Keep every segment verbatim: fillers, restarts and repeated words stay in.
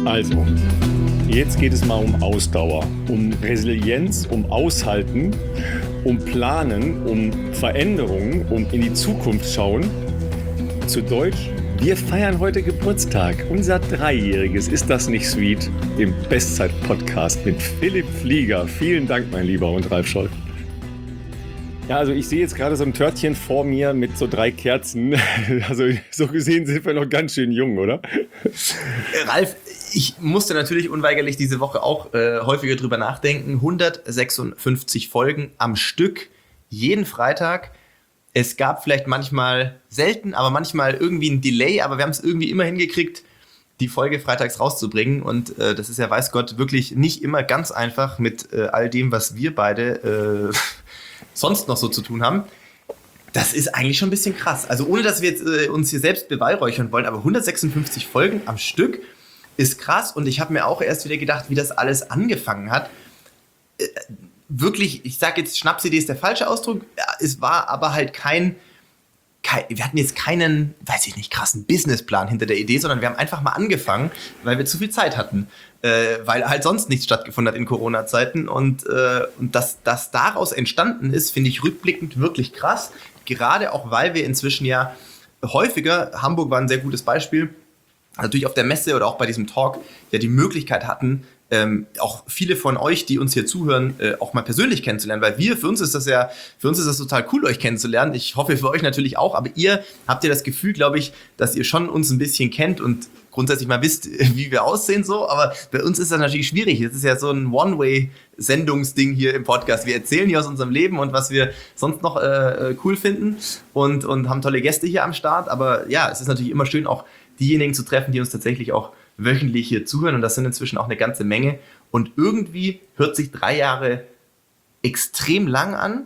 Also, jetzt geht es mal um Ausdauer, um Resilienz, um Aushalten, um Planen, um Veränderungen, um in die Zukunft schauen. Zu Deutsch, wir feiern heute Geburtstag, unser Dreijähriges. Ist das nicht sweet? Im Bestzeit-Podcast mit Philipp Flieger. Vielen Dank, mein Lieber, und Ralf Scholz. Ja, also ich sehe jetzt gerade so ein Törtchen vor mir mit so drei Kerzen. Also so gesehen sind wir noch ganz schön jung, oder? Ralf, ich musste natürlich unweigerlich diese Woche auch äh, häufiger drüber nachdenken. hundertsechsundfünfzig Folgen am Stück, jeden Freitag. Es gab vielleicht manchmal, selten, aber manchmal irgendwie ein Delay, aber wir haben es irgendwie immer hingekriegt, die Folge freitags rauszubringen. Und äh, das ist ja, weiß Gott, wirklich nicht immer ganz einfach mit äh, all dem, was wir beide äh, sonst noch so zu tun haben. Das ist eigentlich schon ein bisschen krass. Also ohne, dass wir jetzt äh, uns hier selbst beweihräuchern wollen, aber hundertsechsundfünfzig Folgen am Stück ist krass. Und ich habe mir auch erst wieder gedacht, wie das alles angefangen hat. Äh, wirklich, ich sage jetzt, Schnapsidee ist der falsche Ausdruck. Ja, es war aber halt kein, kein, wir hatten jetzt keinen, weiß ich nicht, krassen Businessplan hinter der Idee, sondern wir haben einfach mal angefangen, weil wir zu viel Zeit hatten. Äh, weil halt sonst nichts stattgefunden hat in Corona-Zeiten. Und, äh, und dass das daraus entstanden ist, finde ich rückblickend wirklich krass. Gerade auch, weil wir inzwischen ja häufiger, Hamburg war ein sehr gutes Beispiel, natürlich auf der Messe oder auch bei diesem Talk, ja die Möglichkeit hatten, ähm, auch viele von euch, die uns hier zuhören, äh, auch mal persönlich kennenzulernen, weil wir, für uns ist das ja, für uns ist das total cool, euch kennenzulernen. Ich hoffe für euch natürlich auch, aber ihr habt ja das Gefühl, glaube ich, dass ihr schon uns ein bisschen kennt und grundsätzlich mal wisst, wie wir aussehen so, aber bei uns ist das natürlich schwierig. Das ist ja so ein One-Way-Sendungsding hier im Podcast. Wir erzählen hier aus unserem Leben und was wir sonst noch äh, cool finden und, und haben tolle Gäste hier am Start, aber ja, es ist natürlich immer schön, auch diejenigen zu treffen, die uns tatsächlich auch wöchentlich hier zuhören und das sind inzwischen auch eine ganze Menge und irgendwie hört sich drei Jahre extrem lang an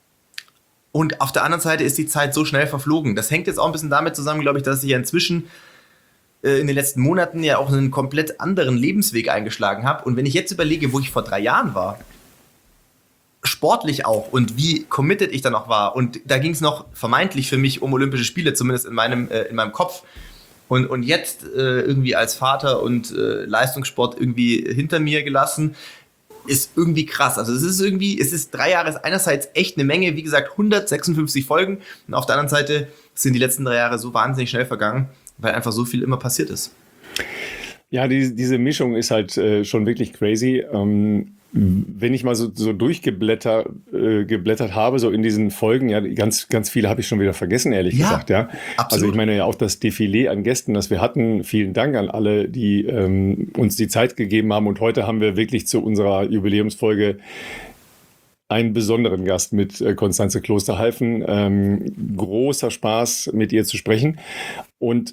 und auf der anderen Seite ist die Zeit so schnell verflogen. Das hängt jetzt auch ein bisschen damit zusammen, glaube ich, dass ich ja inzwischen äh, in den letzten Monaten ja auch einen komplett anderen Lebensweg eingeschlagen habe und wenn ich jetzt überlege, wo ich vor drei Jahren war, sportlich auch und wie committed ich dann auch war und da ging es noch vermeintlich für mich um Olympische Spiele, zumindest in meinem, äh, in meinem Kopf. Und, und jetzt äh, irgendwie als Vater und äh, Leistungssport irgendwie hinter mir gelassen, ist irgendwie krass. Also es ist irgendwie, es ist drei Jahre, ist einerseits echt eine Menge, wie gesagt, hundertsechsundfünfzig Folgen. Und auf der anderen Seite sind die letzten drei Jahre so wahnsinnig schnell vergangen, weil einfach so viel immer passiert ist. Ja, die, diese Mischung ist halt äh, schon wirklich crazy. Ähm Wenn ich mal so, so durchgeblättert äh, geblättert habe, so in diesen Folgen, ja, ganz, ganz viele habe ich schon wieder vergessen, ehrlich ja, gesagt, ja. Absolut. Also ich meine ja auch das Defilé an Gästen, das wir hatten. Vielen Dank an alle, die ähm, uns die Zeit gegeben haben. Und heute haben wir wirklich zu unserer Jubiläumsfolge einen besonderen Gast mit äh, Constanze Klosterhalfen. Ähm, großer Spaß, mit ihr zu sprechen. Und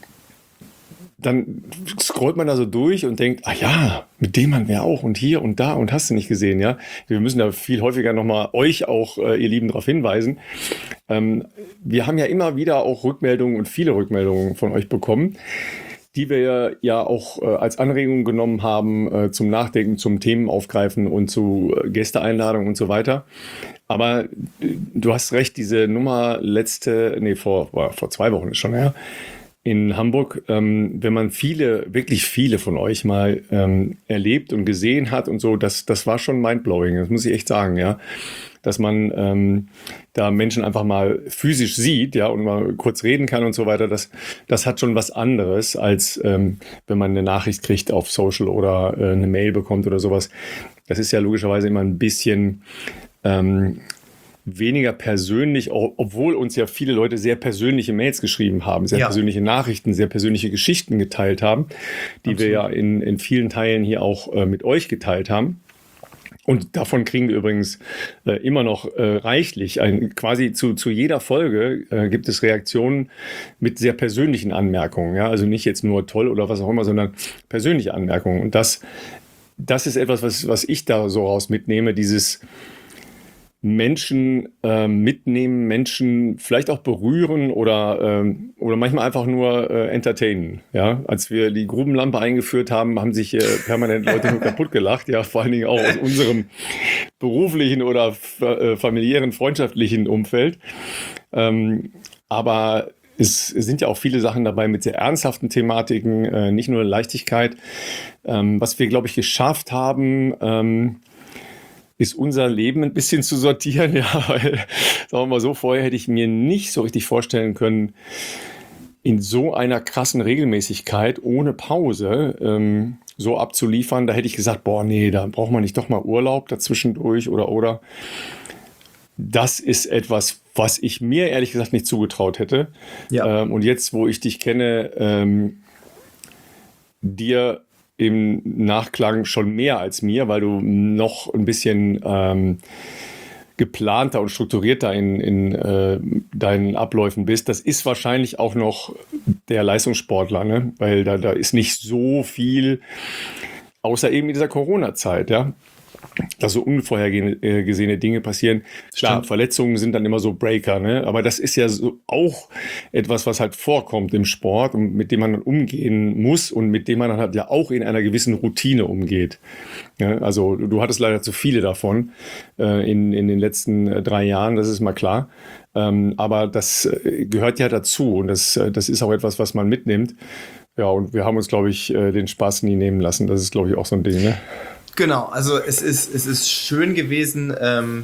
dann scrollt man da so durch und denkt, ah ja, mit dem haben wir auch und hier und da und hast du nicht gesehen, ja. Wir müssen da viel häufiger nochmal euch auch, äh, ihr Lieben, darauf hinweisen. Ähm, wir haben ja immer wieder auch Rückmeldungen und viele Rückmeldungen von euch bekommen, die wir ja auch äh, als Anregung genommen haben äh, zum Nachdenken, zum Themen aufgreifen und zu äh, Gästeeinladungen und so weiter. Aber äh, du hast recht, diese Nummer letzte, nee, vor, vor zwei Wochen ist schon her, in Hamburg, ähm, wenn man viele, wirklich viele von euch mal ähm, erlebt und gesehen hat und so, das, das war schon mindblowing, das muss ich echt sagen, ja. Dass man ähm, da Menschen einfach mal physisch sieht, ja, und mal kurz reden kann und so weiter, das, das hat schon was anderes, als ähm, wenn man eine Nachricht kriegt auf Social oder äh, eine Mail bekommt oder sowas. Das ist ja logischerweise immer ein bisschen ähm, weniger persönlich, obwohl uns ja viele Leute sehr persönliche Mails geschrieben haben, sehr ja. persönliche Nachrichten, sehr persönliche Geschichten geteilt haben, die Absolut. wir ja in, in vielen Teilen hier auch äh, mit euch geteilt haben. Und davon kriegen wir übrigens äh, immer noch äh, reichlich. Ein, quasi zu, zu jeder Folge äh, gibt es Reaktionen mit sehr persönlichen Anmerkungen. Ja? Also nicht jetzt nur toll oder was auch immer, sondern persönliche Anmerkungen. Und das, das ist etwas, was, was ich da so raus mitnehme, dieses Menschen äh, mitnehmen, Menschen vielleicht auch berühren oder, ähm, oder manchmal einfach nur äh, entertainen. Ja? Als wir die Grubenlampe eingeführt haben, haben sich äh, permanent Leute nur kaputt gelacht. Ja, vor allen Dingen auch aus unserem beruflichen oder f- äh, familiären, freundschaftlichen Umfeld. Ähm, aber es, es sind ja auch viele Sachen dabei mit sehr ernsthaften Thematiken, äh, nicht nur Leichtigkeit. Ähm, was wir, glaube ich, geschafft haben, ähm, ist unser Leben ein bisschen zu sortieren. Ja, weil, sagen wir mal so, vorher hätte ich mir nicht so richtig vorstellen können, in so einer krassen Regelmäßigkeit, ohne Pause, ähm, so abzuliefern. Da hätte ich gesagt, boah, nee, da braucht man nicht doch mal Urlaub dazwischendurch oder, oder. Das ist etwas, was ich mir ehrlich gesagt nicht zugetraut hätte. Ja. Ähm, und jetzt, wo ich dich kenne, ähm, dir im Nachklang schon mehr als mir, weil du noch ein bisschen ähm, geplanter und strukturierter in, in äh, deinen Abläufen bist. Das ist wahrscheinlich auch noch der Leistungssportler, ne? Weil da, da ist nicht so viel, außer eben in dieser Corona-Zeit, ja, dass so unvorhergesehene Dinge passieren. Klar, Stimmt. Verletzungen sind dann immer so Breaker, ne? Aber das ist ja so auch etwas, was halt vorkommt im Sport und mit dem man dann umgehen muss und mit dem man dann halt ja auch in einer gewissen Routine umgeht. Ja, also du hattest leider zu viele davon äh, in, in den letzten äh, drei Jahren, das ist mal klar. Ähm, aber das äh, gehört ja dazu und das, äh, das ist auch etwas, was man mitnimmt. Ja, und wir haben uns, glaube ich, äh, den Spaß nie nehmen lassen. Das ist, glaube ich, auch so ein Ding, ne? Genau, also es ist, es ist schön gewesen. Ähm,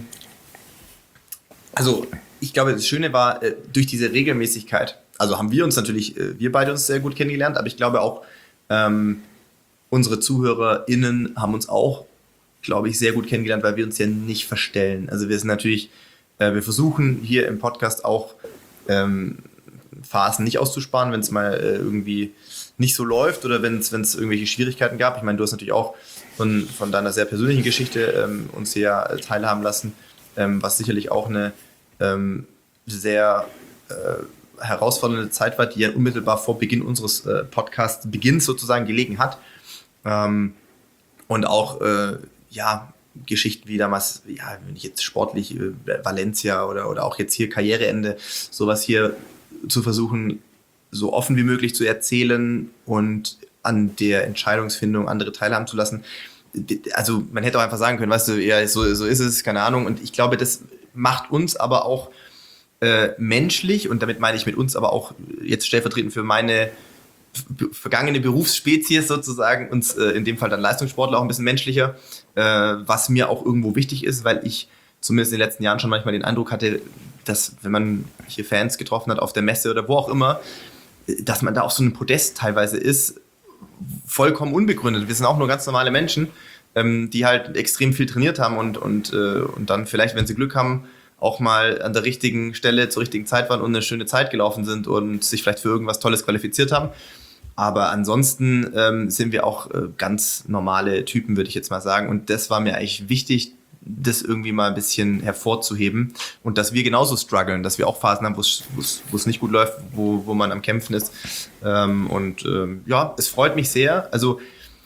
also ich glaube, das Schöne war, äh, durch diese Regelmäßigkeit, also haben wir uns natürlich, äh, wir beide uns sehr gut kennengelernt, aber ich glaube auch, ähm, unsere ZuhörerInnen haben uns auch, glaube ich, sehr gut kennengelernt, weil wir uns ja nicht verstellen. Also wir sind natürlich, äh, wir versuchen hier im Podcast auch ähm, Phasen nicht auszusparen, wenn es mal äh, irgendwie nicht so läuft oder wenn es irgendwelche Schwierigkeiten gab. Ich meine, du hast natürlich auch von, von deiner sehr persönlichen Geschichte ähm, uns hier teilhaben lassen, ähm, was sicherlich auch eine ähm, sehr äh, herausfordernde Zeit war, die ja unmittelbar vor Beginn unseres äh, Podcast-Beginns sozusagen gelegen hat. Ähm, und auch, äh, ja, Geschichten wie damals, ja, wenn ich jetzt sportlich, äh, Valencia oder, oder auch jetzt hier Karriereende, sowas hier zu versuchen, so offen wie möglich zu erzählen und an der Entscheidungsfindung andere teilhaben zu lassen. Also man hätte auch einfach sagen können, weißt du, ja, so, so ist es, keine Ahnung. Und ich glaube, das macht uns aber auch äh, menschlich, und damit meine ich mit uns aber auch jetzt stellvertretend für meine b- vergangene Berufsspezies sozusagen, uns äh, in dem Fall dann Leistungssportler auch ein bisschen menschlicher, äh, was mir auch irgendwo wichtig ist, weil ich zumindest in den letzten Jahren schon manchmal den Eindruck hatte, dass wenn man hier Fans getroffen hat auf der Messe oder wo auch immer, dass man da auf so einem Podest teilweise ist, vollkommen unbegründet. Wir sind auch nur ganz normale Menschen, ähm, die halt extrem viel trainiert haben und, und, äh, und dann vielleicht, wenn sie Glück haben, auch mal an der richtigen Stelle zur richtigen Zeit waren und eine schöne Zeit gelaufen sind und sich vielleicht für irgendwas Tolles qualifiziert haben. Aber ansonsten ähm, sind wir auch äh, ganz normale Typen, würde ich jetzt mal sagen. Und das war mir eigentlich wichtig, das irgendwie mal ein bisschen hervorzuheben und dass wir genauso strugglen, dass wir auch Phasen haben, wo es nicht gut läuft, wo, wo man am Kämpfen ist. Ähm, und ähm, ja, es freut mich sehr. Also,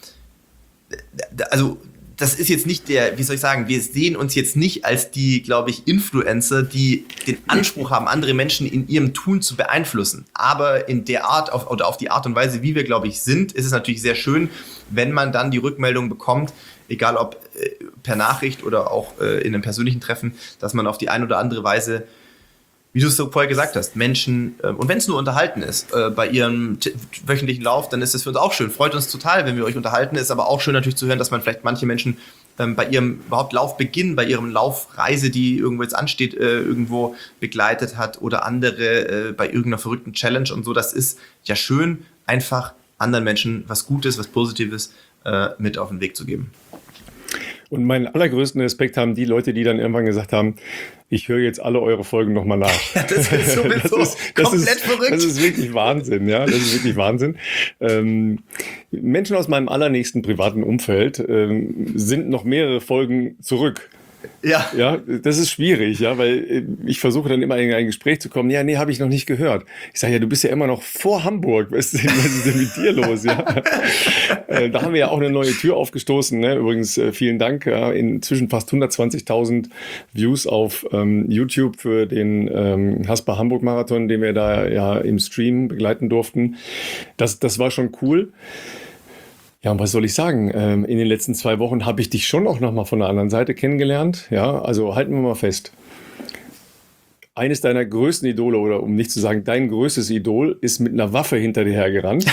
also das ist jetzt nicht der, wie soll ich sagen, wir sehen uns jetzt nicht als die, glaube ich, Influencer, die den Anspruch haben, andere Menschen in ihrem Tun zu beeinflussen. Aber in der Art auf, oder auf die Art und Weise, wie wir, glaube ich, sind, ist es natürlich sehr schön, wenn man dann die Rückmeldung bekommt, egal ob äh, per Nachricht oder auch äh, in einem persönlichen Treffen, dass man auf die eine oder andere Weise, wie du es so vorher gesagt hast, Menschen, äh, und wenn es nur unterhalten ist, äh, bei ihrem t- wöchentlichen Lauf, dann ist das für uns auch schön. Freut uns total, wenn wir euch unterhalten. Ist aber auch schön natürlich zu hören, dass man vielleicht manche Menschen ähm, bei ihrem überhaupt Laufbeginn, bei ihrem Laufreise, die irgendwo jetzt ansteht, äh, irgendwo begleitet hat oder andere äh, bei irgendeiner verrückten Challenge und so. Das ist ja schön, einfach anderen Menschen was Gutes, was Positives äh, mit auf den Weg zu geben. Und meinen allergrößten Respekt haben die Leute, die dann irgendwann gesagt haben, ich höre jetzt alle eure Folgen nochmal nach. Ja, das ist sowieso das ist, das komplett ist, verrückt. Das ist wirklich Wahnsinn, ja. Das ist wirklich Wahnsinn. Ähm, Menschen aus meinem allernächsten privaten Umfeld ähm, sind noch mehrere Folgen zurück. Ja. Ja, das ist schwierig, ja, weil ich versuche dann immer in ein Gespräch zu kommen. Ja, nee, habe ich noch nicht gehört. Ich sage, ja, du bist ja immer noch vor Hamburg. Was ist denn, was ist denn mit dir los? Ja? äh, da haben wir ja auch eine neue Tür aufgestoßen. Ne? Übrigens, äh, vielen Dank. Ja, inzwischen fast hundertzwanzigtausend Views auf ähm, YouTube für den ähm, Haspa Hamburg Marathon, den wir da ja im Stream begleiten durften. Das, das war schon cool. Ja, und was soll ich sagen? Ähm, in den letzten zwei Wochen habe ich dich schon auch nochmal von der anderen Seite kennengelernt. Ja, also halten wir mal fest. eines deiner größten Idole, oder um nicht zu sagen, dein größtes Idol, ist mit einer Waffe hinter dir hergerannt.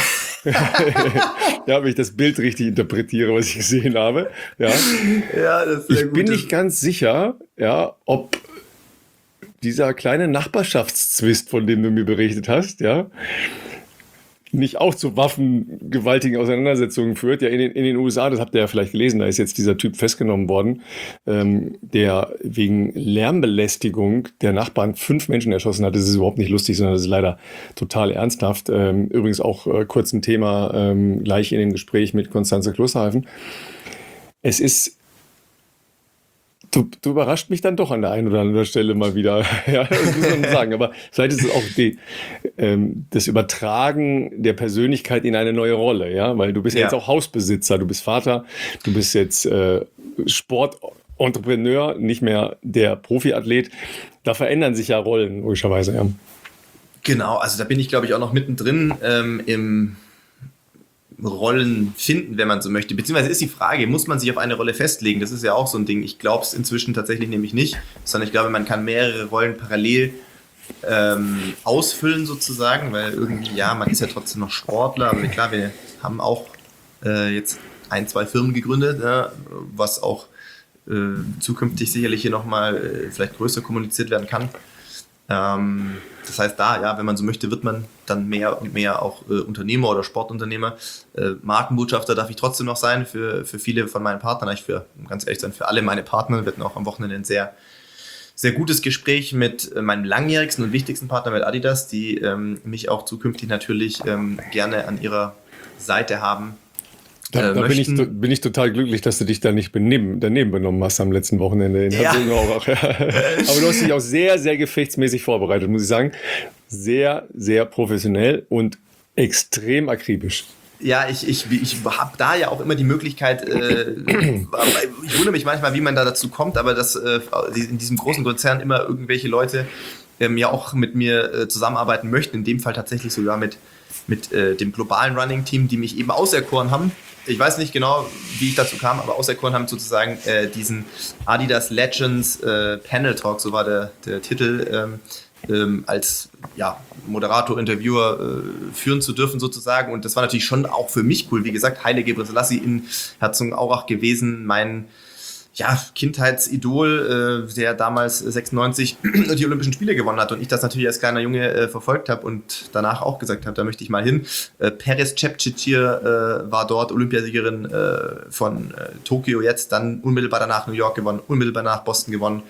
Ja, wenn ich das Bild richtig interpretiere, was ich gesehen habe. Ja, ja das ist sehr ich gut. bin nicht ganz sicher, ja, ob dieser kleine Nachbarschaftszwist, von dem du mir berichtet hast, ja, nicht auch zu waffengewaltigen Auseinandersetzungen führt. Ja, in den, in den U S A, das habt ihr ja vielleicht gelesen, da ist jetzt dieser Typ festgenommen worden, ähm, der wegen Lärmbelästigung der Nachbarn fünf Menschen erschossen hat. Das ist überhaupt nicht lustig, sondern das ist leider total ernsthaft. Ähm, übrigens auch äh, kurz ein Thema ähm, gleich in dem Gespräch mit Constanze Klosterhalfen. Es ist Du, du überrascht mich dann doch an der einen oder anderen Stelle mal wieder. Ja, das muss man sagen. Aber vielleicht ist es auch die, ähm, das Übertragen der Persönlichkeit in eine neue Rolle. Ja, weil du bist ja Ja. jetzt auch Hausbesitzer, du bist Vater, du bist jetzt äh, Sportentrepreneur, nicht mehr der Profiathlet. Da verändern sich ja Rollen, logischerweise. Ja. Genau, also da bin ich, glaube ich, auch noch mittendrin ähm, im Rollen finden, wenn man so möchte. Beziehungsweise ist die Frage, muss man sich auf eine Rolle festlegen? Das ist ja auch so ein Ding. Ich glaube es inzwischen tatsächlich nämlich nicht, sondern ich glaube, man kann mehrere Rollen parallel ähm, ausfüllen sozusagen, weil irgendwie, ja, man ist ja trotzdem noch Sportler, aber klar, wir haben auch äh, jetzt ein, zwei Firmen gegründet, ja, was auch äh, zukünftig sicherlich hier nochmal äh, vielleicht größer kommuniziert werden kann. Ähm, das heißt, da, ja, wenn man so möchte, wird man dann mehr und mehr auch äh, Unternehmer oder Sportunternehmer. Äh, Markenbotschafter darf ich trotzdem noch sein für, für viele von meinen Partnern, ich für, um ganz ehrlich zu sein, für alle meine Partner. Wir hatten auch am Wochenende ein sehr, sehr gutes Gespräch mit äh, meinem langjährigsten und wichtigsten Partner, mit Adidas, die ähm, mich auch zukünftig natürlich ähm, gerne an ihrer Seite haben. Da, Äh, da bin, ich, möchten. bin ich total glücklich, dass du dich da nicht beneben, daneben benommen hast am letzten Wochenende in Ja. Herzogenaurach. Aber du hast dich auch sehr, sehr gefechtsmäßig vorbereitet, muss ich sagen. Sehr, sehr professionell und extrem akribisch. Ja, ich, ich, ich habe da ja auch immer die Möglichkeit, äh, ich wundere mich manchmal, wie man da dazu kommt, aber dass äh, in diesem großen Konzern immer irgendwelche Leute ähm, ja auch mit mir äh, zusammenarbeiten möchten, in dem Fall tatsächlich sogar mit, mit äh, dem globalen Running-Team, die mich eben auserkoren haben. Ich weiß nicht genau, wie ich dazu kam, aber auserkoren haben sozusagen äh, diesen Adidas Legends äh, Panel Talk, so war der, der Titel, ähm, ähm, als ja, Moderator, Interviewer äh, führen zu dürfen sozusagen. Und das war natürlich schon auch für mich cool. Wie gesagt, Haile Gebrselassie in Herzogenaurach gewesen, mein ja, Kindheitsidol, äh, der damals sechsundneunzig die Olympischen Spiele gewonnen hat und ich das natürlich als kleiner Junge äh, verfolgt habe und danach auch gesagt habe, da möchte ich mal hin. Äh, Perez Cepcicir äh, war dort Olympiasiegerin äh, von äh, Tokio jetzt, dann unmittelbar danach New York gewonnen, unmittelbar danach Boston gewonnen.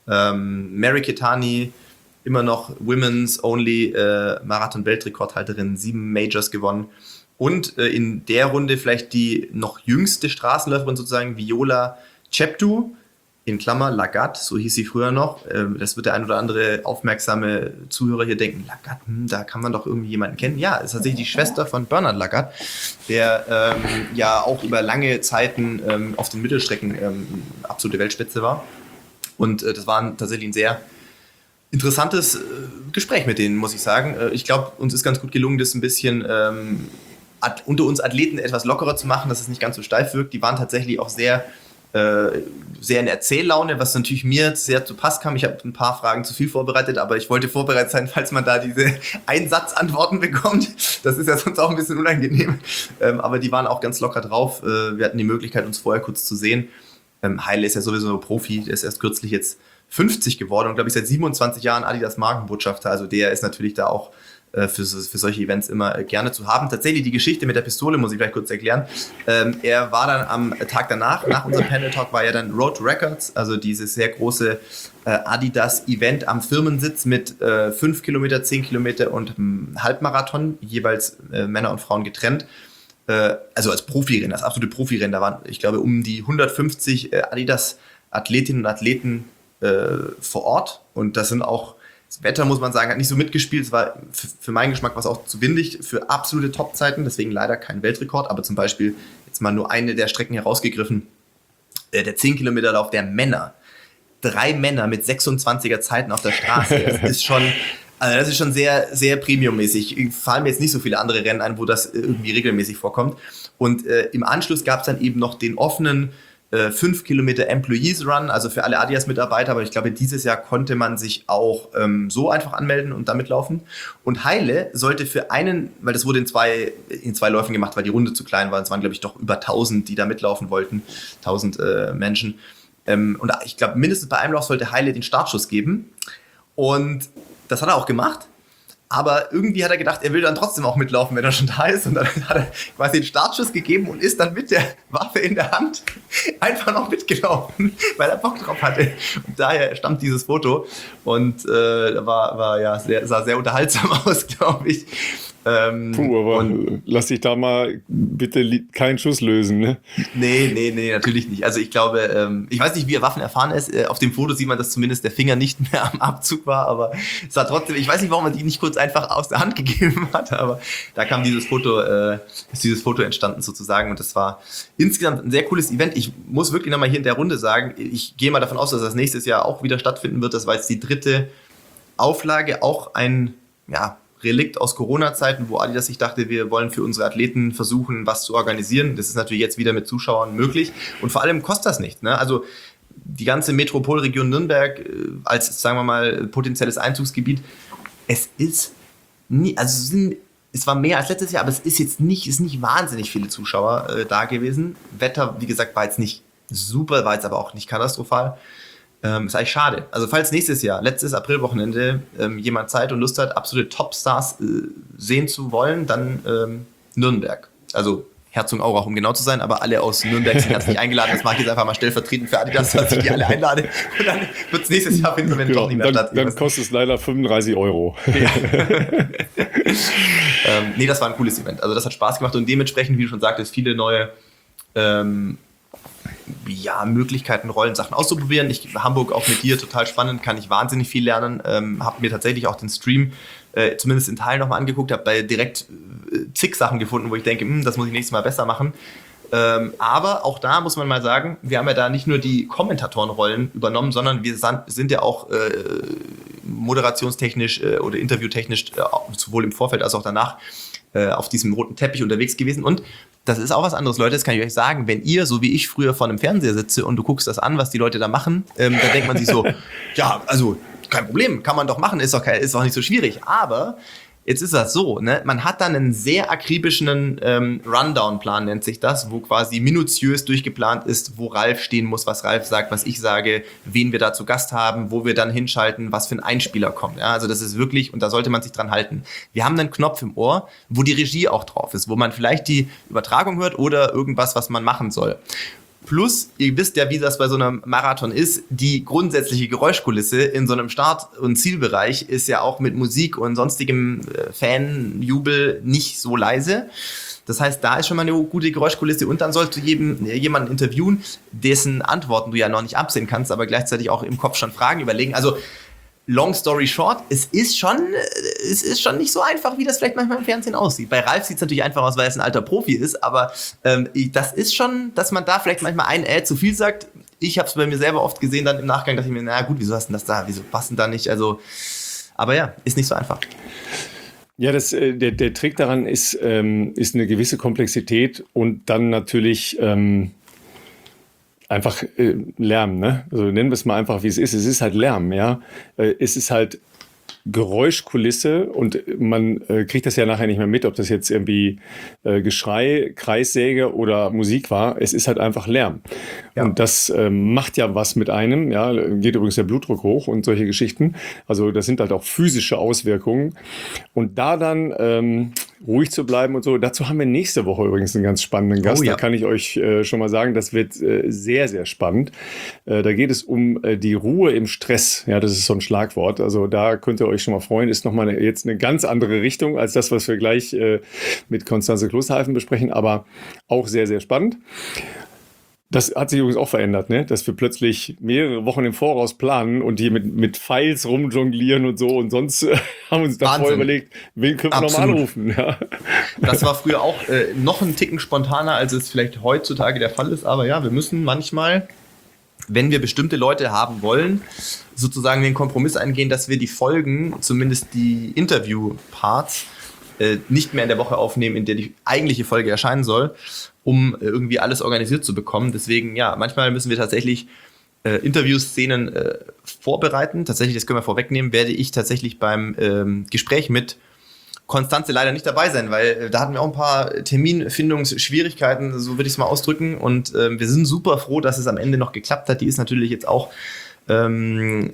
Ähm, Mary Keitany, immer noch Women's Only äh, Marathon-Weltrekordhalterin, sieben Majors gewonnen. Und äh, in der Runde vielleicht die noch jüngste Straßenläuferin sozusagen, Viola Cheptu, in Klammer Lagat, so hieß sie früher noch. Ähm, das wird der ein oder andere aufmerksame Zuhörer hier denken, Lagat, hm, da kann man doch irgendwie jemanden kennen. Ja, ist tatsächlich die Schwester von Bernard Lagat, der ähm, ja auch über lange Zeiten ähm, auf den Mittelstrecken ähm, absolute Weltspitze war. Und äh, das war ein, tatsächlich ein sehr interessantes äh, Gespräch mit denen, muss ich sagen. Äh, ich glaube, uns ist ganz gut gelungen, das ein bisschen ähm, ad, unter uns Athleten etwas lockerer zu machen, dass es nicht ganz so steif wirkt. Die waren tatsächlich auch sehr Äh, sehr in Erzähllaune, was natürlich mir sehr zu Pass kam. Ich habe ein paar Fragen zu viel vorbereitet, aber ich wollte vorbereitet sein, falls man da diese Einsatzantworten bekommt. Das ist ja sonst auch ein bisschen unangenehm. Ähm, aber die waren auch ganz locker drauf. Äh, wir hatten die Möglichkeit, uns vorher kurz zu sehen. Ähm, Haile ist ja sowieso Profi, der ist erst kürzlich jetzt fünfzig geworden und glaube ich seit siebenundzwanzig Jahren Adidas Markenbotschafter. Also der ist natürlich da auch für, für solche Events immer gerne zu haben. Tatsächlich die Geschichte mit der Pistole muss ich vielleicht kurz erklären. Ähm, er war dann am Tag danach, nach unserem Panel Talk, war er dann Road to Records, also dieses sehr große äh, Adidas-Event am Firmensitz mit äh, fünf Kilometer, zehn Kilometer und einem Halbmarathon, jeweils äh, Männer und Frauen getrennt. Äh, also als Profirennen, als absolute Profirennen. Da waren, ich glaube, um die hundertfünfzig äh, Adidas-Athletinnen und Athleten äh, vor Ort. Und das sind auch das Wetter, muss man sagen, hat nicht so mitgespielt. Es war für, für meinen Geschmack was auch zu windig für absolute Topzeiten, deswegen leider kein Weltrekord, aber zum Beispiel jetzt mal nur eine der Strecken herausgegriffen, äh, der zehn Kilometer Lauf der Männer. Drei Männer mit sechsundzwanziger Zeiten auf der Straße. Das ist schon, also das ist schon sehr, sehr premiummäßig. Fallen mir jetzt nicht so viele andere Rennen ein, wo das irgendwie regelmäßig vorkommt. Und äh, im Anschluss gab es dann eben noch den offenen äh, fünf Kilometer Employees Run, also für alle Adidas-Mitarbeiter, aber ich glaube, dieses Jahr konnte man sich auch ähm, so einfach anmelden und damit laufen. Und Haile sollte für einen, weil das wurde in zwei, in zwei Läufen gemacht, weil die Runde zu klein war, es waren, glaube ich, doch über tausend, die da mitlaufen wollten, tausend äh, Menschen. Ähm, und ich glaube, mindestens bei einem Lauf sollte Haile den Startschuss geben. Und das hat er auch gemacht. Aber irgendwie hat er gedacht, er will dann trotzdem auch mitlaufen, wenn er schon da ist. Und dann hat er quasi den Startschuss gegeben und ist dann mit der Waffe in der Hand einfach noch mitgelaufen, weil er Bock drauf hatte. Und daher stammt dieses Foto. Und äh, war, war ja sehr, sah sehr unterhaltsam aus, glaube ich. Ähm, Puh, aber und, lass dich da mal bitte li- keinen Schuss lösen, ne? Nee, nee, nee, natürlich nicht. Also ich glaube, ähm, ich weiß nicht, wie er Waffen erfahren ist. Äh, auf dem Foto sieht man, dass zumindest der Finger nicht mehr am Abzug war, aber es war trotzdem, ich weiß nicht, warum man die nicht kurz einfach aus der Hand gegeben hat, aber da kam dieses Foto, äh, ist dieses Foto entstanden sozusagen und das war insgesamt ein sehr cooles Event. Ich muss wirklich nochmal hier in der Runde sagen, ich gehe mal davon aus, dass das nächstes Jahr auch wieder stattfinden wird. Das war jetzt die dritte Auflage, auch ein, ja, Relikt aus Corona-Zeiten, wo Adidas sich dachte, wir wollen für unsere Athleten versuchen, was zu organisieren. Das ist natürlich jetzt wieder mit Zuschauern möglich. Und vor allem kostet das nicht. Ne? Also die ganze Metropolregion Nürnberg äh, als, sagen wir mal, potenzielles Einzugsgebiet, es ist nie, also es, sind, es war mehr als letztes Jahr, aber es ist jetzt nicht, ist nicht wahnsinnig viele Zuschauer äh, da gewesen. Wetter, wie gesagt, war jetzt nicht super, war jetzt aber auch nicht katastrophal. Ähm, ist eigentlich schade. Also falls nächstes Jahr, letztes Aprilwochenende, ähm, jemand Zeit und Lust hat, absolute Topstars äh, sehen zu wollen, dann ähm, Nürnberg. Also Herzogenaurach, um genau zu sein, aber alle aus Nürnberg sind herzlich eingeladen. Das mache ich jetzt einfach mal stellvertretend für Adidas, dass ich die alle einlade. Und dann wird es nächstes Jahr finden, wenn Genau, doch nicht mehr dann, statt. dann kostet es leider fünfunddreißig Euro. Ja. ähm, nee, das war ein cooles Event. Also das hat Spaß gemacht und dementsprechend, wie du schon sagtest, viele neue ähm, ja, Möglichkeiten, Rollen, Sachen auszuprobieren. Ich Hamburg auch mit dir, total spannend, kann ich wahnsinnig viel lernen. Ähm, habe mir tatsächlich auch den Stream äh, zumindest in Teilen nochmal angeguckt, habe bei direkt äh, zig Sachen gefunden, wo ich denke, das muss ich nächstes Mal besser machen. Ähm, aber auch da muss man mal sagen, wir haben ja da nicht nur die Kommentatorenrollen übernommen, sondern wir sind ja auch äh, moderationstechnisch äh, oder interviewtechnisch äh, sowohl im Vorfeld als auch danach äh, auf diesem roten Teppich unterwegs gewesen. Und das ist auch was anderes, Leute, das kann ich euch sagen. Wenn ihr, so wie ich, früher vor einem Fernseher sitze und du guckst das an, was die Leute da machen, ähm, dann denkt man sich so, ja, also kein Problem, kann man doch machen, ist doch, kein, ist doch nicht so schwierig. Aber jetzt ist das so, ne? Man hat dann einen sehr akribischen ähm, Rundown-Plan, nennt sich das, wo quasi minutiös durchgeplant ist, wo Ralf stehen muss, was Ralf sagt, was ich sage, wen wir da zu Gast haben, wo wir dann hinschalten, was für ein Einspieler kommt. Ja? Also das ist wirklich, und da sollte man sich dran halten. Wir haben einen Knopf im Ohr, wo die Regie auch drauf ist, wo man vielleicht die Übertragung hört oder irgendwas, was man machen soll. Plus, ihr wisst ja, wie das bei so einem Marathon ist, die grundsätzliche Geräuschkulisse in so einem Start- und Zielbereich ist ja auch mit Musik und sonstigem äh, Fanjubel nicht so leise. Das heißt, da ist schon mal eine gute Geräuschkulisse und dann sollst du jedem, jemanden interviewen, dessen Antworten du ja noch nicht absehen kannst, aber gleichzeitig auch im Kopf schon Fragen überlegen. Also long story short, es ist schon, es ist schon nicht so einfach, wie das vielleicht manchmal im Fernsehen aussieht. Bei Ralf sieht es natürlich einfach aus, weil er ein alter Profi ist, aber ähm, das ist schon, dass man da vielleicht manchmal ein Äh zu viel sagt. Ich habe es bei mir selber oft gesehen, dann im Nachgang dachte ich mir, na gut, wieso hast du das da, wieso passt denn da nicht? Also, aber ja, ist nicht so einfach. Ja, das, äh, der, der Trick daran ist, ähm, ist eine gewisse Komplexität und dann natürlich ähm, einfach äh, Lärm, ne? Also nennen wir es mal einfach, wie es ist. Es ist halt Lärm, ja. Äh, es ist halt Geräuschkulisse und man äh, kriegt das ja nachher nicht mehr mit, ob das jetzt irgendwie äh, Geschrei, Kreissäge oder Musik war. Es ist halt einfach Lärm. Ja. Und das äh, macht ja was mit einem. Ja, geht übrigens der Blutdruck hoch und solche Geschichten. Also das sind halt auch physische Auswirkungen. Und da dann ähm, ruhig zu bleiben und so. Dazu haben wir nächste Woche übrigens einen ganz spannenden Gast. Oh, ja. Da kann ich euch äh, schon mal sagen, das wird äh, sehr, sehr spannend. Äh, da geht es um äh, die Ruhe im Stress. Ja, das ist so ein Schlagwort. Also da könnt ihr euch schon mal freuen. Ist nochmal eine, jetzt eine ganz andere Richtung als das, was wir gleich äh, mit Konstanze Klosterhalfen besprechen, aber auch sehr, sehr spannend. Das hat sich übrigens auch verändert, ne? Dass wir plötzlich mehrere Wochen im Voraus planen und hier mit, mit Files rumjonglieren und so und sonst äh, haben uns davor überlegt, wen können wir nochmal anrufen. Ja. Das war früher auch äh, noch ein Ticken spontaner, als es vielleicht heutzutage der Fall ist, aber ja, wir müssen manchmal, wenn wir bestimmte Leute haben wollen, sozusagen den Kompromiss eingehen, dass wir die Folgen, zumindest die Interview-Parts, äh, nicht mehr in der Woche aufnehmen, in der die eigentliche Folge erscheinen soll, um äh, irgendwie alles organisiert zu bekommen. Deswegen, ja, manchmal müssen wir tatsächlich äh, Interviewszenen äh, vorbereiten. Tatsächlich, das können wir vorwegnehmen, werde ich tatsächlich beim ähm, Gespräch mit Konstanze leider nicht dabei sein, weil äh, da hatten wir auch ein paar Terminfindungsschwierigkeiten, so würde ich es mal ausdrücken. Und äh, wir sind super froh, dass es am Ende noch geklappt hat. Die ist natürlich jetzt auch ähm,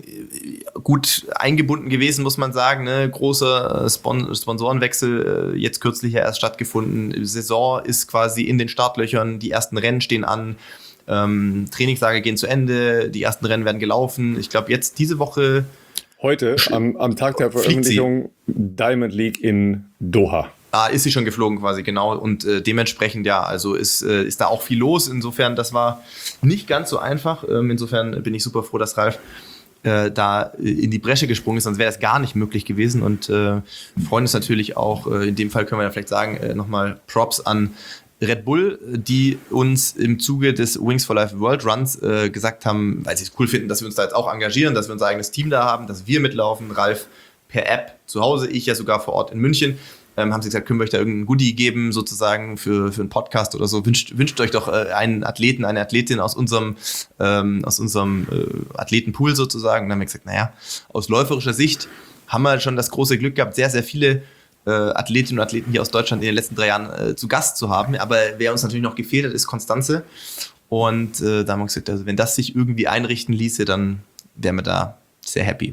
gut eingebunden gewesen, muss man sagen. Ne? Großer Spon- Sponsorenwechsel äh, jetzt kürzlich ja erst stattgefunden. Die Saison ist quasi in den Startlöchern, die ersten Rennen stehen an, ähm, Trainingslager gehen zu Ende, die ersten Rennen werden gelaufen. Ich glaube, jetzt diese Woche Heute, am, am Tag der Veröffentlichung, Diamond League in Doha. Ah, ist sie schon geflogen quasi, genau. Und äh, dementsprechend, ja, also ist, äh, ist da auch viel los. Insofern, das war nicht ganz so einfach. Ähm, insofern bin ich super froh, dass Ralf äh, da in die Bresche gesprungen ist, sonst wäre das gar nicht möglich gewesen. Und äh, freuen uns natürlich auch, äh, in dem Fall können wir ja vielleicht sagen, äh, nochmal Props an Red Bull, die uns im Zuge des Wings for Life World Runs äh, gesagt haben, weil sie es cool finden, dass wir uns da jetzt auch engagieren, dass wir unser eigenes Team da haben, dass wir mitlaufen, Ralf per App zu Hause, ich ja sogar vor Ort in München, ähm, haben sie gesagt, können wir euch da irgendein Goodie geben, sozusagen für, für einen Podcast oder so, wünscht, wünscht euch doch äh, einen Athleten, eine Athletin aus unserem, ähm, aus unserem äh, Athletenpool sozusagen. Und dann haben wir gesagt, naja, aus läuferischer Sicht haben wir schon das große Glück gehabt, sehr, sehr viele Athletinnen und Athleten hier aus Deutschland in den letzten drei Jahren äh, zu Gast zu haben. Aber wer uns natürlich noch gefehlt hat, ist Konstanze. Und äh, da haben wir gesagt, also wenn das sich irgendwie einrichten ließe, dann wären wir da sehr happy.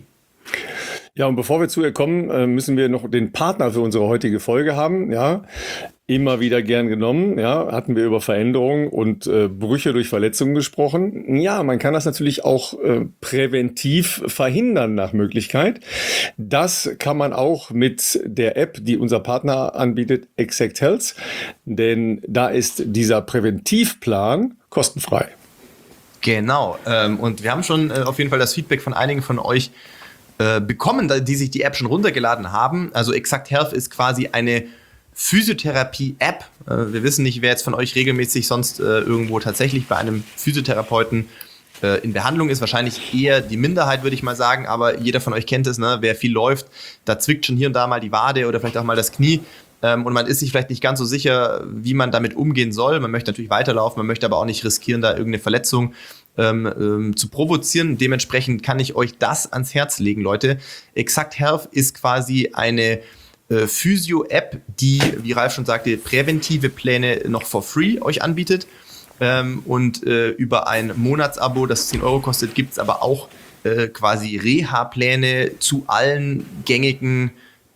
Ja, und bevor wir zu ihr kommen, müssen wir noch den Partner für unsere heutige Folge haben. Ja, immer wieder gern genommen. Ja, hatten wir über Veränderungen und äh, Brüche durch Verletzungen gesprochen. Ja, man kann das natürlich auch äh, präventiv verhindern nach Möglichkeit. Das kann man auch mit der App, die unser Partner anbietet, Exact Health. Denn da ist dieser Präventivplan kostenfrei. Genau. Ähm, und wir haben schon äh, auf jeden Fall das Feedback von einigen von euch bekommen, die sich die App schon runtergeladen haben. Also Exact Health ist quasi eine Physiotherapie-App. Wir wissen nicht, wer jetzt von euch regelmäßig sonst irgendwo tatsächlich bei einem Physiotherapeuten in Behandlung ist. Wahrscheinlich eher die Minderheit, würde ich mal sagen. Aber jeder von euch kennt es, ne? Wer viel läuft, da zwickt schon hier und da mal die Wade oder vielleicht auch mal das Knie. Und man ist sich vielleicht nicht ganz so sicher, wie man damit umgehen soll. Man möchte natürlich weiterlaufen, man möchte aber auch nicht riskieren, da irgendeine Verletzung Ähm, ähm, zu provozieren. Dementsprechend kann ich euch das ans Herz legen, Leute. Exact Health ist quasi eine äh, Physio-App, die, wie Ralf schon sagte, präventive Pläne noch for free euch anbietet. Ähm, und äh, über ein Monatsabo, das zehn Euro kostet, gibt es aber auch äh, quasi Reha-Pläne zu allen gängigen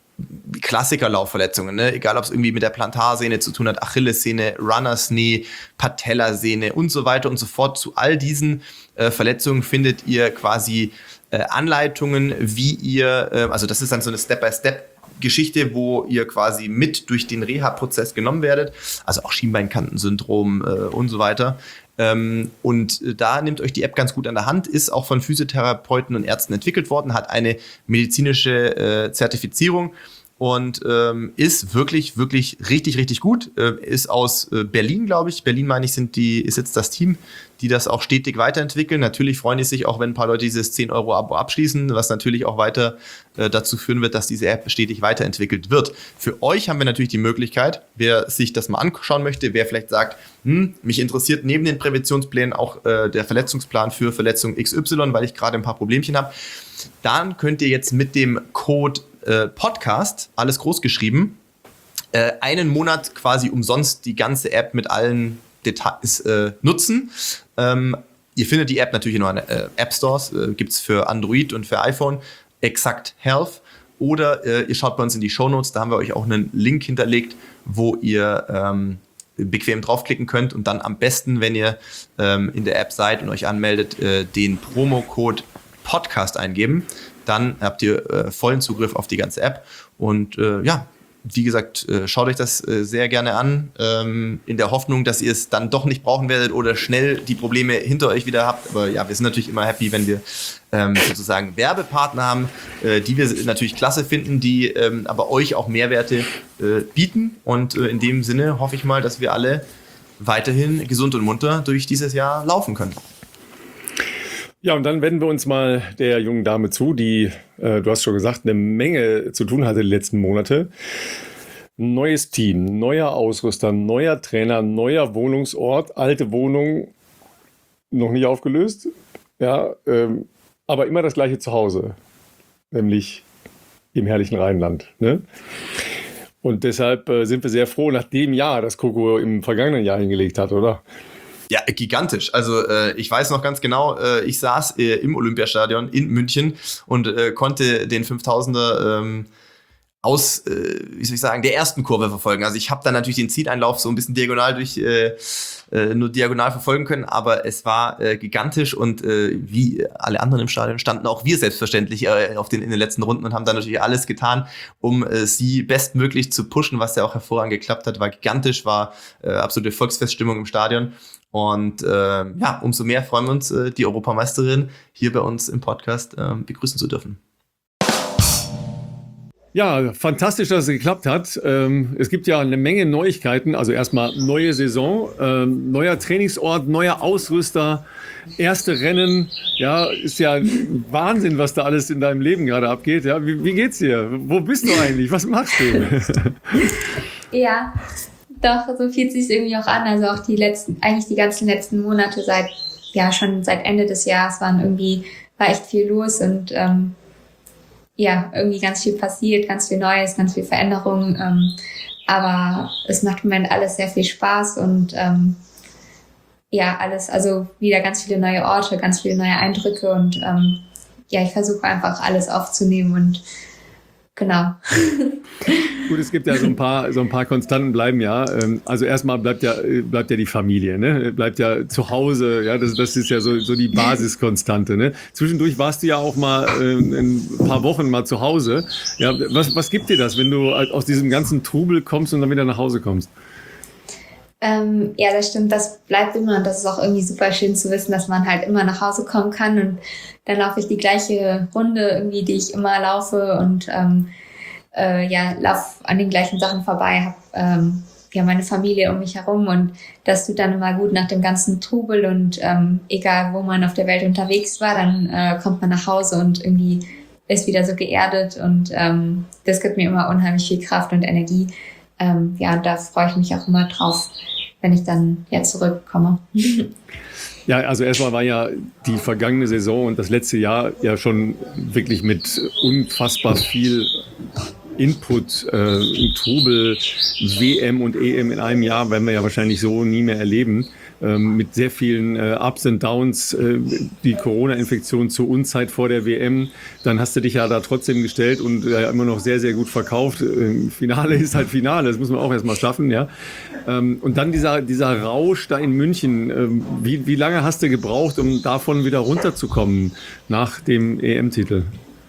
Klassiker-Laufverletzungen, ne? Egal ob es irgendwie mit der Plantarsehne zu tun hat, Achillessehne, Runners Knee, Patellasehne und so weiter und so fort. Zu all diesen äh, Verletzungen findet ihr quasi äh, Anleitungen, wie ihr, äh, also das ist dann so eine Step-by-Step-Geschichte, wo ihr quasi mit durch den Reha-Prozess genommen werdet, also auch Schienbeinkantensyndrom äh, und so weiter. Ähm, und da nimmt euch die App ganz gut an der Hand, ist auch von Physiotherapeuten und Ärzten entwickelt worden, hat eine medizinische äh, Zertifizierung und ähm, ist wirklich, wirklich richtig, richtig gut. Äh, ist aus äh, Berlin, glaube ich. Berlin, meine ich, sind die, ist jetzt das Team, die das auch stetig weiterentwickeln. Natürlich freuen die sich auch, wenn ein paar Leute dieses zehn Euro Abo abschließen, was natürlich auch weiter äh, dazu führen wird, dass diese App stetig weiterentwickelt wird. Für euch haben wir natürlich die Möglichkeit, wer sich das mal anschauen möchte, wer vielleicht sagt, hm, mich interessiert neben den Präventionsplänen auch äh, der Verletzungsplan für Verletzung X Y, weil ich gerade ein paar Problemchen habe, dann könnt ihr jetzt mit dem Code äh, Podcast, alles groß geschrieben, äh, einen Monat quasi umsonst die ganze App mit allen Details äh, nutzen. Ähm, ihr findet die App natürlich in euren äh, App Stores, äh, gibt es für Android und für iPhone, Exact Health. Oder äh, ihr schaut bei uns in die Shownotes, da haben wir euch auch einen Link hinterlegt, wo ihr ähm, bequem draufklicken könnt und dann am besten, wenn ihr ähm, in der App seid und euch anmeldet, äh, den Promocode Podcast eingeben. Dann habt ihr äh, vollen Zugriff auf die ganze App. Und äh, ja, wie gesagt, äh, schaut euch das äh, sehr gerne an, ähm, in der Hoffnung, dass ihr es dann doch nicht brauchen werdet oder schnell die Probleme hinter euch wieder habt. Aber ja, wir sind natürlich immer happy, wenn wir ähm, sozusagen Werbepartner haben, äh, die wir natürlich klasse finden, die ähm, aber euch auch Mehrwerte äh, bieten. Und äh, in dem Sinne hoffe ich mal, dass wir alle weiterhin gesund und munter durch dieses Jahr laufen können. Ja, und dann wenden wir uns mal der jungen Dame zu, die, äh, du hast schon gesagt, eine Menge zu tun hatte die letzten Monate. neues Team, neuer Ausrüster, neuer Trainer, neuer Wohnungsort, alte Wohnung, noch nicht aufgelöst, ja, ähm, aber immer das gleiche Zuhause, nämlich im herrlichen Rheinland. Ne? Und deshalb äh, sind wir sehr froh nach dem Jahr, das Coco im vergangenen Jahr hingelegt hat, oder? Ja, gigantisch. Also äh, ich weiß noch ganz genau, äh, ich saß äh, im Olympiastadion in München und äh, konnte den fünftausender ähm, aus, äh, wie soll ich sagen, der ersten Kurve verfolgen. Also ich habe dann natürlich den Zieleinlauf so ein bisschen diagonal durch, äh, äh, nur diagonal verfolgen können, aber es war äh, gigantisch und äh, wie alle anderen im Stadion standen auch wir selbstverständlich äh, auf den, in den letzten Runden und haben dann natürlich alles getan, um äh, sie bestmöglich zu pushen, was ja auch hervorragend geklappt hat. War gigantisch, war äh, absolute Volksfeststimmung im Stadion. Und äh, ja, umso mehr freuen wir uns, äh, die Europameisterin hier bei uns im Podcast äh, begrüßen zu dürfen. Ja, fantastisch, dass es geklappt hat. Ähm, es gibt ja eine Menge Neuigkeiten. Also erstmal neue Saison, ähm, neuer Trainingsort, neuer Ausrüster, erste Rennen. Ja, ist ja Wahnsinn, was da alles in deinem Leben gerade abgeht. Ja, wie, wie geht's dir? Wo bist du eigentlich? Was machst du? Ja, doch, so fühlt sich irgendwie auch an. Also auch die letzten, eigentlich die ganzen letzten Monate seit, ja, schon seit Ende des Jahres waren irgendwie, war echt viel los und ähm, ja, irgendwie ganz viel passiert, ganz viel Neues, ganz viel Veränderung. Ähm, aber es macht im Moment alles sehr viel Spaß und ähm, ja, alles, also wieder ganz viele neue Orte, ganz viele neue Eindrücke und ähm, ja, ich versuche einfach alles aufzunehmen und genau. Gut, es gibt ja so ein paar, so ein paar Konstanten bleiben ja. Also erstmal bleibt ja, bleibt ja die Familie, ne? Bleibt ja zu Hause, ja, das, das ist ja so, so die Basiskonstante, ne? Zwischendurch warst du ja auch mal äh, ein paar Wochen mal zu Hause. Ja, was, was gibt dir das, wenn du aus diesem ganzen Trubel kommst und dann wieder nach Hause kommst? Ähm, ja, das stimmt, das bleibt immer und das ist auch irgendwie super schön zu wissen, dass man halt immer nach Hause kommen kann und dann laufe ich die gleiche Runde irgendwie, die ich immer laufe und ähm, äh, ja, laufe an den gleichen Sachen vorbei, habe ähm, ja meine Familie um mich herum und das tut dann immer gut nach dem ganzen Trubel und ähm, egal, wo man auf der Welt unterwegs war, dann äh, kommt man nach Hause und irgendwie ist wieder so geerdet und ähm, das gibt mir immer unheimlich viel Kraft und Energie. Ähm, ja, und da freue ich mich auch immer drauf, wenn ich dann ja zurückkomme. Ja, also erstmal war ja die vergangene Saison und das letzte Jahr ja schon wirklich mit unfassbar viel Input, äh, Trubel, W M und E M in einem Jahr werden wir ja wahrscheinlich so nie mehr erleben. Ähm, mit sehr vielen äh, Ups und Downs, äh, die Corona-Infektion zur Unzeit vor der W M. Dann hast du dich ja da trotzdem gestellt und äh, immer noch sehr, sehr gut verkauft. Äh, Finale ist halt Finale, das muss man auch erstmal schaffen, ja. Ähm, und dann dieser, dieser Rausch da in München. Ähm, wie, wie lange hast du gebraucht, um davon wieder runterzukommen nach dem E M-Titel?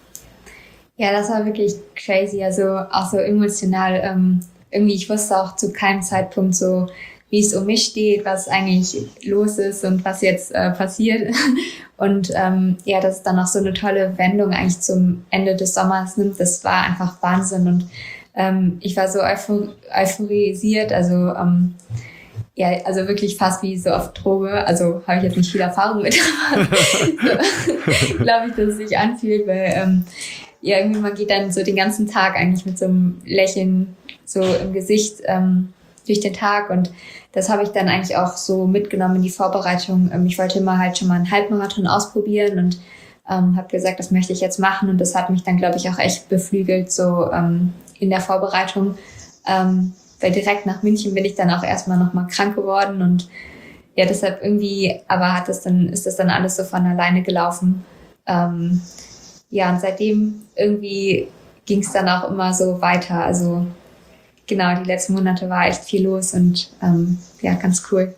Ja, das war wirklich crazy, also auch so emotional. Ähm, irgendwie, ich wusste auch zu keinem Zeitpunkt so, wie es um mich steht, was eigentlich los ist und was jetzt äh, passiert. Und ähm, ja, dass es dann auch so eine tolle Wendung eigentlich zum Ende des Sommers nimmt, das war einfach Wahnsinn. Und ähm, ich war so euphor- euphorisiert, also ähm, ja, also wirklich fast wie so auf Droge. Also habe ich jetzt nicht viel Erfahrung mit, aber so, glaube ich, dass es sich anfühlt, weil ähm, ja, irgendwie man geht dann so den ganzen Tag eigentlich mit so einem Lächeln so im Gesicht ähm, durch den Tag und das habe ich dann eigentlich auch so mitgenommen in die Vorbereitung. Ähm, ich wollte immer halt schon mal einen Halbmarathon ausprobieren und ähm, habe gesagt, das möchte ich jetzt machen und das hat mich dann, glaube ich, auch echt beflügelt so ähm, in der Vorbereitung, ähm, weil direkt nach München bin ich dann auch erstmal nochmal krank geworden und ja, deshalb irgendwie, aber hat das dann, ist das dann alles so von alleine gelaufen. Ähm, ja, und seitdem irgendwie ging es dann auch immer so weiter. Also genau, die letzten Monate war echt viel los und ähm, ja, ganz cool.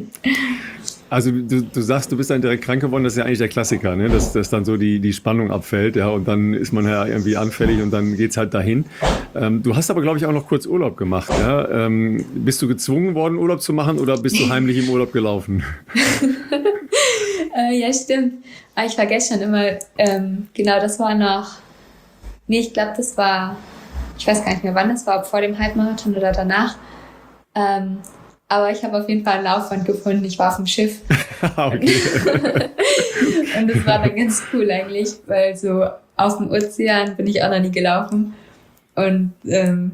Also du, du sagst, du bist dann direkt krank geworden, das ist ja eigentlich der Klassiker, ne? dass, dass dann so die, die Spannung abfällt, ja, und dann ist man ja irgendwie anfällig und dann geht's halt dahin. Ähm, du hast aber, glaube ich, auch noch kurz Urlaub gemacht. Ja? Ähm, bist du gezwungen worden, Urlaub zu machen oder bist du heimlich im Urlaub gelaufen? äh, ja, stimmt. Aber ich vergesse schon immer, ähm, genau, das war noch, nee, ich glaube, das war, ich weiß gar nicht mehr, wann das war, ob vor dem Halbmarathon oder danach. Ähm, aber ich habe auf jeden Fall ein Laufband gefunden. Ich war auf dem Schiff. Okay. Und das war dann ganz cool eigentlich, weil so auf dem Ozean bin ich auch noch nie gelaufen. Und ähm,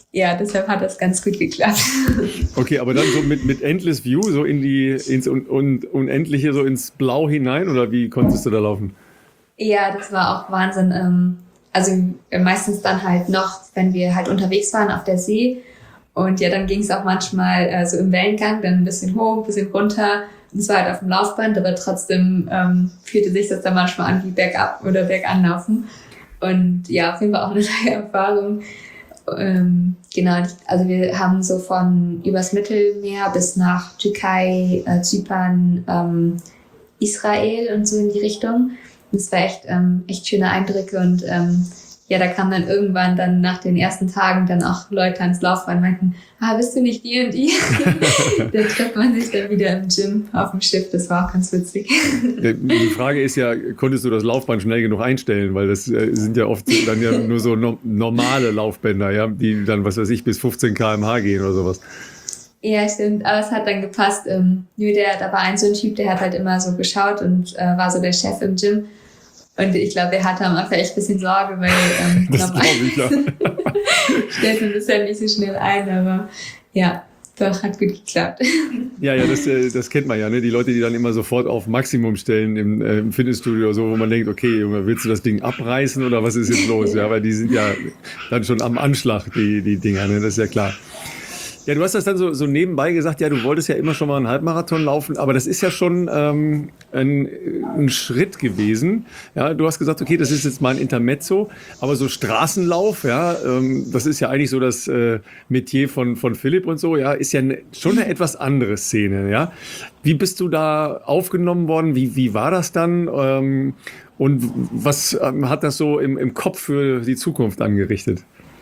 ja, deshalb hat das ganz gut geklappt. Okay, aber dann so mit, mit Endless View, so in die, ins Un, Un, Unendliche, so ins Blau hinein, oder wie konntest du da laufen? Ja, das war auch Wahnsinn. Ähm, also meistens dann halt noch, wenn wir halt unterwegs waren auf der See. Und ja, dann ging es auch manchmal äh, so im Wellengang, dann ein bisschen hoch, ein bisschen runter. Und es war halt auf dem Laufband, aber trotzdem ähm, fühlte sich das dann manchmal an wie bergab oder berganlaufen. Und ja, auf jeden Fall auch eine neue Erfahrung. Ähm, genau, also wir haben so von übers Mittelmeer bis nach Türkei, äh, Zypern, ähm, Israel und so in die Richtung. Das war echt, ähm, echt schöne Eindrücke und ähm, ja, da kamen dann irgendwann dann nach den ersten Tagen dann auch Leute ans Laufband und meinten, ah, bist du nicht die und die? Da trifft man sich dann wieder im Gym auf dem Schiff, das war auch ganz witzig. Die Frage ist ja, konntest du das Laufband schnell genug einstellen? Weil das äh, sind ja oft dann ja nur so no- normale Laufbänder, ja, die dann, was weiß ich, bis fünfzehn Kilometer pro Stunde gehen oder sowas. Ja, stimmt, aber es hat dann gepasst. Ähm, nur der, da war ein so ein Typ, der hat halt immer so geschaut und äh, war so der Chef im Gym. Und ich glaube, der hatte am Anfang echt ein bisschen Sorge, weil ähm, das glaube ich, ja. stellt man das ja nicht so schnell ein, aber ja, doch, hat gut geklappt. Ja, ja, das, das kennt man ja, ne? Die Leute, die dann immer sofort auf Maximum stellen im, äh, im Fitnessstudio oder so, wo man denkt, okay, Junge, willst du das Ding abreißen oder was ist jetzt los? Ja, weil die sind ja dann schon am Anschlag, die, die Dinger, ne? Das ist ja klar. Ja, du hast das dann so, so nebenbei gesagt, ja, du wolltest ja immer schon mal einen Halbmarathon laufen, aber das ist ja schon ähm, ein, ein Schritt gewesen. Ja, du hast gesagt, okay, das ist jetzt mal ein Intermezzo, aber so Straßenlauf, ja, ähm, das ist ja eigentlich so das äh, Metier von, von Philipp und so, ja, ist ja ne, schon eine etwas andere Szene, ja. Wie bist du da aufgenommen worden? Wie, wie war das dann? Ähm, und was ähm, hat das so im, im Kopf für die Zukunft angerichtet?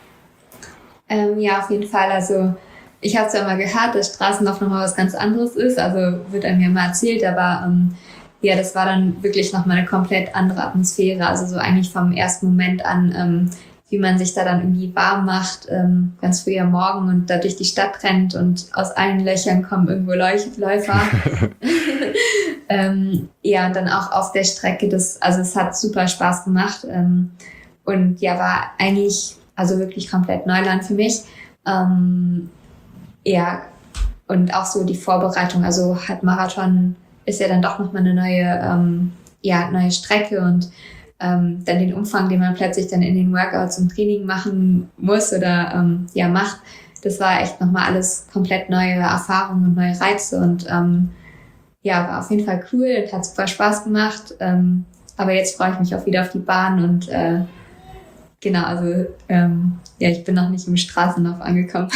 Ähm, ja, auf jeden Fall, also ich habe zwar mal gehört, dass Straßenlauf nochmal was ganz anderes ist, also wird einem ja mal erzählt, aber ähm, ja, das war dann wirklich nochmal eine komplett andere Atmosphäre, also so eigentlich vom ersten Moment an, ähm, wie man sich da dann irgendwie warm macht, ähm, ganz früh am Morgen und da durch die Stadt rennt und aus allen Löchern kommen irgendwo Läuf- Läufer. ähm, ja, und dann auch auf der Strecke, das, also es hat super Spaß gemacht ähm, und ja, war eigentlich also wirklich komplett Neuland für mich. Ähm, Ja, und auch so die Vorbereitung, also hat Marathon ist ja dann doch nochmal eine neue, ähm, ja, neue Strecke und ähm, dann den Umfang, den man plötzlich dann in den Workouts und Training machen muss oder ähm, ja macht, das war echt nochmal alles komplett neue Erfahrungen und neue Reize und ähm, ja, war auf jeden Fall cool und hat super Spaß gemacht, ähm, aber jetzt freue ich mich auch wieder auf die Bahn und äh, genau, also ähm, ja, ich bin noch nicht im Straßenlauf angekommen.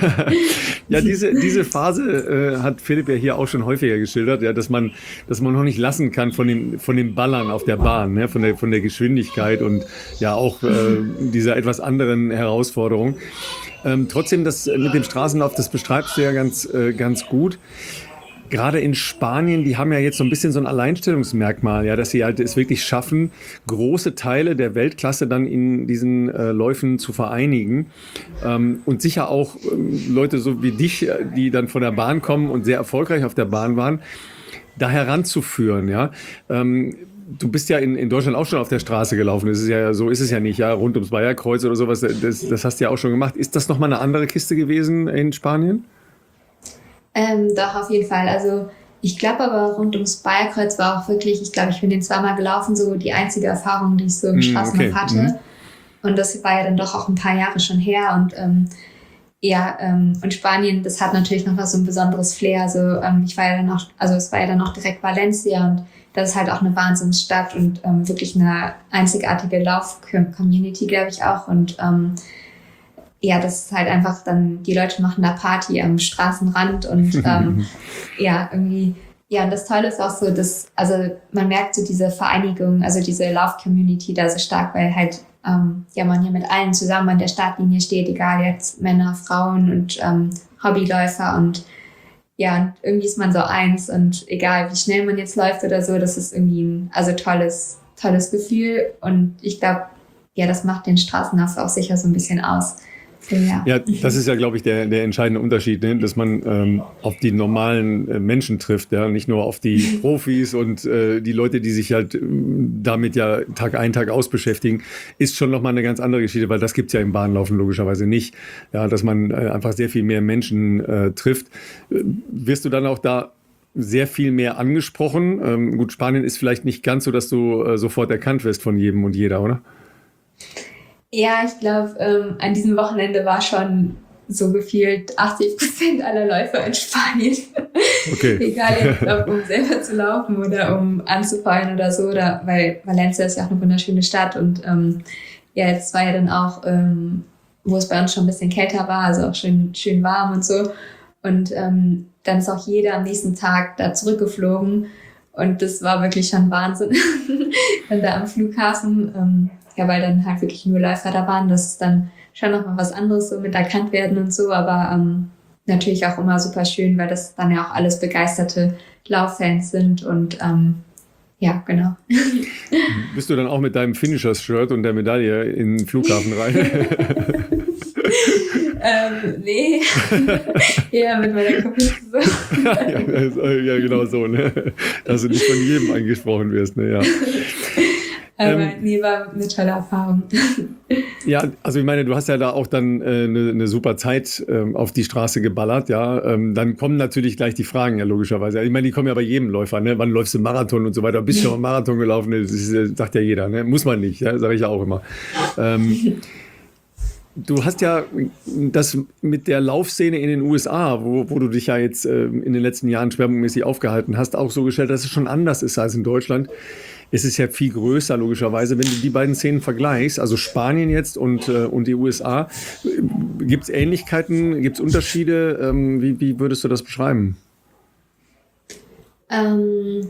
Ja, diese, diese Phase äh, hat Philipp ja hier auch schon häufiger geschildert, ja, dass man, dass man noch nicht lassen kann von dem, von dem Ballern auf der Bahn, ne, von der, von der Geschwindigkeit und ja auch äh, dieser etwas anderen Herausforderung. Ähm, trotzdem, das mit dem Straßenlauf, das beschreibst du ja ganz, äh, ganz gut. Gerade in Spanien, die haben ja jetzt so ein bisschen so ein Alleinstellungsmerkmal, ja, dass sie halt es wirklich schaffen, große Teile der Weltklasse dann in diesen äh, Läufen zu vereinigen. Ähm, und sicher auch ähm, Leute so wie dich, die dann von der Bahn kommen und sehr erfolgreich auf der Bahn waren, da heranzuführen, ja. Ähm, Du bist ja in, in Deutschland auch schon auf der Straße gelaufen. Das ist ja, so ist es ja nicht, ja, rund ums Bayerkreuz oder sowas. Das, das hast du ja auch schon gemacht. Ist das nochmal eine andere Kiste gewesen in Spanien? Ähm, doch, auf jeden Fall. Also ich glaube aber rund ums Bayerkreuz war auch wirklich, ich glaube, ich bin den zweimal gelaufen, so die einzige Erfahrung, die ich so im Straßenlauf okay. hatte. Mhm. Und das war ja dann doch auch ein paar Jahre schon her. Und ähm, ja, ähm, und Spanien, das hat natürlich noch was so ein besonderes Flair. Also ähm, ich war ja dann noch, also es war ja dann noch direkt Valencia und das ist halt auch eine Wahnsinnsstadt und ähm, wirklich eine einzigartige Lauf-Community, glaube ich auch. Und ähm, ja, das ist halt einfach dann, die Leute machen da Party am Straßenrand und ähm, ja, irgendwie, ja, und das Tolle ist auch so, dass, also man merkt so diese Vereinigung, also diese Lauf-Community da so stark, weil halt, ähm, ja, man hier mit allen zusammen an der Startlinie steht, egal jetzt Männer, Frauen und ähm, Hobbyläufer und ja, und irgendwie ist man so eins und egal wie schnell man jetzt läuft oder so, das ist irgendwie ein, also tolles, tolles Gefühl und ich glaube, ja, das macht den Straßenlauf auch sicher so ein bisschen aus. So, ja. Ja, das ist ja, glaube ich, der, der entscheidende Unterschied, ne? Dass man ähm, auf die normalen äh, Menschen trifft, ja, nicht nur auf die Profis und äh, die Leute, die sich halt äh, damit ja Tag ein, Tag aus beschäftigen, ist schon nochmal eine ganz andere Geschichte, weil das gibt's ja im Bahnlaufen logischerweise nicht, ja, dass man äh, einfach sehr viel mehr Menschen äh, trifft. Äh, wirst du dann auch da sehr viel mehr angesprochen? Ähm, gut, Spanien ist vielleicht nicht ganz so, dass du äh, sofort erkannt wirst von jedem und jeder, oder? Ja, ich glaube, ähm, an diesem Wochenende war schon so gefühlt achtzig Prozent aller Läufer in Spanien. Okay. Egal jetzt, ob um selber zu laufen oder um anzufallen oder so, oder, weil Valencia ist ja auch eine wunderschöne Stadt und ähm, ja, jetzt war ja dann auch, ähm, wo es bei uns schon ein bisschen kälter war, also auch schön, schön warm und so. Und ähm, dann ist auch jeder am nächsten Tag da zurückgeflogen und das war wirklich schon Wahnsinn. Dann da am Flughafen, ähm, ja, weil dann halt wirklich nur Läufer da waren, das ist dann schon nochmal was anderes, so mit erkannt werden und so, aber ähm, natürlich auch immer super schön, weil das dann ja auch alles begeisterte Lauffans sind und ähm, ja, genau. Bist du dann auch mit deinem Finishers-Shirt und der Medaille in den Flughafen rein? ähm, nee, eher mit meiner Kapuze. ja, ja, genau so, ne? Dass du nicht von jedem angesprochen wirst, ne? Ja. Aber ähm, nee, war eine tolle Erfahrung. Ja, also ich meine, du hast ja da auch dann äh, eine, eine super Zeit ähm, auf die Straße geballert, ja. Ähm, dann kommen natürlich gleich die Fragen, ja, logischerweise. Ich meine, die kommen ja bei jedem Läufer, ne? Wann läufst du Marathon und so weiter? Bist du schon mal Marathon gelaufen? Das ist, sagt ja jeder, ne? Muss man nicht, ja? Sage ich ja auch immer. Ähm, Du hast ja das mit der Laufszene in den U S A, wo, wo du dich ja jetzt äh, in den letzten Jahren schwerpunktmäßig aufgehalten hast, auch so gestellt, dass es schon anders ist als in Deutschland. Es ist ja viel größer, logischerweise. Wenn du die beiden Szenen vergleichst, also Spanien jetzt und, äh, und die U S A, gibt es Ähnlichkeiten, gibt es Unterschiede? Ähm, wie, wie würdest du das beschreiben? Ähm,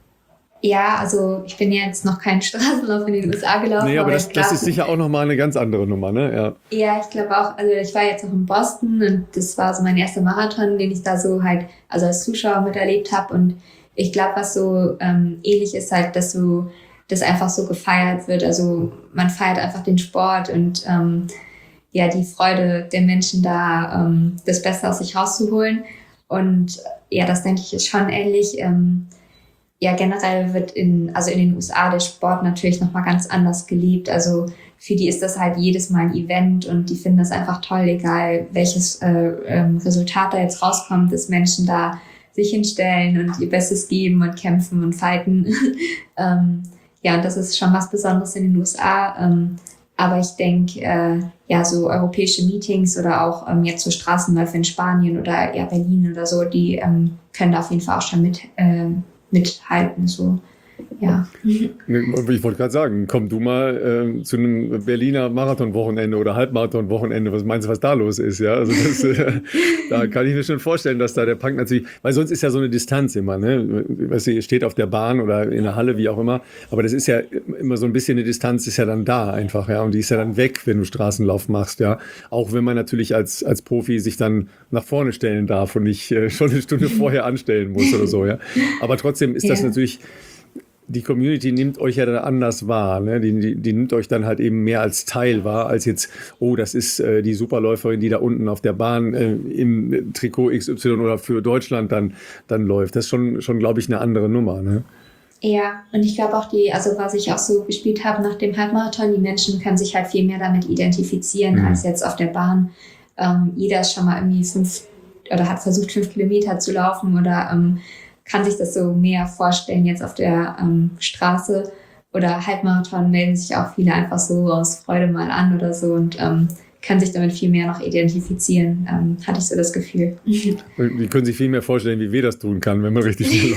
ja, also ich bin ja jetzt noch keinen Straßenlauf in den U S A gelaufen. Nee, aber, aber das, glaub, das ist sicher auch nochmal eine ganz andere Nummer, ne? Ja, ja, ich glaube auch, also ich war jetzt auch in Boston und das war so mein erster Marathon, den ich da so halt, also als Zuschauer miterlebt habe und ich glaube, was so ähm, ähnlich ist halt, dass so das einfach so gefeiert wird. Also man feiert einfach den Sport und ähm, ja die Freude der Menschen da, ähm, das Beste aus sich rauszuholen. Und ja, das denke ich ist schon ähnlich. Ähm, ja, generell wird in also in den U S A der Sport natürlich nochmal ganz anders geliebt. Also für die ist das halt jedes Mal ein Event und die finden das einfach toll, egal welches äh, ähm, Resultat da jetzt rauskommt, dass Menschen da sich hinstellen und ihr Bestes geben und kämpfen und fighten. ähm, ja, und das ist schon was Besonderes in den U S A. Ähm, aber ich denke, äh, ja, so europäische Meetings oder auch ähm, jetzt so Straßenläufe in Spanien oder ja, Berlin oder so, die ähm, können da auf jeden Fall auch schon mit, äh, mithalten. So. Ja. Ich wollte gerade sagen, komm du mal äh, zu einem Berliner Marathon-Wochenende oder Halbmarathon-Wochenende, was meinst du, was da los ist? Ja, also das, äh, da kann ich mir schon vorstellen, dass da der Punk natürlich, weil sonst ist ja so eine Distanz immer, ne? Weißt du, ihr steht auf der Bahn oder in der Halle, wie auch immer, aber das ist ja immer so ein bisschen eine Distanz, ist ja dann da einfach, ja, und die ist ja dann weg, wenn du Straßenlauf machst, ja, auch wenn man natürlich als, als Profi sich dann nach vorne stellen darf und nicht äh, schon eine Stunde vorher anstellen muss oder so, ja, aber trotzdem ist das ja. natürlich, die Community nimmt euch ja dann anders wahr, ne? Die, die, die nimmt euch dann halt eben mehr als Teil wahr, als jetzt, oh, das ist äh, die Superläuferin, die da unten auf der Bahn äh, im Trikot X Y oder für Deutschland dann, dann läuft. Das ist schon, schon glaube ich, eine andere Nummer, ne? Ja, und ich glaube auch die, also was ich auch so gespielt habe nach dem Halbmarathon, die Menschen können sich halt viel mehr damit identifizieren, mhm. als jetzt auf der Bahn. Ähm, jeder ist schon mal irgendwie fünf oder hat versucht, fünf Kilometer zu laufen oder ähm, kann sich das so mehr vorstellen jetzt auf der ähm, Straße oder Halbmarathon melden sich auch viele einfach so aus Freude mal an oder so und ähm, kann sich damit viel mehr noch identifizieren, ähm, hatte ich so das Gefühl. Die können sich viel mehr vorstellen, wie weh das tun kann, wenn man richtig schnell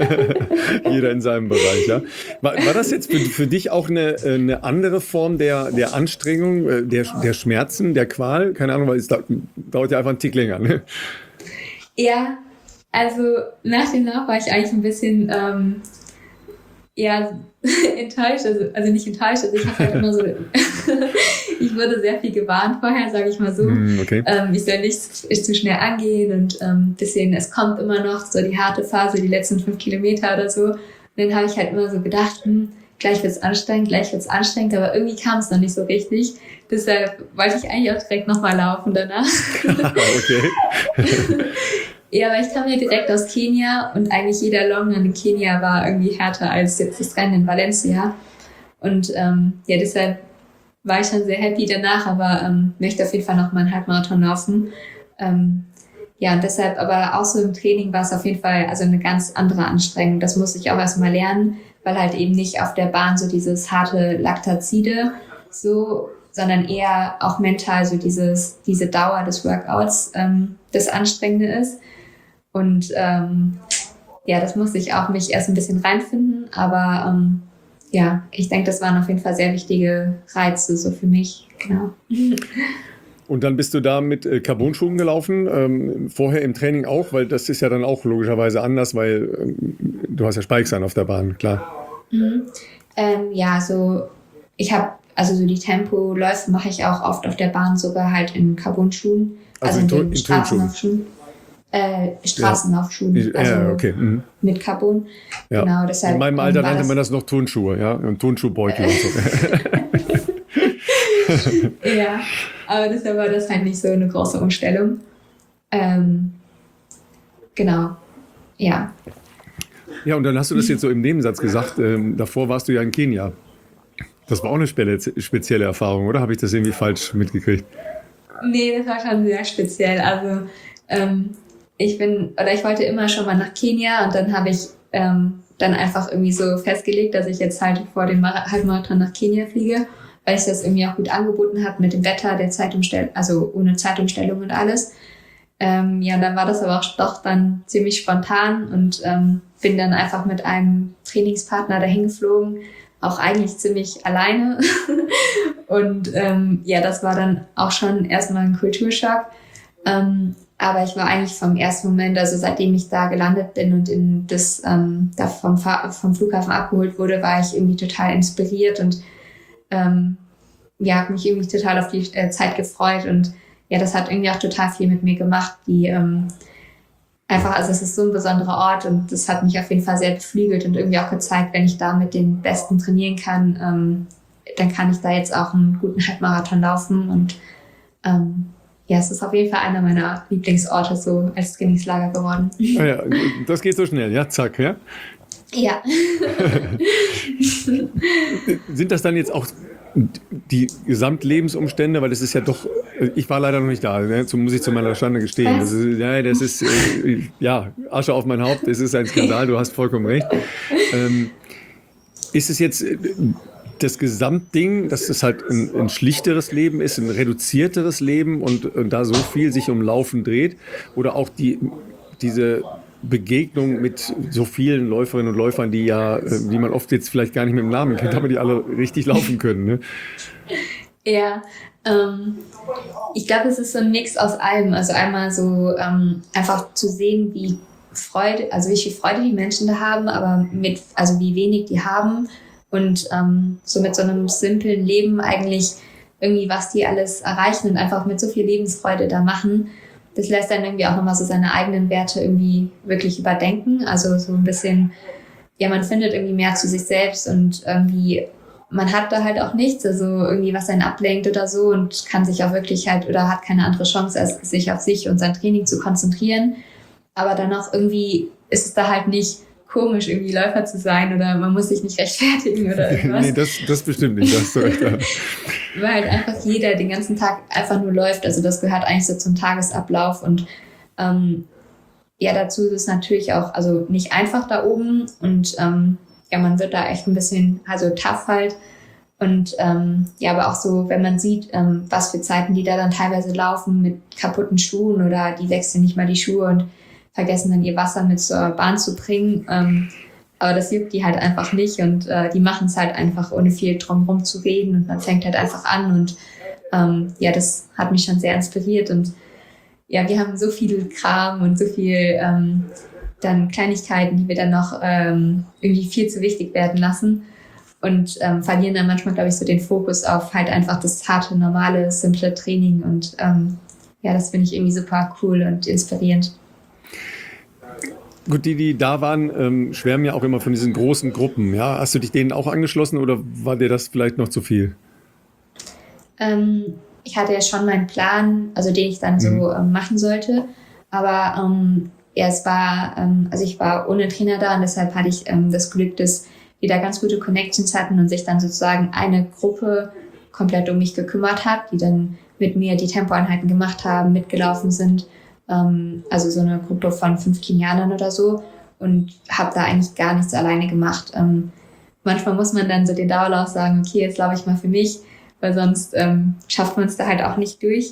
läuft. Jeder in seinem Bereich, ja. War, war das jetzt für, für dich auch eine, eine andere Form der, der Anstrengung, der, der Schmerzen, der Qual? Keine Ahnung, weil es dauert ja einfach einen Tick länger, ne? Ja, also nach dem Lauf war ich eigentlich ein bisschen ähm, ja, enttäuscht, also, also nicht enttäuscht, also ich habe halt immer so, ich wurde sehr viel gewarnt vorher, sage ich mal so. Mm, okay. ähm, ich soll nicht zu, zu schnell angehen und ähm, bisschen, es kommt immer noch so die harte Phase, die letzten fünf Kilometer oder so. Und dann habe ich halt immer so gedacht, hm, gleich wird's anstrengend, gleich wird's anstrengend, aber irgendwie kam es noch nicht so richtig. deshalb wollte ich eigentlich auch direkt nochmal laufen danach. Okay. Ja, aber ich kam ja direkt aus Kenia und eigentlich jeder Long in Kenia war irgendwie härter als jetzt das Rennen in Valencia. Und ähm, ja, deshalb war ich schon sehr happy danach, aber ähm, möchte auf jeden Fall noch mal einen Halbmarathon laufen. Ähm, ja, und deshalb, aber auch so im Training war es auf jeden Fall also eine ganz andere Anstrengung. Das musste ich auch erstmal lernen, weil halt eben nicht auf der Bahn so dieses harte Laktazide so, sondern eher auch mental so dieses, diese Dauer des Workouts ähm, das Anstrengende ist. Und ähm, ja, das musste ich auch mich erst ein bisschen reinfinden, aber ähm, ja, ich denke, das waren auf jeden Fall sehr wichtige Reize so für mich, genau. Und dann bist du da mit äh, Carbon-Schuhen gelaufen, ähm, vorher im Training auch, weil das ist ja dann auch logischerweise anders, weil ähm, du hast ja Spikes an auf der Bahn, klar. Mhm. Ähm, ja, so ich habe, also so die Tempoläufe mache ich auch oft auf der Bahn sogar halt in Carbon-Schuhen, also, also in, in den Straßenlaufschuhen. Äh, Straßenlaufschuhen, ja, also ja, okay. Mhm. mit Carbon. Ja. Genau, deshalb, in meinem Alter ähm, nannte das man das noch Turnschuhe, ja, und Turnschuhbeutel und so. Ja, aber deshalb war das halt nicht so eine große Umstellung. Ähm, genau, ja. Ja, und dann hast du das jetzt so im Nebensatz gesagt, ähm, davor warst du ja in Kenia. Das war auch eine spezielle Erfahrung, oder? Habe ich das irgendwie falsch mitgekriegt? Nee, das war schon sehr speziell. Also ähm, ich bin, oder ich wollte immer schon mal nach Kenia und dann habe ich ähm, dann einfach irgendwie so festgelegt, dass ich jetzt halt vor dem Halbmarathon nach Kenia fliege, weil ich das irgendwie auch gut angeboten habe mit dem Wetter, der Zeitumstellung, also ohne Zeitumstellung und alles. Ähm, ja, dann war das aber auch doch dann ziemlich spontan und ähm, bin dann einfach mit einem Trainingspartner dahin geflogen, auch eigentlich ziemlich alleine. Und ähm, ja, das war dann auch schon erstmal ein Kulturschock. Ähm, aber ich war eigentlich vom ersten Moment, also seitdem ich da gelandet bin und in das ähm, da vom, Fahr- vom Flughafen abgeholt wurde, war ich irgendwie total inspiriert und ähm, ja, habe mich irgendwie total auf die äh, Zeit gefreut. Und ja, das hat irgendwie auch total viel mit mir gemacht, die ähm, einfach, also es ist so ein besonderer Ort und das hat mich auf jeden Fall sehr beflügelt und irgendwie auch gezeigt, wenn ich da mit den Besten trainieren kann, ähm, dann kann ich da jetzt auch einen guten Halbmarathon laufen und ähm, ja, es ist auf jeden Fall einer meiner Lieblingsorte so als Trainingslager geworden. Ah ja, das geht so schnell, ja, zack, ja. Ja. Sind das dann jetzt auch die Gesamtlebensumstände, weil das ist ja doch, ich war leider noch nicht da, ne? So muss ich zu meiner Schande gestehen. Das ist, ja, das ist, äh, ja, Asche auf mein Haupt, es ist ein Skandal, du hast vollkommen recht. Ähm, ist es jetzt das Gesamtding, dass es halt ein, ein schlichteres Leben ist, ein reduzierteres Leben und, und da so viel sich um Laufen dreht? Oder auch die, diese Begegnung mit so vielen Läuferinnen und Läufern, die ja, die man oft jetzt vielleicht gar nicht mit dem Namen kennt, aber die alle richtig laufen können, ne? Ja, ähm, ich glaube, es ist so ein Mix aus allem. Also einmal so ähm, einfach zu sehen, wie Freude, also wie viel Freude die Menschen da haben, aber mit, also wie wenig die haben und ähm, so mit so einem simplen Leben eigentlich irgendwie, was die alles erreichen und einfach mit so viel Lebensfreude da machen. Das lässt dann irgendwie auch nochmal so seine eigenen Werte irgendwie wirklich überdenken. Also so ein bisschen, ja, man findet irgendwie mehr zu sich selbst und irgendwie, man hat da halt auch nichts, also irgendwie was einen ablenkt oder so und kann sich auch wirklich halt oder hat keine andere Chance, als sich auf sich und sein Training zu konzentrieren. Aber dann auch irgendwie ist es da halt nicht komisch, irgendwie Läufer zu sein oder man muss sich nicht rechtfertigen oder irgendwas. Nee, das, das bestimmt nicht, das hast du recht. Weil halt einfach jeder den ganzen Tag einfach nur läuft. Also das gehört eigentlich so zum Tagesablauf und ähm, ja, dazu ist es natürlich auch, also nicht einfach da oben und ähm, ja, man wird da echt ein bisschen, also tough halt und ähm, ja, aber auch so, wenn man sieht, ähm, was für Zeiten die da dann teilweise laufen mit kaputten Schuhen oder die wechseln nicht mal die Schuhe und vergessen dann ihr Wasser mit zur Bahn zu bringen. Ähm, aber das juckt die halt einfach nicht und äh, die machen es halt einfach, ohne viel drumherum zu reden und man fängt halt einfach an und ähm, ja, das hat mich schon sehr inspiriert und ja, wir haben so viel Kram und so viel ähm, dann Kleinigkeiten, die wir dann noch ähm, irgendwie viel zu wichtig werden lassen und ähm, verlieren dann manchmal, glaube ich, so den Fokus auf halt einfach das harte, normale, simple Training und ähm, ja, das finde ich irgendwie super cool und inspirierend. Gut, die, die da waren, ähm, schwärmen ja auch immer von diesen großen Gruppen. Ja? Hast du dich denen auch angeschlossen oder war dir das vielleicht noch zu viel? Ähm, ich hatte ja schon meinen Plan, also den ich dann so Mhm. ähm, machen sollte. Aber ähm, ja, es war, ähm, also ich war ohne Trainer da und deshalb hatte ich ähm, das Glück, dass wir da ganz gute Connections hatten und sich dann sozusagen eine Gruppe komplett um mich gekümmert hat, die dann mit mir die Tempoeinheiten gemacht haben, mitgelaufen sind. Ähm, also so eine Gruppe von fünf Kenianern oder so, und habe da eigentlich gar nichts alleine gemacht. Ähm, manchmal muss man dann so den Dauerlauf sagen, okay, jetzt laufe ich mal für mich, weil sonst ähm, schafft man es da halt auch nicht durch.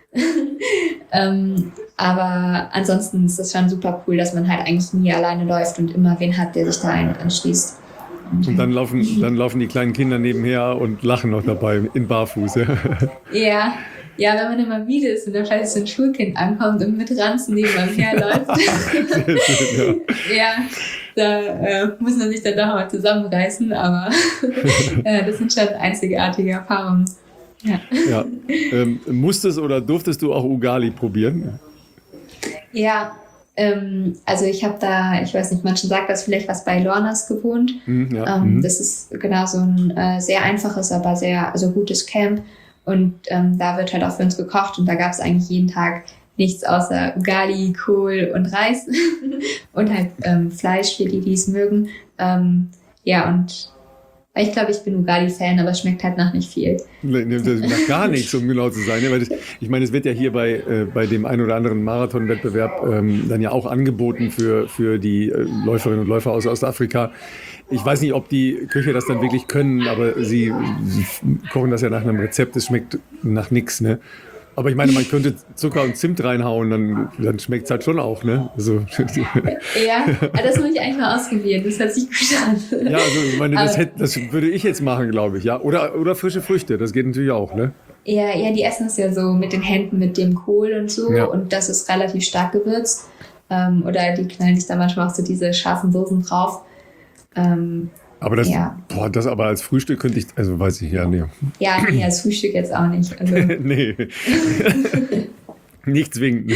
ähm, aber ansonsten ist es schon super cool, dass man halt eigentlich nie alleine läuft und immer wen hat, der sich da ein- anschließt. Und dann laufen, dann laufen die kleinen Kinder nebenher und lachen noch dabei in Barfuß. Ja. Ja, ja, wenn man immer müde ist und dann vielleicht so ein Schulkind ankommt und mit Ranzen neben einem herläuft. Sehr schön, ja. Ja, da äh, muss man sich dann doch mal zusammenreißen, aber äh, das sind schon einzigartige Erfahrungen. Ja, Ja. Ähm, musstest oder durftest du auch Ugali probieren? ja ähm, also ich habe da, ich weiß nicht, manchen sagt das vielleicht, was bei Lornas gewohnt. Mhm, ja. Ähm, Mhm. Das ist genau so ein äh, sehr einfaches, aber sehr also gutes Camp. Und ähm, da wird halt auch für uns gekocht und da gab es eigentlich jeden Tag nichts außer Ugali, Kohl und Reis und halt ähm, Fleisch für die, die es mögen. Ähm, ja, und ich glaube, ich bin Ugali-Fan, aber es schmeckt halt nach nicht viel. Nee, nee, das macht gar nichts, um genau zu sein. Ne? Weil das, ich meine, es wird ja hier bei, äh, bei dem ein oder anderen Marathonwettbewerb ähm, dann ja auch angeboten für, für die äh, Läuferinnen und Läufer aus Ostafrika. Ich weiß nicht, ob die Köche das dann wirklich können, aber sie, sie kochen das ja nach einem Rezept, es schmeckt nach nichts, ne? Aber ich meine, man könnte Zucker und Zimt reinhauen, dann, dann schmeckt es halt schon auch, ne? Also, Ja, aber das muss ich eigentlich mal ausprobieren. Das hört sich gut an. ja, also ich meine, das, Aber- hätte, das würde ich jetzt machen, glaube ich, ja. Oder, oder frische Früchte, das geht natürlich auch, ne? Ja, ja, die essen es ja so mit den Händen, mit dem Kohl und so. Ja. Und das ist relativ stark gewürzt. Ähm, oder die knallen sich da manchmal auch so diese scharfen Soßen drauf. Ähm, Aber das, Ja. boah, das aber als Frühstück könnte ich, also weiß ich ja, nee. ja, nee, als Frühstück jetzt auch nicht. Also, nee. Nicht zwingend.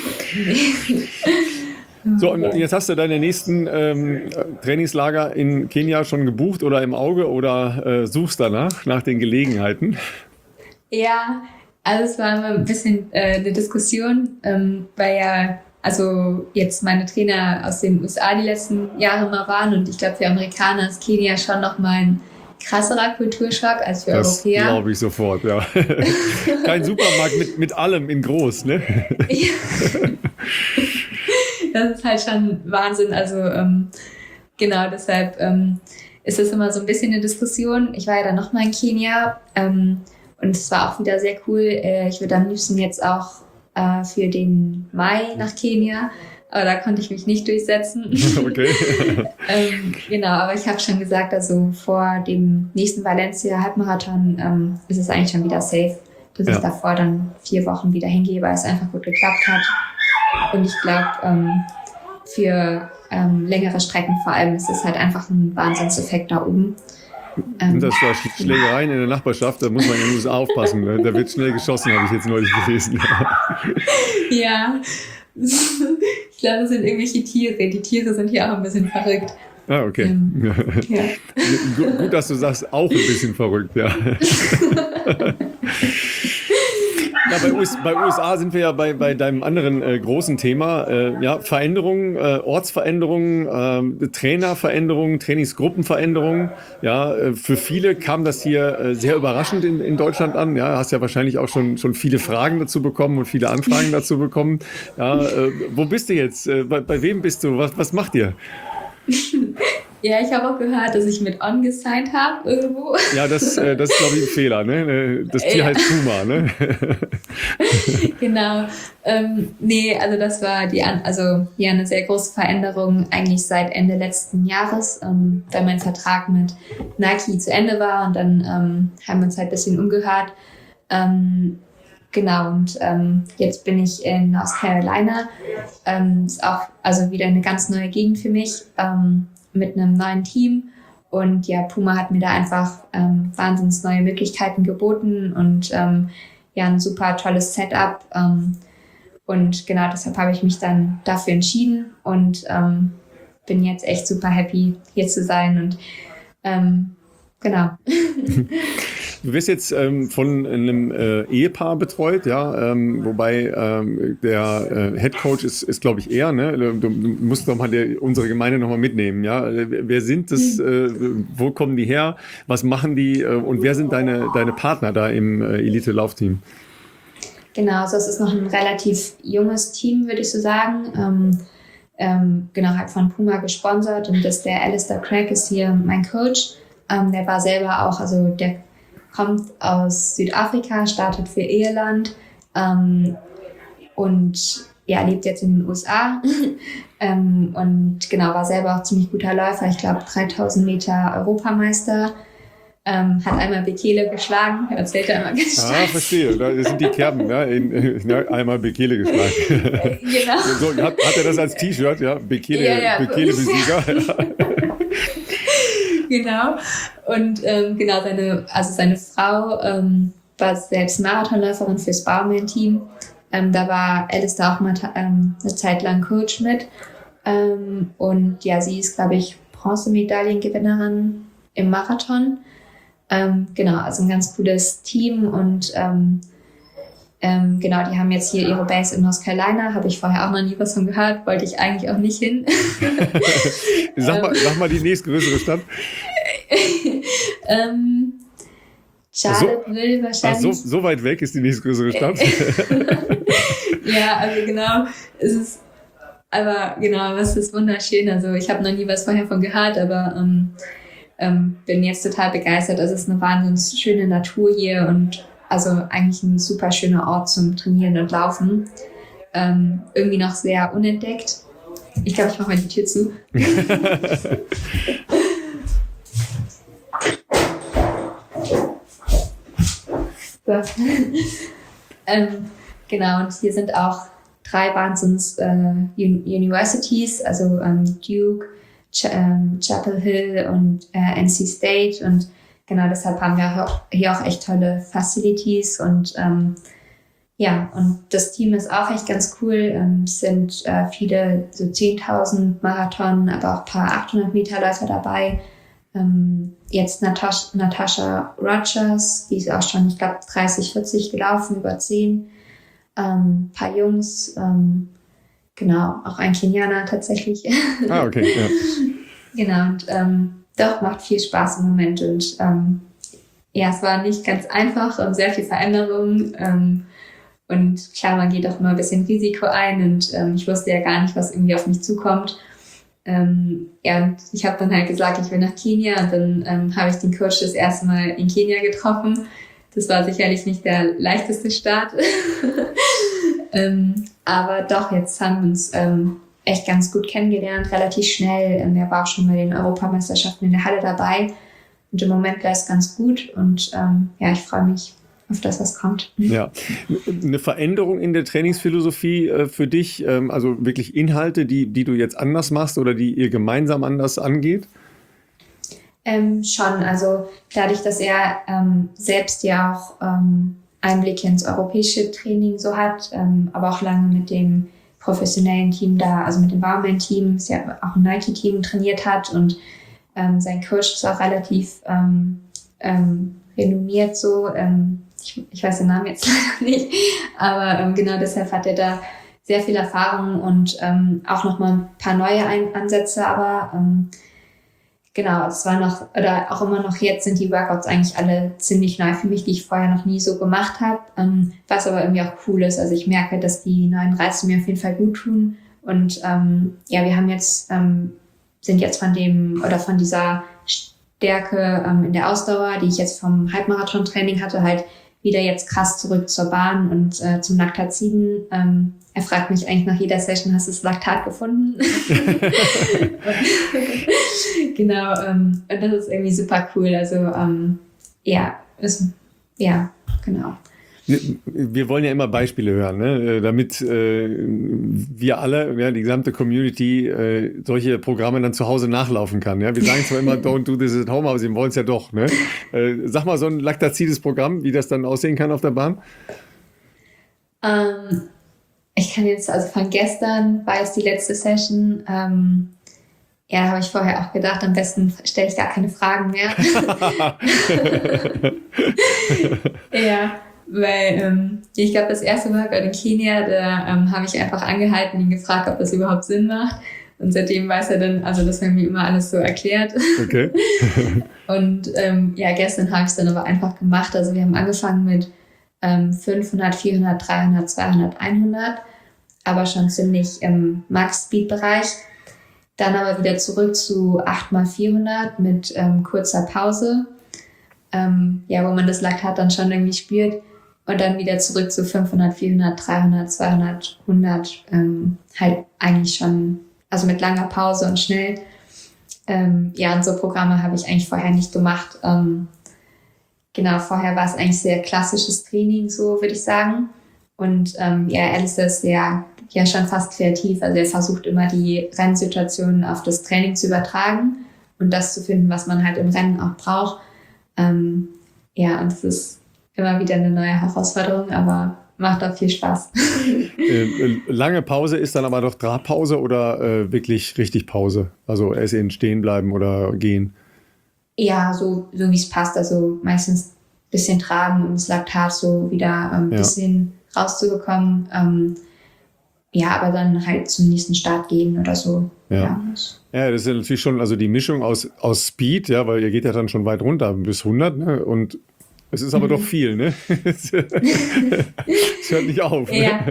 So, und jetzt hast du deine nächsten ähm, Trainingslager in Kenia schon gebucht oder im Auge oder äh, suchst danach, nach den Gelegenheiten? ja, also es war immer ein bisschen äh, eine Diskussion, ähm, weil ja, also jetzt meine Trainer aus den U S A die letzten Jahre mal waren und ich glaube, für Amerikaner ist Kenia schon noch mal ein krasserer Kulturschock als für Das Europäer. glaube ich sofort, ja. Kein Supermarkt mit, mit allem in groß, ne? Das ist halt schon Wahnsinn. Also ähm, genau, deshalb ähm, ist es immer so ein bisschen eine Diskussion. Ich war ja dann nochmal in Kenia ähm, und es war auch wieder sehr cool. Äh, ich würde am liebsten jetzt auch äh, für den Mai nach Kenia, aber da konnte ich mich nicht durchsetzen. Okay. ähm, genau, aber ich habe schon gesagt, also vor dem nächsten Valencia-Halbmarathon ähm, ist es eigentlich schon wieder safe, dass Ja. ich davor dann vier Wochen wieder hingehe, weil es einfach gut geklappt hat. Und ich glaube, ähm, für ähm, längere Strecken vor allem ist es halt einfach ein Wahnsinnseffekt da oben. Ähm, Sind das da Sch- Schlägereien in der Nachbarschaft? Da muss man in den U S A aufpassen. Ne? Da wird schnell geschossen, habe ich jetzt neulich gelesen. ja, ich glaube, das sind irgendwelche Tiere. Die Tiere sind hier auch ein bisschen verrückt. Ah, okay. Ähm, ja. Gut, gut, dass du sagst, auch ein bisschen verrückt, ja. Ja, bei, U S, bei U S A sind wir ja bei, bei deinem anderen äh, großen Thema. Äh, ja, Veränderungen, äh, Ortsveränderungen, äh, Trainerveränderungen, Trainingsgruppenveränderungen. Ja, äh, für viele kam das hier äh, sehr überraschend in, in Deutschland an. Ja, hast ja wahrscheinlich auch schon, schon viele Fragen dazu bekommen und viele Anfragen dazu bekommen. Ja, äh, wo bist du jetzt? Äh, bei, bei wem bist du? Was, was macht ihr? Ja, ich habe auch gehört, dass ich mit On gesigned habe irgendwo. Ja, das, äh, das ist, glaube ich, ein Fehler. Ne? Das Tier Ja. heißt Puma. Ne? Genau. Ähm, nee, also das war die, An also ja eine sehr große Veränderung eigentlich seit Ende letzten Jahres, ähm, weil mein Vertrag mit Nike zu Ende war und dann ähm, haben wir uns halt ein bisschen umgehört. Ähm, genau, und ähm, jetzt bin ich in North Carolina. Ähm, ist auch also wieder eine ganz neue Gegend für mich, ähm, mit einem neuen Team. Und ja, Puma hat mir da einfach ähm, wahnsinns neue Möglichkeiten geboten und ähm, ja, ein super tolles Setup. Ähm, und genau deshalb habe ich mich dann dafür entschieden und ähm, bin jetzt echt super happy, hier zu sein. Und ähm, genau. Du wirst jetzt ähm, von einem äh, Ehepaar betreut, ja, ähm, wobei ähm, der äh, Head Coach ist, ist glaube ich, er, ne? Du, du musst doch mal der, unsere Gemeinde noch mal mitnehmen, ja. Wer sind das? Äh, wo kommen die her? Was machen die? Äh, und wer sind deine, deine Partner da im äh, Elite-Laufteam? Genau, also es ist noch ein relativ junges Team, würde ich so sagen. Ähm, ähm, genau, halt von Puma gesponsert und das der Alistair Craig ist hier mein Coach. Ähm, der war selber auch, also der kommt aus Südafrika, startet für Irland ähm, und ja, lebt jetzt in den U S A ähm, und genau, war selber auch ziemlich guter Läufer, ich glaube dreitausend Meter Europameister, ähm, hat einmal Bekele geschlagen, erzählt er immer ganz stolz. Ah, verstehe, das sind die Kerben, ja, in, in, einmal Bekele geschlagen. Genau. So, hat, hat er das als T-Shirt, ja, Bekele, Ja, ja. Bekele-Besieger. Genau. Und ähm, genau, seine, also seine Frau ähm, war selbst Marathonläuferin fürs Baumann-Team. Ähm, da war Alistair auch mal ähm, eine Zeit lang Coach mit. Ähm, und ja, sie ist, glaube ich, Bronzemedaillengewinnerin im Marathon. Ähm, genau, also ein ganz cooles Team. Und ähm, ähm, genau, die haben jetzt hier ihre Base in North Carolina. Habe ich vorher auch noch nie was von gehört. Wollte ich eigentlich auch nicht hin. sag, mal, sag mal die nächstgrößere Stadt. ähm, Charlottesville Ach, wahrscheinlich. so, so weit weg ist die nächstgrößere Stadt. Ja, also genau, es ist, aber genau, was ist wunderschön. Also ich habe noch nie was vorher von gehört, aber ähm, ähm, bin jetzt total begeistert. Also es ist eine wahnsinnig schöne Natur hier und also eigentlich ein super schöner Ort zum Trainieren und Laufen. Ähm, irgendwie noch sehr unentdeckt. Ich glaube, ich mache mal die Tür zu. So. ähm, genau, und hier sind auch drei Wahnsinns äh, Un- Universities, also ähm, Duke, Ch- ähm, Chapel Hill und äh, N C State. Und genau deshalb haben wir auch, hier auch echt tolle Facilities. Und ähm, ja, und das Team ist auch echt ganz cool. Ähm, es sind äh, viele, so zehntausend Marathon, aber auch ein paar achthundert Meter Läufer dabei. Ähm, jetzt Natascha, Natascha Rogers, die ist auch schon, ich glaube, dreißig, vierzig gelaufen, über zehn. Ähm, paar Jungs, ähm, genau, auch ein Kenianer tatsächlich. Ah, okay, ja. Genau, und ähm, doch, macht viel Spaß im Moment. Und ähm, ja, es war nicht ganz einfach und sehr viel Veränderung. Ähm, und klar, man geht auch immer ein bisschen Risiko ein und ähm, ich wusste ja gar nicht, was irgendwie auf mich zukommt. Ähm, ja, und ich habe dann halt gesagt, ich will nach Kenia und dann ähm, habe ich den Coach das erste Mal in Kenia getroffen. Das war sicherlich nicht der leichteste Start. ähm, aber doch, jetzt haben wir uns ähm, echt ganz gut kennengelernt, relativ schnell. Ähm, er war auch schon bei den Europameisterschaften in der Halle dabei. Und im Moment läuft es ganz gut und ähm, ja, ich freue mich auf das, was kommt. Ja, eine Veränderung in der Trainingsphilosophie äh, für dich, ähm, also wirklich Inhalte, die, die du jetzt anders machst oder die ihr gemeinsam anders angeht? Ähm, schon, also dadurch, dass er ähm, selbst ja auch ähm, Einblicke ins europäische Training so hat, ähm, aber auch lange mit dem professionellen Team da, also mit dem Baumann-Team, ist ja auch ein Nike-Team trainiert hat und ähm, sein Coach ist auch relativ ähm, ähm, renommiert so, ähm, ich, ich weiß den Namen jetzt leider nicht, aber ähm, genau deshalb hat er da sehr viel Erfahrung und ähm, auch nochmal ein paar neue Ein- Ansätze, aber ähm, genau, es war noch, oder auch immer noch jetzt sind die Workouts eigentlich alle ziemlich neu für mich, die ich vorher noch nie so gemacht habe, ähm, was aber irgendwie auch cool ist. Also ich merke, dass die neuen Reize mir auf jeden Fall gut tun und ähm, ja, wir haben jetzt, ähm, sind jetzt von dem, oder von dieser Stärke ähm, in der Ausdauer, die ich jetzt vom Halbmarathon-Training hatte, halt wieder jetzt krass zurück zur Bahn und äh, zum Laktaziden. Ähm, er fragt mich eigentlich nach jeder Session, hast du das Laktat gefunden? Genau, ähm, und das ist irgendwie super cool. Also ähm, ja, ist, ja, genau. Wir wollen ja immer Beispiele hören, ne? Damit äh, wir alle, ja, die gesamte Community, äh, solche Programme dann zu Hause nachlaufen kann. Ja? Wir sagen zwar immer, don't do this at home, aber sie wollen es ja doch. Ne? Äh, sag mal so ein laktazides Programm, wie das dann aussehen kann auf der Bahn? Ähm, ich kann jetzt, also von gestern war jetzt die letzte Session, ähm, Ja, da habe ich vorher auch gedacht, am besten stelle ich gar keine Fragen mehr. Ja, weil ähm, ich glaube, das erste Mal bei den Kenia, da ähm, habe ich einfach angehalten und ihn gefragt, ob das überhaupt Sinn macht. Und seitdem weiß er dann, also das hat mir immer alles so erklärt. Okay. Und ähm, ja, gestern habe ich es dann aber einfach gemacht. Also wir haben angefangen mit ähm, fünfhundert, vierhundert, dreihundert, zweihundert, hundert, aber schon ziemlich im Max-Speed-Bereich. Dann aber wieder zurück zu acht mal vierhundert mit ähm, kurzer Pause, ähm, ja, wo man das Laktat dann schon irgendwie spürt. Und dann wieder zurück zu fünfhundert, vierhundert, dreihundert, zweihundert, hundert, ähm, halt eigentlich schon, also mit langer Pause und schnell. Ähm, ja, und so Programme habe ich eigentlich vorher nicht gemacht. Ähm, genau, vorher war es eigentlich sehr klassisches Training, so würde ich sagen. Und ähm, ja, Alistair ist sehr, ja schon fast kreativ. Also er versucht immer die Rennsituationen auf das Training zu übertragen und das zu finden, was man halt im Rennen auch braucht. Ähm, ja, und es ist immer wieder eine neue Herausforderung, aber macht auch viel Spaß. äh, lange Pause ist dann aber doch Trabpause oder äh, wirklich richtig Pause? Also essen, stehen bleiben oder gehen? Ja, so, so wie es passt. Also meistens ein bisschen tragen, um das Laktat so wieder ein ähm, Ja. bisschen rauszubekommen. Ähm, ja, aber dann halt zum nächsten Start gehen oder so. Ja. Ja, Ja, das ist ja natürlich schon, also die Mischung aus, aus Speed, ja, weil ihr geht ja dann schon weit runter, bis hundert, ne? Und es ist aber Mhm. doch viel, ne? Es hört nicht auf. Ne? Ja.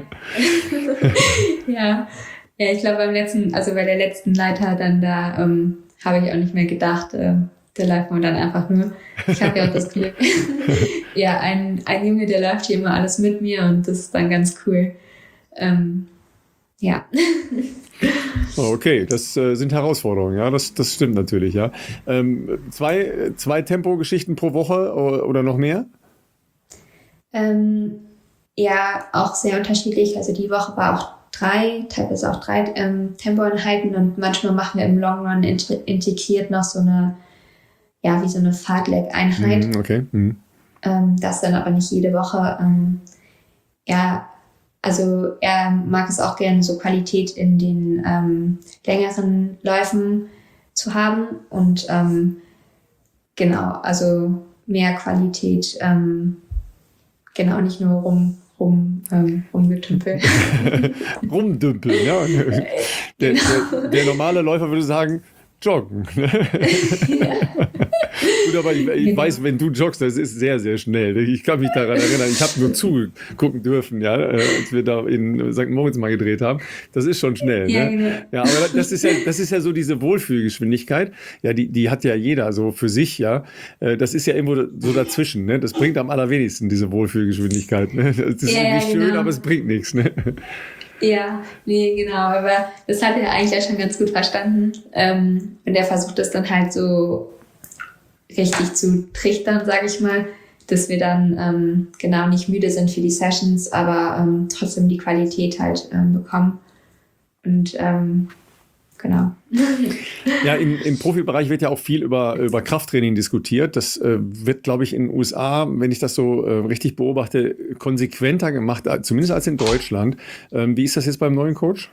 ja. Ja, ich glaube beim letzten, also bei der letzten Leiter dann da ähm, habe ich auch nicht mehr gedacht, äh, da läuft man dann einfach nur. Ich habe ja auch das Glück. ja, ein, ein Junge, der läuft hier immer alles mit mir und das ist dann ganz cool. Ähm, ja. Oh, okay, das äh, sind Herausforderungen, ja, das, das stimmt natürlich, ja. Ähm, zwei zwei Tempogeschichten pro Woche o- oder noch mehr? Ähm, ja, auch sehr unterschiedlich. Also die Woche war auch drei, teilweise auch drei ähm, Tempoeinheiten und manchmal machen wir im Long Run int- integriert noch so eine, ja, wie so eine Fartlek-Einheit. Mhm, okay. Mhm. Ähm, das dann aber nicht jede Woche. Ähm, ja, also er mag es auch gerne, so Qualität in den ähm, längeren Läufen zu haben und ähm, genau, also mehr Qualität, ähm, genau, nicht nur rum, rum, ähm, rumgetümpeln. Rumdümpeln, ja. Der, der, der normale Läufer würde sagen, joggen. ja. Gut, aber ich, ich Genau. weiß, wenn du joggst, das ist sehr, sehr schnell. Ich kann mich daran erinnern, ich habe nur zugucken dürfen, ja, äh, als wir da in Sankt Moritz mal gedreht haben. Das ist schon schnell. Ja, Ne? genau. Ja, aber das ist ja, das ist ja so diese Wohlfühlgeschwindigkeit. Ja, die, die hat ja jeder so für sich, ja. Äh, Das ist ja irgendwo so dazwischen. Ne? Das bringt am allerwenigsten diese Wohlfühlgeschwindigkeit. Ne? Das ist Ja, irgendwie ja, schön, genau. aber es bringt nichts. Ne? Ja, nee, genau, aber das hat er eigentlich ja schon ganz gut verstanden. Ähm, und er versucht das dann halt so richtig zu trichtern, sage ich mal, dass wir dann ähm, genau nicht müde sind für die Sessions, aber ähm, trotzdem die Qualität halt ähm, bekommen. Und ähm, genau. Ja, im, im Profibereich wird ja auch viel über, über Krafttraining diskutiert. Das äh, wird, glaube ich, in den U S A, wenn ich das so äh, richtig beobachte, konsequenter gemacht, äh, zumindest als in Deutschland. Ähm, wie ist das jetzt beim neuen Coach?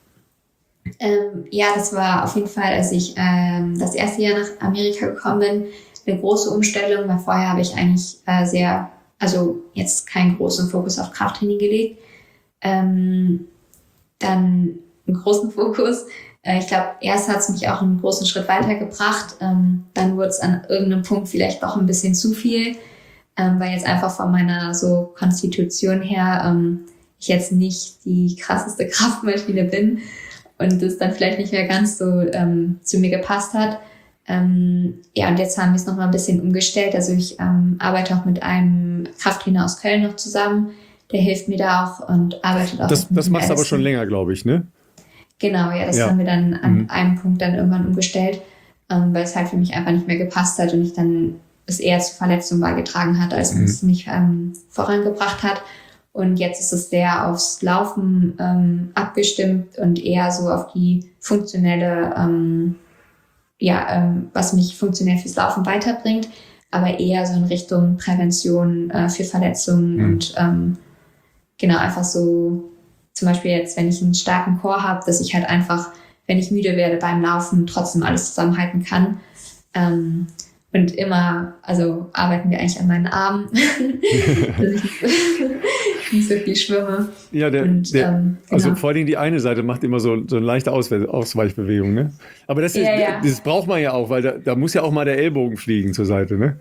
Ähm, ja, das war auf jeden Fall, als ich ähm, das erste Jahr nach Amerika gekommen bin, eine große Umstellung, weil vorher habe ich eigentlich äh, sehr, also jetzt keinen großen Fokus auf Krafttraining gelegt. Ähm, dann einen großen Fokus. Äh, ich glaube, erst hat es mich auch einen großen Schritt weitergebracht. Ähm, dann wurde es an irgendeinem Punkt vielleicht doch ein bisschen zu viel, ähm, weil jetzt einfach von meiner so Konstitution her ähm, ich jetzt nicht die krasseste Kraftmaschine bin und das dann vielleicht nicht mehr ganz so ähm, zu mir gepasst hat. Ähm, ja, und jetzt haben wir es nochmal ein bisschen umgestellt. Also ich ähm, arbeite auch mit einem Krafttrainer aus Köln noch zusammen. Der hilft mir da auch und arbeitet auch Das, mit das dem machst du aber Alistair. schon länger, glaube ich, ne? Genau, ja, das Ja. haben wir dann an Mhm. einem Punkt dann irgendwann umgestellt, ähm, weil es halt für mich einfach nicht mehr gepasst hat und ich dann es eher zu Verletzungen beigetragen hat, als Mhm. es mich ähm, vorangebracht hat. Und jetzt ist es sehr aufs Laufen ähm, abgestimmt und eher so auf die funktionelle, ähm, ja, ähm, was mich funktionell fürs Laufen weiterbringt, aber eher so in Richtung Prävention äh, für Verletzungen Mhm. und ähm, genau einfach so, zum Beispiel jetzt, wenn ich einen starken Core habe, dass ich halt einfach wenn ich müde werde beim Laufen, trotzdem alles zusammenhalten kann. Ähm, und immer, also arbeiten wir eigentlich an meinen Armen, dass ich nicht so viel schwimme. Ja, der, und, der ähm, genau. also vor allem die eine Seite macht immer so, so eine leichte Auswe- Ausweichbewegung, ne? Aber das, ist, Ja, ja. das braucht man ja auch, weil da, da muss ja auch mal der Ellbogen fliegen zur Seite, ne?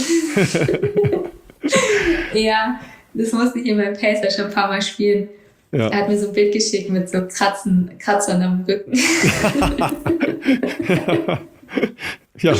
Ja, das musste ich in meinem Pacer schon ein paar Mal spielen. Ja. Er hat mir so ein Bild geschickt mit so Kratzen, Kratzern am Rücken. Ja,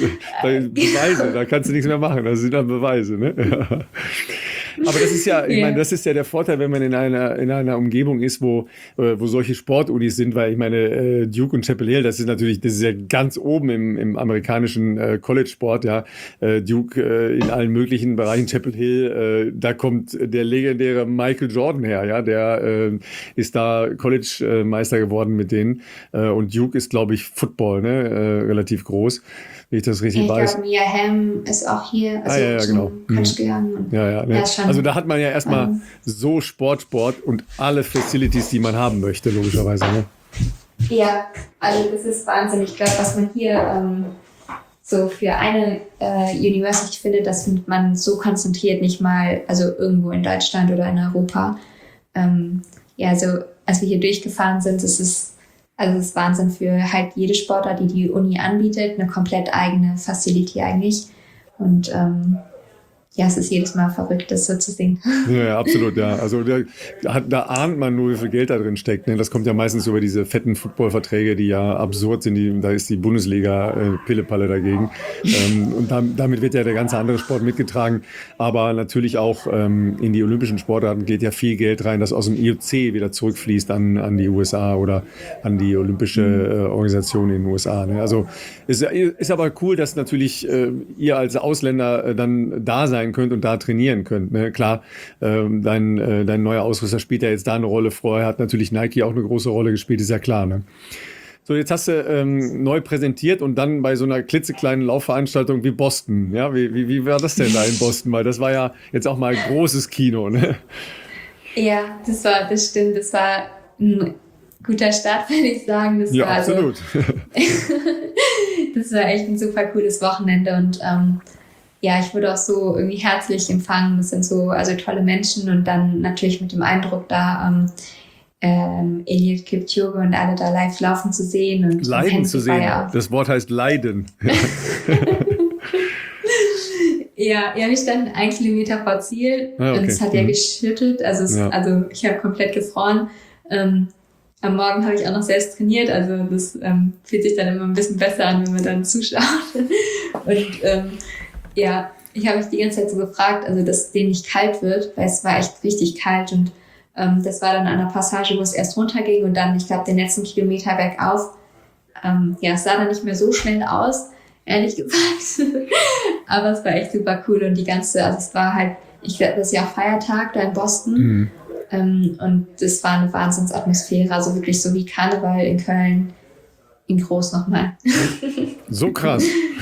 Beweise, da kannst du nichts mehr machen, das sind dann Beweise, ne? Ja. Aber das ist ja, ich Yeah. meine, das ist ja der Vorteil, wenn man in einer, in einer Umgebung ist, wo, äh, wo solche Sportunis sind, weil ich meine, äh, Duke und Chapel Hill, das ist natürlich, das ist ja ganz oben im, im amerikanischen äh, College-Sport, ja. Äh, Duke äh, in allen möglichen Bereichen, Chapel Hill, äh, da kommt der legendäre Michael Jordan her, ja, der äh, ist da College-Meister geworden mit denen. Äh, und Duke ist, glaube ich, Football, ne, äh, relativ groß, wenn ich das richtig Ich weiß. glaube, Mia Hamm ist auch hier, also Ah, ja, ja, zum genau. College Mhm. gegangen. Und Ja, ja. Ne? er ist schon, Also da hat man ja erstmal ähm, so Sport, Sport und alle Facilities, die man haben möchte, logischerweise. Ne? ja, also das ist Wahnsinn. Ich glaube, was man hier ähm, so für eine äh, University findet, das findet man so konzentriert nicht mal, also irgendwo in Deutschland oder in Europa. Ähm, ja, also als wir hier durchgefahren sind, das ist also das ist Wahnsinn für halt jede Sportart, die die Uni anbietet, eine komplett eigene Facility eigentlich. Und ähm, ja, es ist jedes Mal verrückt, das so zu sehen. Ja, ja, absolut, ja. Also da, da, da ahnt man nur, wie viel Geld da drin steckt. Ne? Das kommt ja meistens über diese fetten Footballverträge, die ja absurd sind. Die, da ist die Bundesliga äh, Pillepalle dagegen. ähm, und da, damit wird ja der ganze andere Sport mitgetragen. Aber natürlich auch ähm, in die olympischen Sportarten geht ja viel Geld rein, das aus dem I O C wieder zurückfließt an, an die U S A oder an die olympische äh, Organisation in den U S A. Ne? Also ist, ist aber cool, dass natürlich äh, ihr als Ausländer äh, dann da sein könnt und da trainieren könnt. Ne? Klar, ähm, dein, äh, dein neuer Ausrüster spielt ja jetzt da eine Rolle. Vorher hat natürlich Nike auch eine große Rolle gespielt, ist ja klar. Ne? So, jetzt hast du ähm, neu präsentiert und dann bei so einer klitzekleinen Laufveranstaltung wie Boston. Ja, wie, wie, wie war das denn da in Boston? Weil das war ja jetzt auch mal großes Kino. Ne? Ja, das war, das stimmt, das war ein guter Start, würde ich sagen. Das Ja, war absolut. Also, das war echt ein super cooles Wochenende und ähm, ja, ich wurde auch so irgendwie herzlich empfangen. Das sind so also tolle Menschen und dann natürlich mit dem Eindruck da ähm, ähm, Eliud Kipchoge und alle da live laufen zu sehen und Leiden Henry zu sehen. war Das Wort heißt Leiden. Ja, ja, wir standen ein Kilometer vor Ziel Ah, okay. und es hat ja Mhm. geschüttet. Also, es, Ja. also ich habe komplett gefroren. Ähm, am Morgen habe ich auch noch selbst trainiert. Also das ähm, fühlt sich dann immer ein bisschen besser an, wenn man dann zuschaut. Und ähm, ja, ich habe mich die ganze Zeit so gefragt, also dass dem nicht kalt wird, weil es war echt richtig kalt. Und ähm, das war dann an einer Passage, wo es erst runterging und dann, ich glaube, den letzten Kilometer bergauf. Ähm, ja, es sah dann nicht mehr so schnell aus, ehrlich gesagt. Aber es war echt super cool und die ganze, also es war halt, ich glaube, das ist ja auch Feiertag da in Boston. Mhm. Ähm, und das war eine Wahnsinnsatmosphäre, also wirklich so wie Karneval in Köln, in groß nochmal. So krass.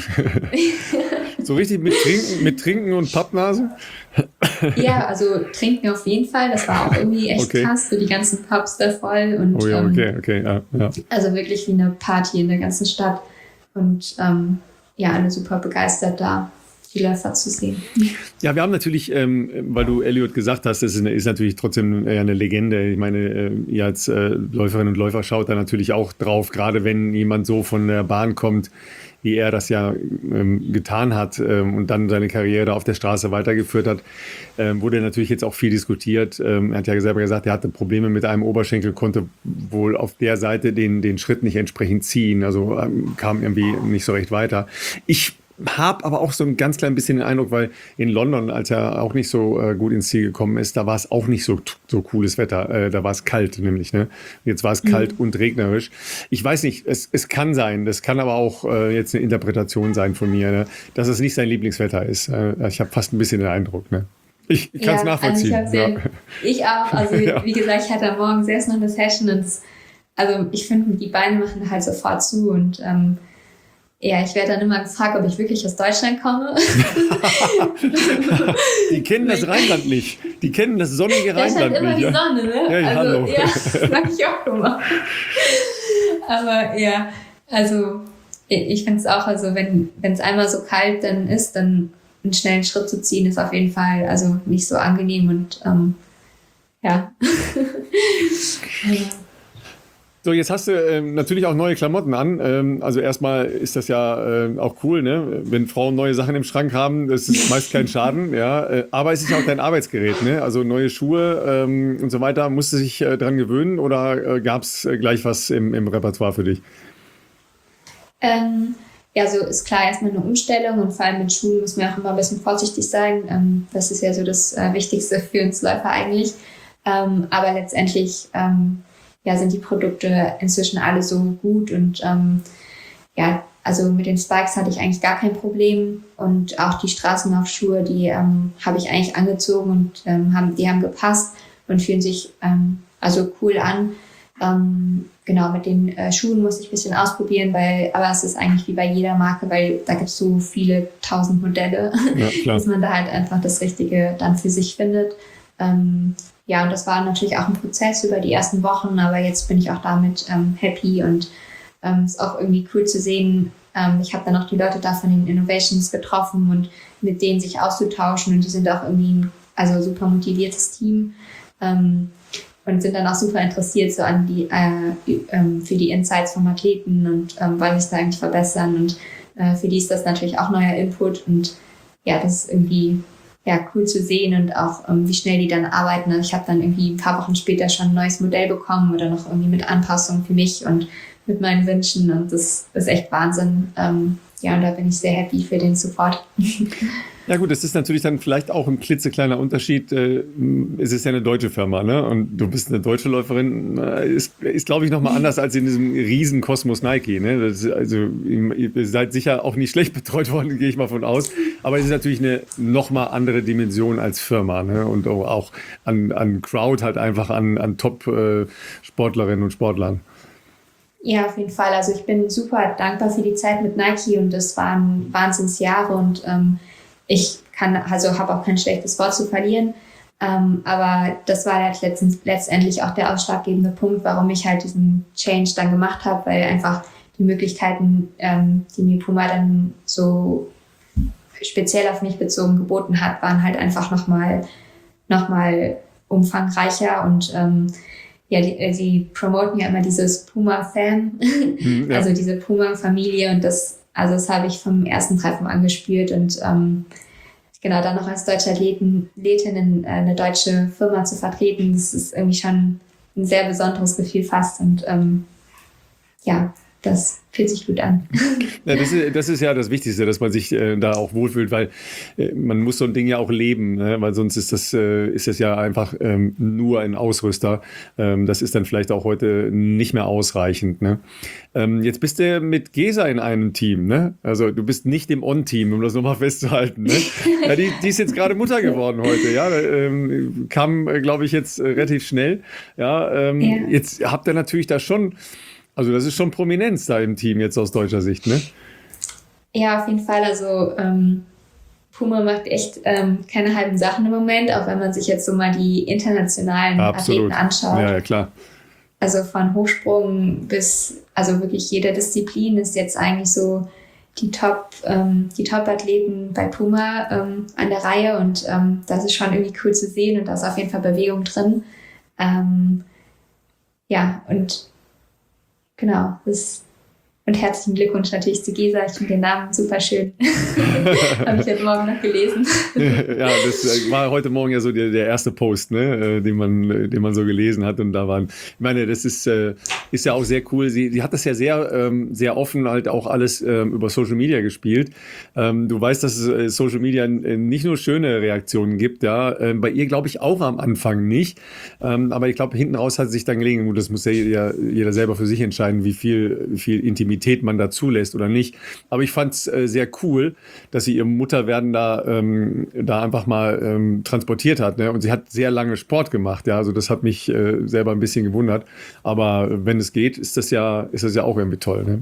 So richtig mit Trinken, mit Trinken und Pappnase? Ja, also trinken auf jeden Fall, das war auch irgendwie echt Okay. krass, so die ganzen Pubs da voll und Oh ja, ähm, okay, okay, ja, ja. also wirklich wie eine Party in der ganzen Stadt und ähm, ja, alle super begeistert da, die Läufer zu sehen. Ja, wir haben natürlich, ähm, weil du Eliud gesagt hast, das ist, eine, ist natürlich trotzdem äh, eine Legende. Ich meine, äh, ihr als äh, Läuferinnen und Läufer schaut da natürlich auch drauf, gerade wenn jemand so von der Bahn kommt, wie er das ja ähm, getan hat ähm, und dann seine Karriere auf der Straße weitergeführt hat, ähm, wurde natürlich jetzt auch viel diskutiert. Ähm, er hat ja selber gesagt, er hatte Probleme mit einem Oberschenkel, konnte wohl auf der Seite den, den Schritt nicht entsprechend ziehen, also ähm, kam irgendwie nicht so recht weiter. Ich habe aber auch so ein ganz klein bisschen den Eindruck, weil in London, als er auch nicht so äh, gut ins Ziel gekommen ist, da war es auch nicht so, so cooles Wetter. Äh, da war es kalt nämlich. Ne? Jetzt war es kalt Mhm. und regnerisch. Ich weiß nicht, es, es kann sein, das kann aber auch äh, jetzt eine Interpretation sein von mir, ne? dass es nicht sein Lieblingswetter ist. Äh, ich habe fast ein bisschen den Eindruck. Ne? Ich kann es nachvollziehen. Also ich, ja. ja. ich auch. Also Ja. wie gesagt, ich hatte am Morgen selbst noch eine Session und das, also ich finde, die Beine machen halt sofort zu und ähm, ja, ich werde dann immer gefragt, ob ich wirklich aus Deutschland komme. Die kennen das Rheinland nicht. Die kennen das sonnige Da scheint Rheinland immer nicht. die Ja? Sonne, ne? Ja, ja, also, hallo. ja, das sag ich auch immer. Aber ja, also ich finde es auch, also wenn wenn es einmal so kalt dann ist, dann einen schnellen Schritt zu ziehen, ist auf jeden Fall also nicht so angenehm und ähm, ja. So, jetzt hast du ähm, natürlich auch neue Klamotten an. Ähm, also erstmal ist das ja äh, auch cool, ne? Wenn Frauen neue Sachen im Schrank haben, das ist meist kein Schaden, ja. Äh, aber es ist ja auch dein Arbeitsgerät, ne? Also neue Schuhe ähm, und so weiter. Musst du dich äh, dran gewöhnen oder äh, gab es äh, gleich was im, im Repertoire für dich? Ähm, ja, so ist klar erstmal eine Umstellung und vor allem mit Schuhen muss man auch immer ein bisschen vorsichtig sein. Ähm, das ist ja so das äh, Wichtigste für uns Läufer eigentlich. Ähm, aber letztendlich ähm, ja, sind die Produkte inzwischen alle so gut und ähm, ja, also mit den Spikes hatte ich eigentlich gar kein Problem und auch die Straßenlaufschuhe, die ähm, habe ich eigentlich angezogen und ähm, haben, die haben gepasst und fühlen sich ähm, also cool an. Ähm, genau, mit den äh, Schuhen muss ich ein bisschen ausprobieren, weil, aber es ist eigentlich wie bei jeder Marke, weil da gibt es so viele tausend Modelle, ja, dass man da halt einfach das Richtige dann für sich findet. Ähm, ja, und das war natürlich auch ein Prozess über die ersten Wochen, aber jetzt bin ich auch damit ähm, happy und ähm, ist auch irgendwie cool zu sehen. Ähm, ich habe dann auch die Leute da von den Innovations getroffen und mit denen sich auszutauschen und die sind auch irgendwie ein also super motiviertes Team ähm, und sind dann auch super interessiert so an die äh, ähm, für die Insights vom Athleten und ähm, wollen sich da eigentlich verbessern und äh, für die ist das natürlich auch neuer Input und ja, das ist irgendwie ja, cool zu sehen und auch ähm, wie schnell die dann arbeiten. Also ich habe dann irgendwie ein paar Wochen später schon ein neues Modell bekommen oder noch irgendwie mit Anpassungen für mich und mit meinen Wünschen und das ist echt Wahnsinn. Ähm, ja, und da bin ich sehr happy für den Support. Ja gut, das ist natürlich dann vielleicht auch ein klitzekleiner Unterschied. Äh, es ist ja eine deutsche Firma, ne? Und du bist eine deutsche Läuferin. Äh, ist, ist glaube ich, nochmal anders als in diesem riesen Kosmos Nike, ne? Das ist, also ihr seid sicher auch nicht schlecht betreut worden, gehe ich mal von aus. Aber es ist natürlich eine nochmal andere Dimension als Firma, ne? Und auch an, an Crowd halt einfach an, an Top-Sportlerinnen und Sportlern. Ja, auf jeden Fall. Also ich bin super dankbar für die Zeit mit Nike und das waren Wahnsinnsjahre und ähm, ich kann, also habe auch kein schlechtes Wort zu verlieren, ähm, aber das war halt letztens, letztendlich auch der ausschlaggebende Punkt, warum ich halt diesen Change dann gemacht habe, weil einfach die Möglichkeiten, ähm, die mir Puma dann so speziell auf mich bezogen geboten hat, waren halt einfach nochmal noch mal umfangreicher und ähm, ja, die, sie promoten ja immer dieses Puma-Fan, mhm, ja. Also diese Puma-Familie und das, also das habe ich vom ersten Treffen angespürt und ähm, genau, dann noch als deutsche Athleten, Athletin äh, eine deutsche Firma zu vertreten, das ist irgendwie schon ein sehr besonderes Gefühl fast und ähm, ja, das fühlt sich gut an. Ja, das ist, das ist ja das Wichtigste, dass man sich äh, da auch wohlfühlt, weil äh, man muss so ein Ding ja auch leben, ne? Weil sonst ist das, äh, ist das ja einfach ähm, nur ein Ausrüster. Ähm, das ist dann vielleicht auch heute nicht mehr ausreichend. Ne? Ähm, jetzt bist du mit Gesa in einem Team, ne? Also du bist nicht im On-Team, um das nochmal festzuhalten. Ne? Ja, die, die ist jetzt gerade Mutter geworden heute, ja. Ähm, kam, äh, glaube ich, jetzt äh, relativ schnell. Ja, ähm, ja. Jetzt habt ihr natürlich da schon. Also das ist schon Prominenz da im Team jetzt aus deutscher Sicht, ne? Ja, auf jeden Fall. Also ähm, Puma macht echt ähm, keine halben Sachen im Moment, auch wenn man sich jetzt so mal die internationalen Absolut. Athleten anschaut. Ja, ja, klar. Also von Hochsprung bis, also wirklich jede Disziplin ist jetzt eigentlich so die Top, ähm, die Top-Athleten bei Puma ähm, an der Reihe und ähm, das ist schon irgendwie cool zu sehen und da ist auf jeden Fall Bewegung drin. Ähm, ja, und genau, das und herzlichen Glückwunsch natürlich zu Gesa. Ich finde den Namen super schön. Habe ich heute Morgen noch gelesen. Ja, das war heute Morgen ja so der, der erste Post, ne, den man, den man so gelesen hat. Und da waren, ich meine, das ist, ist ja auch sehr cool. Sie, sie hat das ja sehr, sehr offen halt auch alles über Social Media gespielt. Du weißt, dass es Social Media nicht nur schöne Reaktionen gibt, ja. Bei ihr glaube ich auch am Anfang nicht. Aber ich glaube, hinten raus hat es sich dann gelegen. Das muss ja jeder, jeder selber für sich entscheiden, wie viel, wie viel Intimität man da zulässt oder nicht. Aber ich fand es äh, sehr cool, dass sie ihr Mutterwerden da, ähm, da einfach mal ähm, transportiert hat. Ne? Und sie hat sehr lange Sport gemacht. Ja? Also das hat mich äh, selber ein bisschen gewundert. Aber wenn es geht, ist das ja, ist das ja auch irgendwie toll. Ne?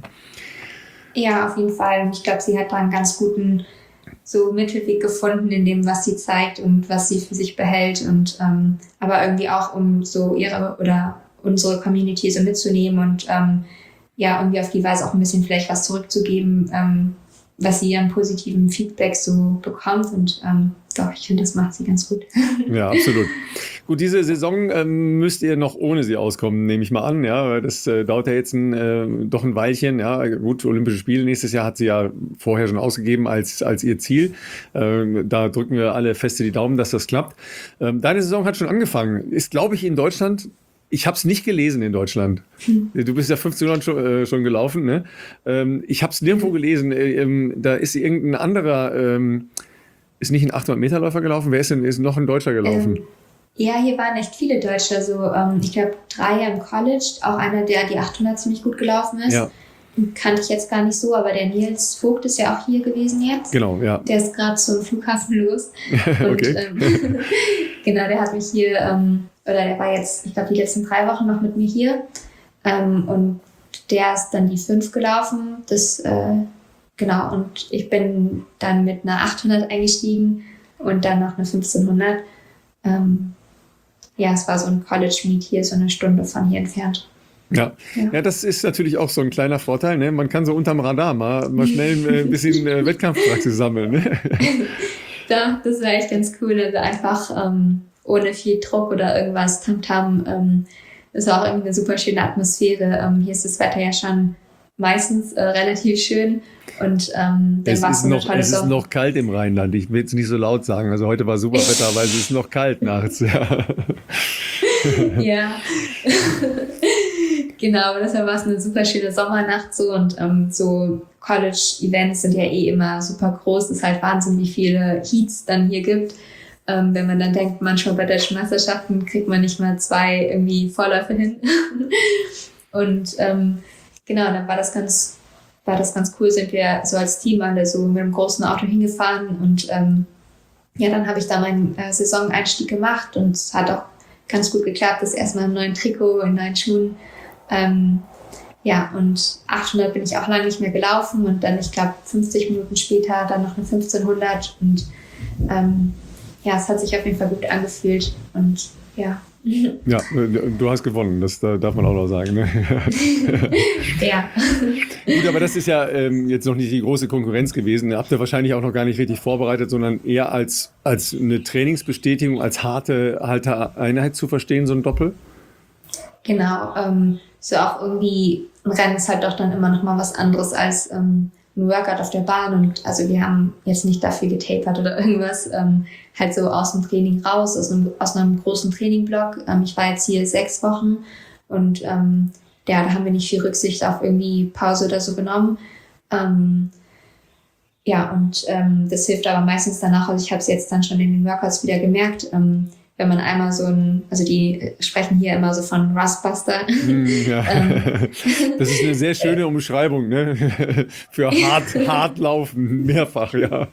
Ja, auf jeden Fall. Und ich glaube, sie hat da einen ganz guten so Mittelweg gefunden in dem, was sie zeigt und was sie für sich behält. Und ähm, aber irgendwie auch, um so ihre oder unsere Community so mitzunehmen und ähm, ja, irgendwie auf die Weise auch ein bisschen vielleicht was zurückzugeben, ähm, was sie an positiven Feedback so bekommt. Und ähm, doch, ich finde, das macht sie ganz gut. Ja, absolut. Gut, diese Saison ähm, müsst ihr noch ohne sie auskommen, nehme ich mal an. Ja, weil das äh, dauert ja jetzt ein, äh, doch ein Weilchen. Ja, gut, Olympische Spiele nächstes Jahr hat sie ja vorher schon ausgegeben als, als ihr Ziel. Ähm, da drücken wir alle feste die Daumen, dass das klappt. Ähm, deine Saison hat schon angefangen. Ist, glaube ich, in Deutschland. Ich habe es nicht gelesen in Deutschland. Hm. Du bist ja fünfzehnhundert schon, äh, schon gelaufen. Ne? Ähm, ich habe es nirgendwo gelesen. Äh, ähm, da ist irgendein anderer, ähm, ist nicht ein achthundert-Meter-Läufer gelaufen? Wer ist denn ist noch ein Deutscher gelaufen? Ähm, ja, hier waren echt viele Deutsche. Also, ähm, ich glaube, drei im College. Auch einer, der die achthundert ziemlich gut gelaufen ist. Ja. Kannte ich jetzt gar nicht so, aber der Nils Vogt ist ja auch hier gewesen jetzt. Genau, ja. Der ist gerade zum Flughafen los. Und, okay. ähm, genau, der hat mich hier... Ähm, oder der war jetzt, ich glaube, die letzten drei Wochen noch mit mir hier. Ähm, und der ist dann die fünf gelaufen. Das, äh, genau, und ich bin dann mit einer achthundert eingestiegen und dann noch eine fünfzehnhundert. Ähm, ja, es war so ein College-Meet hier, so eine Stunde von hier entfernt. Ja. Ja. ja, das ist natürlich auch so ein kleiner Vorteil. Ne? Man kann so unterm Radar mal, mal schnell ein bisschen äh, Wettkampfpraxis sammeln. Ne? Ja, das war echt ganz cool. Also einfach... Ähm, ohne viel Druck oder irgendwas Tamtam. Ähm, ist auch irgendwie eine super schöne Atmosphäre. Ähm, hier ist das Wetter ja schon meistens äh, relativ schön. Und ähm, dann war es so eine tolle Es ist noch kalt im Rheinland. Ich will es nicht so laut sagen. Also heute war super Wetter, aber es ist noch kalt nachts. Ja. Ja. Genau, aber deshalb war es eine super schöne Sommernacht so. Und ähm, so College-Events sind ja eh immer super groß. Es ist halt Wahnsinn, wie viele Heats dann hier gibt. Ähm, wenn man dann denkt, manchmal bei deutschen Meisterschaften kriegt man nicht mal zwei irgendwie Vorläufe hin. Und ähm, genau, dann war das ganz, war das ganz cool, sind wir so als Team alle so mit einem großen Auto hingefahren und ähm, ja, dann habe ich da meinen äh, Saison-Einstieg gemacht und es hat auch ganz gut geklappt, das erstmal im neuen Trikot, in neuen Schuhen. Ähm, ja, und achthundert bin ich auch lange nicht mehr gelaufen und dann, ich glaube, fünfzig Minuten später dann noch eine fünfzehnhundert und ähm, ja, es hat sich auf jeden Fall gut angefühlt und ja. Ja, du hast gewonnen, das darf man auch noch sagen. Ne? Ja. Gut, aber das ist ja ähm, jetzt noch nicht die große Konkurrenz gewesen. Habt ihr wahrscheinlich auch noch gar nicht richtig vorbereitet, sondern eher als, als eine Trainingsbestätigung, als harte, harte Einheit zu verstehen, so ein Doppel? Genau, ähm, so auch irgendwie ein Rennen ist halt doch dann immer noch mal was anderes als ähm, ein Workout auf der Bahn und also wir haben jetzt nicht dafür getapert oder irgendwas, ähm, halt so aus dem Training raus, aus einem, aus einem großen Trainingblock. Ähm, ich war jetzt hier sechs Wochen und ähm, ja, da haben wir nicht viel Rücksicht auf irgendwie Pause oder so genommen. Ähm, ja, und ähm, das hilft aber meistens danach, also ich habe es jetzt dann schon in den Workouts wieder gemerkt, ähm, wenn man einmal so ein, also die sprechen hier immer so von Rustbuster. Ja. Das ist eine sehr schöne Umschreibung, ne? Für hart, hart laufen, mehrfach, ja.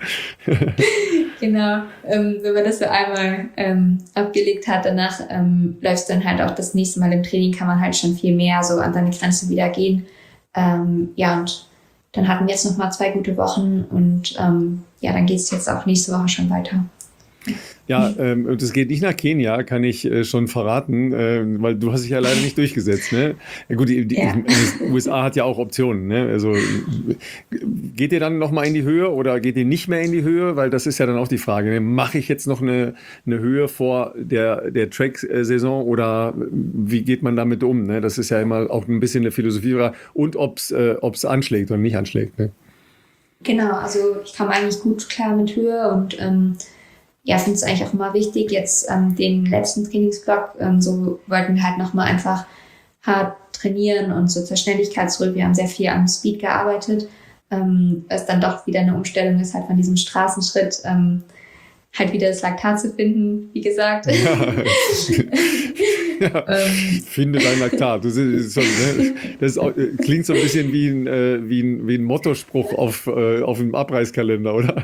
Genau, ähm, wenn man das so einmal ähm, abgelegt hat, danach ähm, läuft dann halt auch das nächste Mal im Training, kann man halt schon viel mehr so an seine Grenze wieder gehen. Ähm, ja, und dann hatten wir jetzt noch mal zwei gute Wochen und ähm, ja, dann geht es jetzt auch nächste Woche schon weiter. Ja, ähm, und es geht nicht nach Kenia, kann ich äh, schon verraten, äh, weil du hast dich ja leider nicht durchgesetzt, ne? Ja, gut, die, die, ja. die U S A hat ja auch Optionen, ne? Also geht ihr dann nochmal in die Höhe oder geht ihr nicht mehr in die Höhe? Weil das ist ja dann auch die Frage, ne? Mache ich jetzt noch eine, eine Höhe vor der, der Track-Saison oder wie geht man damit um, ne? Das ist ja immer auch ein bisschen eine Philosophie und ob es äh, ob's anschlägt oder nicht anschlägt, ne? Genau, also ich kam eigentlich gut klar mit Höhe und ähm, ja, finde es eigentlich auch immer wichtig. Jetzt ähm, den letzten Trainingsblock, ähm, so wollten wir halt nochmal einfach hart trainieren und so zur Schnelligkeit zurück. Wir haben sehr viel am Speed gearbeitet, ähm, was dann doch wieder eine Umstellung ist, halt von diesem Straßenschritt ähm, halt wieder das Laktat zu finden, wie gesagt. Ja. Ja, ähm. Finde dein Laktat. Das, ist so, ne? Das ist auch, klingt so ein bisschen wie ein, äh, wie ein, wie ein Mottospruch auf, äh, auf einem Abreißkalender, oder?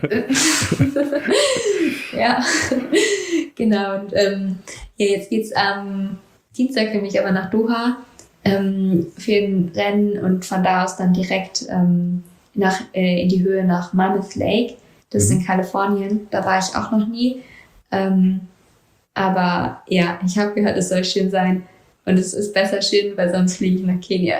Ja, genau. Und ähm, ja, jetzt geht's am Dienstag für mich aber nach Doha ähm, für ein Rennen und von da aus dann direkt ähm, nach, äh, in die Höhe nach Mammoth Lake. Das ist in Kalifornien. Da war ich auch noch nie. Ähm, aber ja, ich habe gehört, es soll schön sein. Und es ist besser schön, weil sonst fliege ich nach Kenia.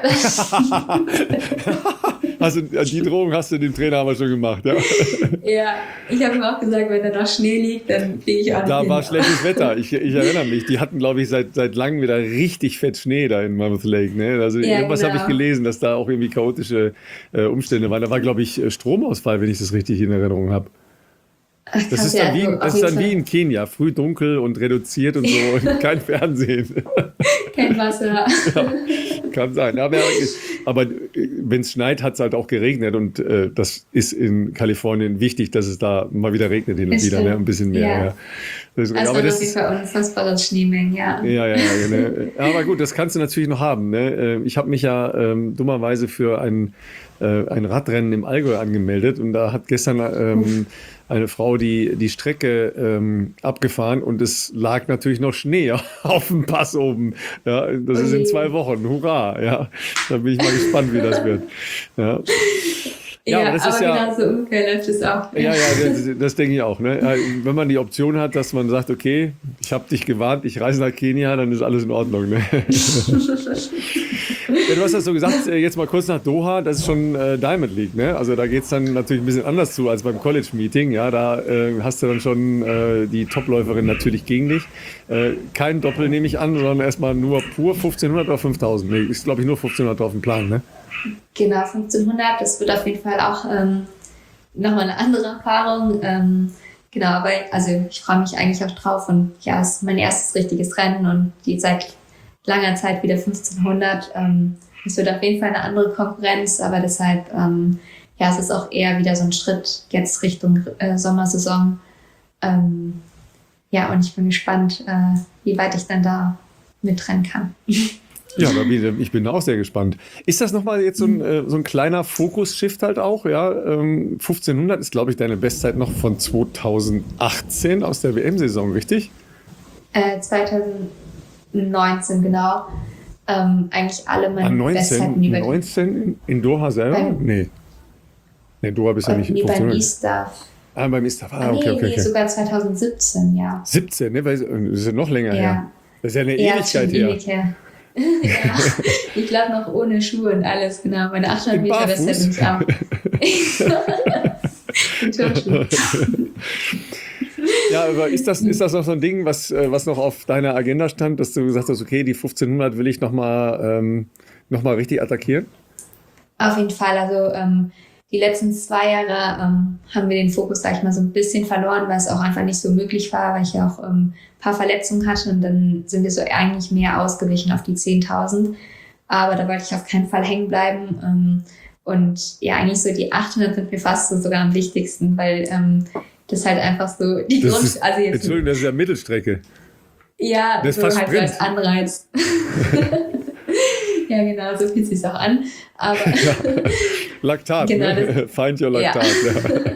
Also die Drohung hast du dem Trainer aber schon gemacht, ja? Ja, ich habe ihm auch gesagt, wenn da noch Schnee liegt, dann fliege ich auch nach Da Kenia. war schlechtes Wetter, ich, ich erinnere mich. Die hatten, glaube ich, seit, seit langem wieder richtig fett Schnee da in Mammoth Lake. Ne? Also Ja, irgendwas genau. habe ich gelesen, dass da auch irgendwie chaotische äh, Umstände waren. Da war, glaube ich, Stromausfall, wenn ich das richtig in Erinnerung habe. Ach, Das krass, ist dann, ja, wie, also das auf ist dann jeden wie in Kenia, früh dunkel und reduziert und so und kein Fernsehen. Fall kein Wasser. Ja, kann sein. Aber, aber wenn es schneit, hat es halt auch geregnet und äh, das ist in Kalifornien wichtig, dass es da mal wieder regnet hin und Das wieder, ne? stimmt. Ein bisschen mehr. Ja. Ja. Das, Also aber auf das jeden ist, Fall unfassbare Schneemengen, ja. ja, ja, ja, ne? Aber gut, das kannst du natürlich noch haben. Ne? Ich habe mich ja ähm, dummerweise für ein, äh, ein Radrennen im Allgäu angemeldet und da hat gestern ähm, eine Frau die, die Strecke ähm, abgefahren und es lag natürlich noch Schnee auf dem Pass oben. Ja, das ist in zwei Wochen. Hurra! Ja, da bin ich mal gespannt, wie das wird. Ja. Ja, aber das aber ist ja, genau so ungefähr läuft es auch. ja, ja, das, das denke ich auch. Ne? Wenn man die Option hat, dass man sagt, okay, ich habe dich gewarnt, ich reise nach Kenia, dann ist alles in Ordnung. Ne? Ja, du hast das so gesagt, jetzt mal kurz nach Doha, das ist schon äh, Diamond League. Ne? Also da geht es dann natürlich ein bisschen anders zu als beim College-Meeting. Ja, da äh, hast du dann schon äh, die Topläuferin natürlich gegen dich. Äh, kein Doppel nehme ich an, sondern erstmal nur pur fünfzehnhundert oder fünftausend. Nee, ist glaube ich nur fünfzehnhundert auf dem Plan. Ne? Genau, fünfzehnhundert, das wird auf jeden Fall auch ähm, nochmal eine andere Erfahrung. Ähm, genau, aber also ich freue mich eigentlich auch drauf und ja, es ist mein erstes richtiges Rennen und die seit langer Zeit wieder fünfzehnhundert. Ähm, es wird auf jeden Fall eine andere Konkurrenz, aber deshalb, ähm, ja, es ist auch eher wieder so ein Schritt jetzt Richtung äh, Sommersaison. Ähm, ja, und ich bin gespannt, äh, wie weit ich dann da mitrennen kann. Ja, da bin, ich bin auch sehr gespannt. Ist das nochmal jetzt so ein, äh, so ein kleiner Fokus-Shift halt auch? Ja, ähm, fünfzehnhundert ist, glaube ich, deine Bestzeit noch von zweitausendachtzehn aus der W M-Saison, richtig? Äh, zweitausendneunzehn, genau. Ähm, eigentlich alle meine Ah, Bestzeiten neunzehn, über die neunzehn in, in Doha selber? Beim- nee. Nee, Doha bist ja äh, nicht nee, beim fünfzehnhundert. E-Staff. Ah, beim Istaf. Ah, nee, okay, okay, nee, okay. sogar zweitausendsiebzehn, ja. siebzehn, ne? Weil, das ist ja noch länger Ja. her. Das ist ja eine Ja, ist schon Ewigkeit her. ewig her. Ja, ich glaube noch ohne Schuhe und alles, genau. Meine achthundert Meter Bestzeit bin ich auch. In Turnschuhen. Ja, aber ist das, ist das noch so ein Ding, was, äh, was noch auf deiner Agenda stand, dass du gesagt hast, okay, die fünfzehnhundert will ich nochmal ähm, noch mal richtig attackieren? Auf jeden Fall, also ähm, die letzten zwei Jahre ähm, haben wir den Fokus, sag ich mal, so ein bisschen verloren, weil es auch einfach nicht so möglich war, weil ich ja auch ähm, ein paar Verletzungen hatte und dann sind wir so eigentlich mehr ausgewichen auf die zehntausend. Aber da wollte ich auf keinen Fall hängen bleiben. Ähm, und ja, eigentlich so die achthundert sind mir fast so sogar am wichtigsten, weil ähm, das halt einfach so die Das Grund, ist, also jetzt Entschuldigung, das ist ja Mittelstrecke. ja, das ist so fast halt so als Sprint. Anreiz. Ja, genau, so fühlt es sich auch an. Aber Laktat, Genau, ne? Find your Laktat. Ja.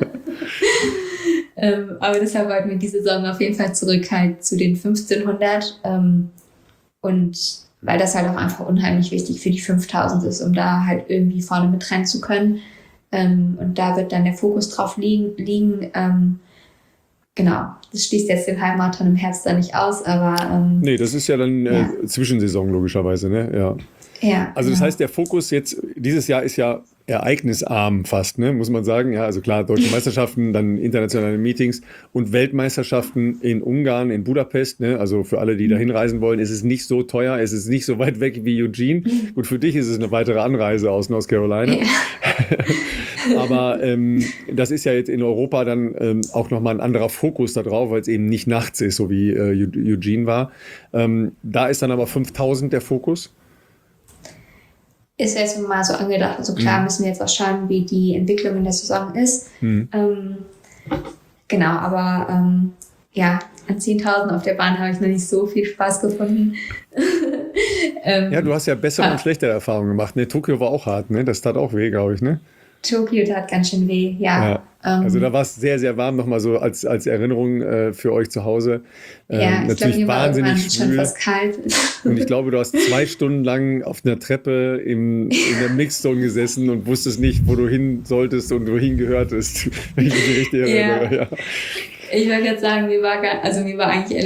Ähm, aber deshalb wollten wir diese Saison auf jeden Fall zurück halt zu den fünfzehnhundert. Ähm, und weil das halt auch einfach unheimlich wichtig für die fünftausend ist, um da halt irgendwie vorne mitrennen zu können. Ähm, und da wird dann der Fokus drauf liegen. liegen ähm, genau, das schließt jetzt den Halbmarathon im Herbst da nicht aus, aber ähm, Nee, das ist ja dann äh, Ja. Zwischensaison logischerweise, ne? Ja. ja. Also das genau. heißt, der Fokus jetzt, dieses Jahr ist ja ereignisarm fast, ne, muss man sagen. Ja, also klar, deutsche Meisterschaften, dann internationale Meetings und Weltmeisterschaften in Ungarn, in Budapest. Ne, also für alle, die da hinreisen wollen, ist es nicht so teuer, es ist nicht so weit weg wie Eugene. Gut, für dich ist es eine weitere Anreise aus North Carolina. Ja. Aber ähm, das ist ja jetzt in Europa dann ähm, auch nochmal ein anderer Fokus da drauf, weil es eben nicht nachts ist, so wie äh, Eugene war. Ähm, da ist dann aber fünftausend der Fokus. Ist jetzt mal so angedacht. Also klar Mhm. müssen wir jetzt auch schauen, wie die Entwicklung in der Saison ist. Mhm. Ähm, genau, aber ähm, ja, an zehntausend auf der Bahn habe ich noch nicht so viel Spaß gefunden. ähm, Ja, du hast ja bessere Ah. und schlechtere Erfahrungen gemacht. Ne, Tokio war auch hart, ne? Das tat auch weh, glaube ich, ne? Tokio tat ganz schön weh, ja. Ja. Ähm, Also da war es sehr, sehr warm, nochmal so als, als Erinnerung äh, für euch zu Hause. Ähm, ja, ich glaube, natürlich mir war irgendwann wahnsinnig schon schwül. fast kalt. Und ich glaube, du hast zwei Stunden lang auf einer Treppe im, in der Mixzone gesessen und wusstest nicht, wo du hin solltest und wohin gehörtest. Wenn ich mich richtig erinnere. Ja. Ich wollte jetzt sagen, mir war, gar, also mir war eigentlich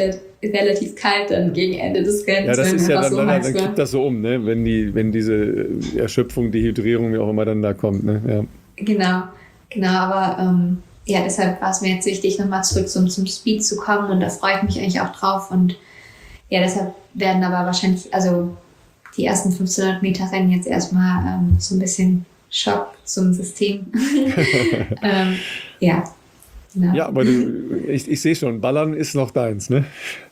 relativ kalt dann gegen Ende des Rennens. Ja, das wenn ist ja einfach dann, so dann, heiß dann war. kippt das so um, ne? Wenn die, wenn diese Erschöpfung, Dehydrierung, wie auch immer dann da kommt, ne? Ja. Genau, genau, aber ähm, ja, deshalb war es mir jetzt wichtig, nochmal zurück zum, zum Speed zu kommen und da freue ich mich eigentlich auch drauf und ja, deshalb werden aber wahrscheinlich, also die ersten fünfzehnhundert Meter Rennen jetzt erstmal ähm, so ein bisschen Schock zum System. ähm, ja, genau. Ja, aber du, ich, ich sehe schon, Ballern ist noch deins, ne?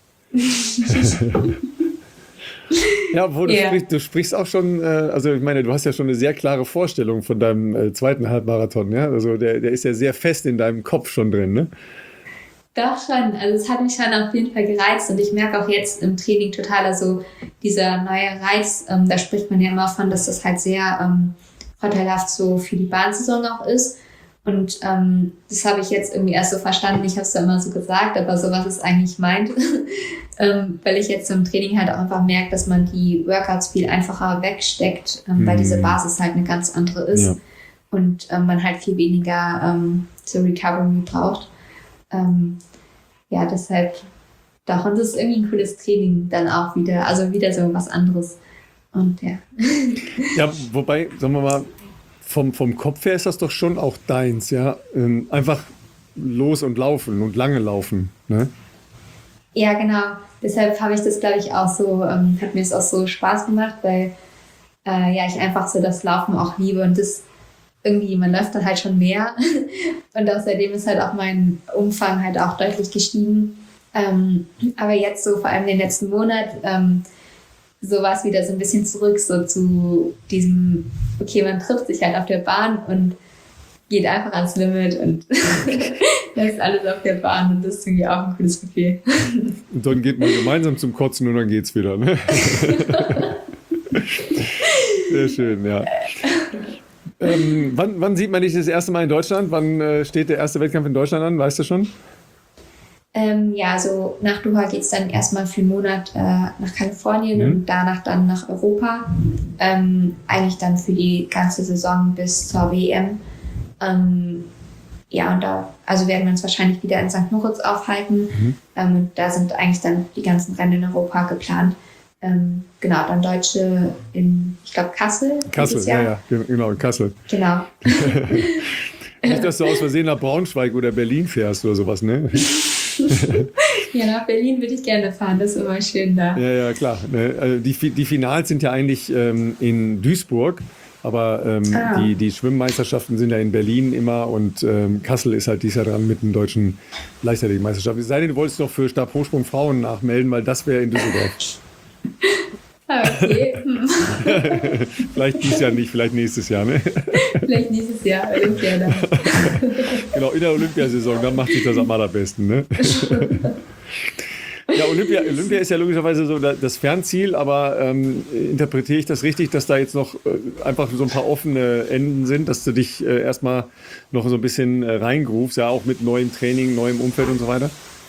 Ja, obwohl du, Ja. sprichst, du sprichst auch schon, äh, also ich meine, du hast ja schon eine sehr klare Vorstellung von deinem äh, zweiten Halbmarathon, ja? Also der, der ist ja sehr fest in deinem Kopf schon drin, ne? Doch schon, also es hat mich schon auf jeden Fall gereizt und ich merke auch jetzt im Training total, also dieser neue Reiz, ähm, da spricht man ja immer von, dass das halt sehr ähm, vorteilhaft so für die Bahnsaison auch ist und ähm, das habe ich jetzt irgendwie erst so verstanden, ich habe es ja immer so gesagt, aber so was es eigentlich meint, ähm, weil ich jetzt im Training halt auch einfach merke, dass man die Workouts viel einfacher wegsteckt, ähm, weil Mhm. diese Basis halt eine ganz andere ist Ja. und ähm, man halt viel weniger ähm, zur Recovery braucht. Ähm, ja, deshalb, doch, und das ist irgendwie ein cooles Training dann auch wieder, also wieder so was anderes. Und ja. Ja, wobei, sagen wir mal, vom, vom Kopf her ist das doch schon auch deins, ja? Ähm, einfach los und laufen und lange laufen, ne? Ja, genau. Deshalb habe ich das, glaube ich, auch so, ähm, hat mir es auch so Spaß gemacht, weil äh, ja, ich einfach so das Laufen auch liebe und das irgendwie, man läuft dann halt schon mehr und außerdem ist halt auch mein Umfang halt auch deutlich gestiegen. Ähm, aber jetzt so vor allem den letzten Monat, ähm, so war es wieder so ein bisschen zurück so zu diesem, okay, man trifft sich halt auf der Bahn und geht einfach ans Limit und lässt alles auf der Bahn und das ist irgendwie auch ein cooles Gefühl. Und dann geht man gemeinsam zum Kotzen und dann geht's wieder, ne? Sehr schön, ja. Ähm, wann, wann sieht man dich das erste Mal in Deutschland? Wann äh, steht der erste Wettkampf in Deutschland an? Weißt du schon? Ähm, ja, also nach Doha geht es dann erstmal für einen Monat äh, nach Kalifornien Mhm. und danach dann nach Europa. Ähm, eigentlich dann für die ganze Saison bis zur W M. Ähm, ja, und da also werden wir uns wahrscheinlich wieder in Sankt Moritz aufhalten. Mhm. Ähm, und da sind eigentlich dann die ganzen Rennen in Europa geplant. Ähm, genau, dann Deutsche in, ich glaube, Kassel. Kassel, dieses ja, Jahr. ja, genau, in Kassel. Genau. Nicht, dass du aus Versehen nach Braunschweig oder Berlin fährst oder sowas, ne? Ja, nach Berlin würde ich gerne fahren, das ist immer schön da. Ja, ja, klar. Ne? Also die, Fi- die Finals sind ja eigentlich ähm, in Duisburg, aber ähm, Ah. die, die Schwimmmeisterschaften sind ja in Berlin immer und ähm, Kassel ist halt dieses Jahr dran mit den deutschen Leichtathletikmeisterschaften. Es sei denn, du wolltest noch für Stabhochsprung Frauen nachmelden, weil das wäre in Düsseldorf. Ah, okay, hm. Vielleicht dieses Jahr nicht, vielleicht nächstes Jahr. Ne? Vielleicht nächstes Jahr Olympia dann. Genau, in der Olympiasaison, dann macht sich das am allerbesten. Ne? Ja, Olympia, Olympia ist ja logischerweise so da- das Fernziel, aber ähm, interpretiere ich das richtig, dass da jetzt noch äh, einfach so ein paar offene Enden sind, dass du dich äh, erstmal noch so ein bisschen äh, reingrufst, ja auch mit neuem Training, neuem Umfeld und so weiter?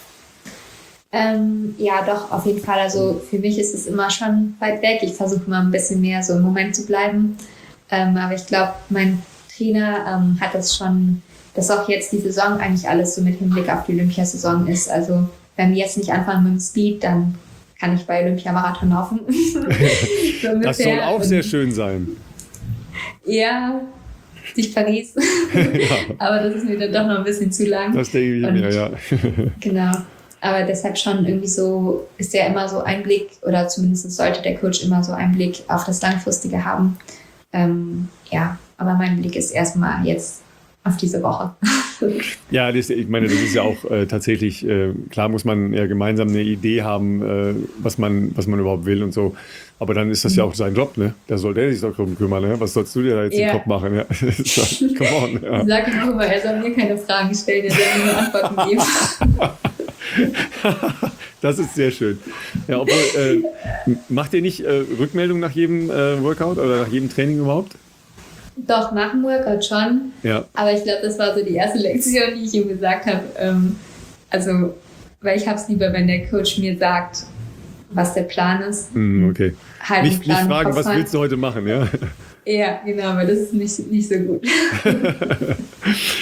Ähm, ja, doch, auf jeden Fall. Also für mich ist es immer schon weit weg. Ich versuche immer ein bisschen mehr so im Moment zu bleiben. Ähm, aber ich glaube, mein Trainer ähm, hat das schon, dass auch jetzt die Saison eigentlich alles so mit Hinblick auf die Olympiasaison ist. Also wenn wir jetzt nicht anfangen mit dem Speed, dann kann ich bei Olympiamarathon laufen. So Das ungefähr. soll auch Und sehr schön sein. ja, durch Paris. Aber das ist mir dann doch noch ein bisschen zu lang. Das denke ich Und- mir, ja. Genau. Aber deshalb schon irgendwie so, ist ja immer so ein Blick, oder zumindest sollte der Coach immer so einen Blick auf das Langfristige haben. Ähm, ja, aber mein Blick ist erstmal jetzt auf diese Woche. Ja, das, ich meine, das ist ja auch äh, tatsächlich, äh, klar muss man ja gemeinsam eine Idee haben, äh, was man, was man überhaupt will und so. Aber dann ist das ja auch sein Job, ne? Da soll der sich doch drum kümmern, ne? Was sollst du dir da jetzt Ja. im Kopf machen? Ja? Das ist doch- Come on. Ja. Ich sage ihm auch immer, er soll mir keine Fragen stellen, er soll mir nur Antworten geben. Das ist sehr schön. Ja, obwohl, äh, macht ihr nicht äh, Rückmeldung nach jedem äh, Workout oder nach jedem Training überhaupt? Doch, nach dem Workout schon. Ja. Aber ich glaube, das war so die erste Lektion, die ich ihm gesagt habe. Ähm, also, weil ich habe es lieber, wenn der Coach mir sagt, was der Plan ist. Hm, okay. Halt einen Nicht, nicht Plan im fragen, Kopf was hat. willst du heute machen, ja? Ja, genau, aber das ist nicht, nicht so gut.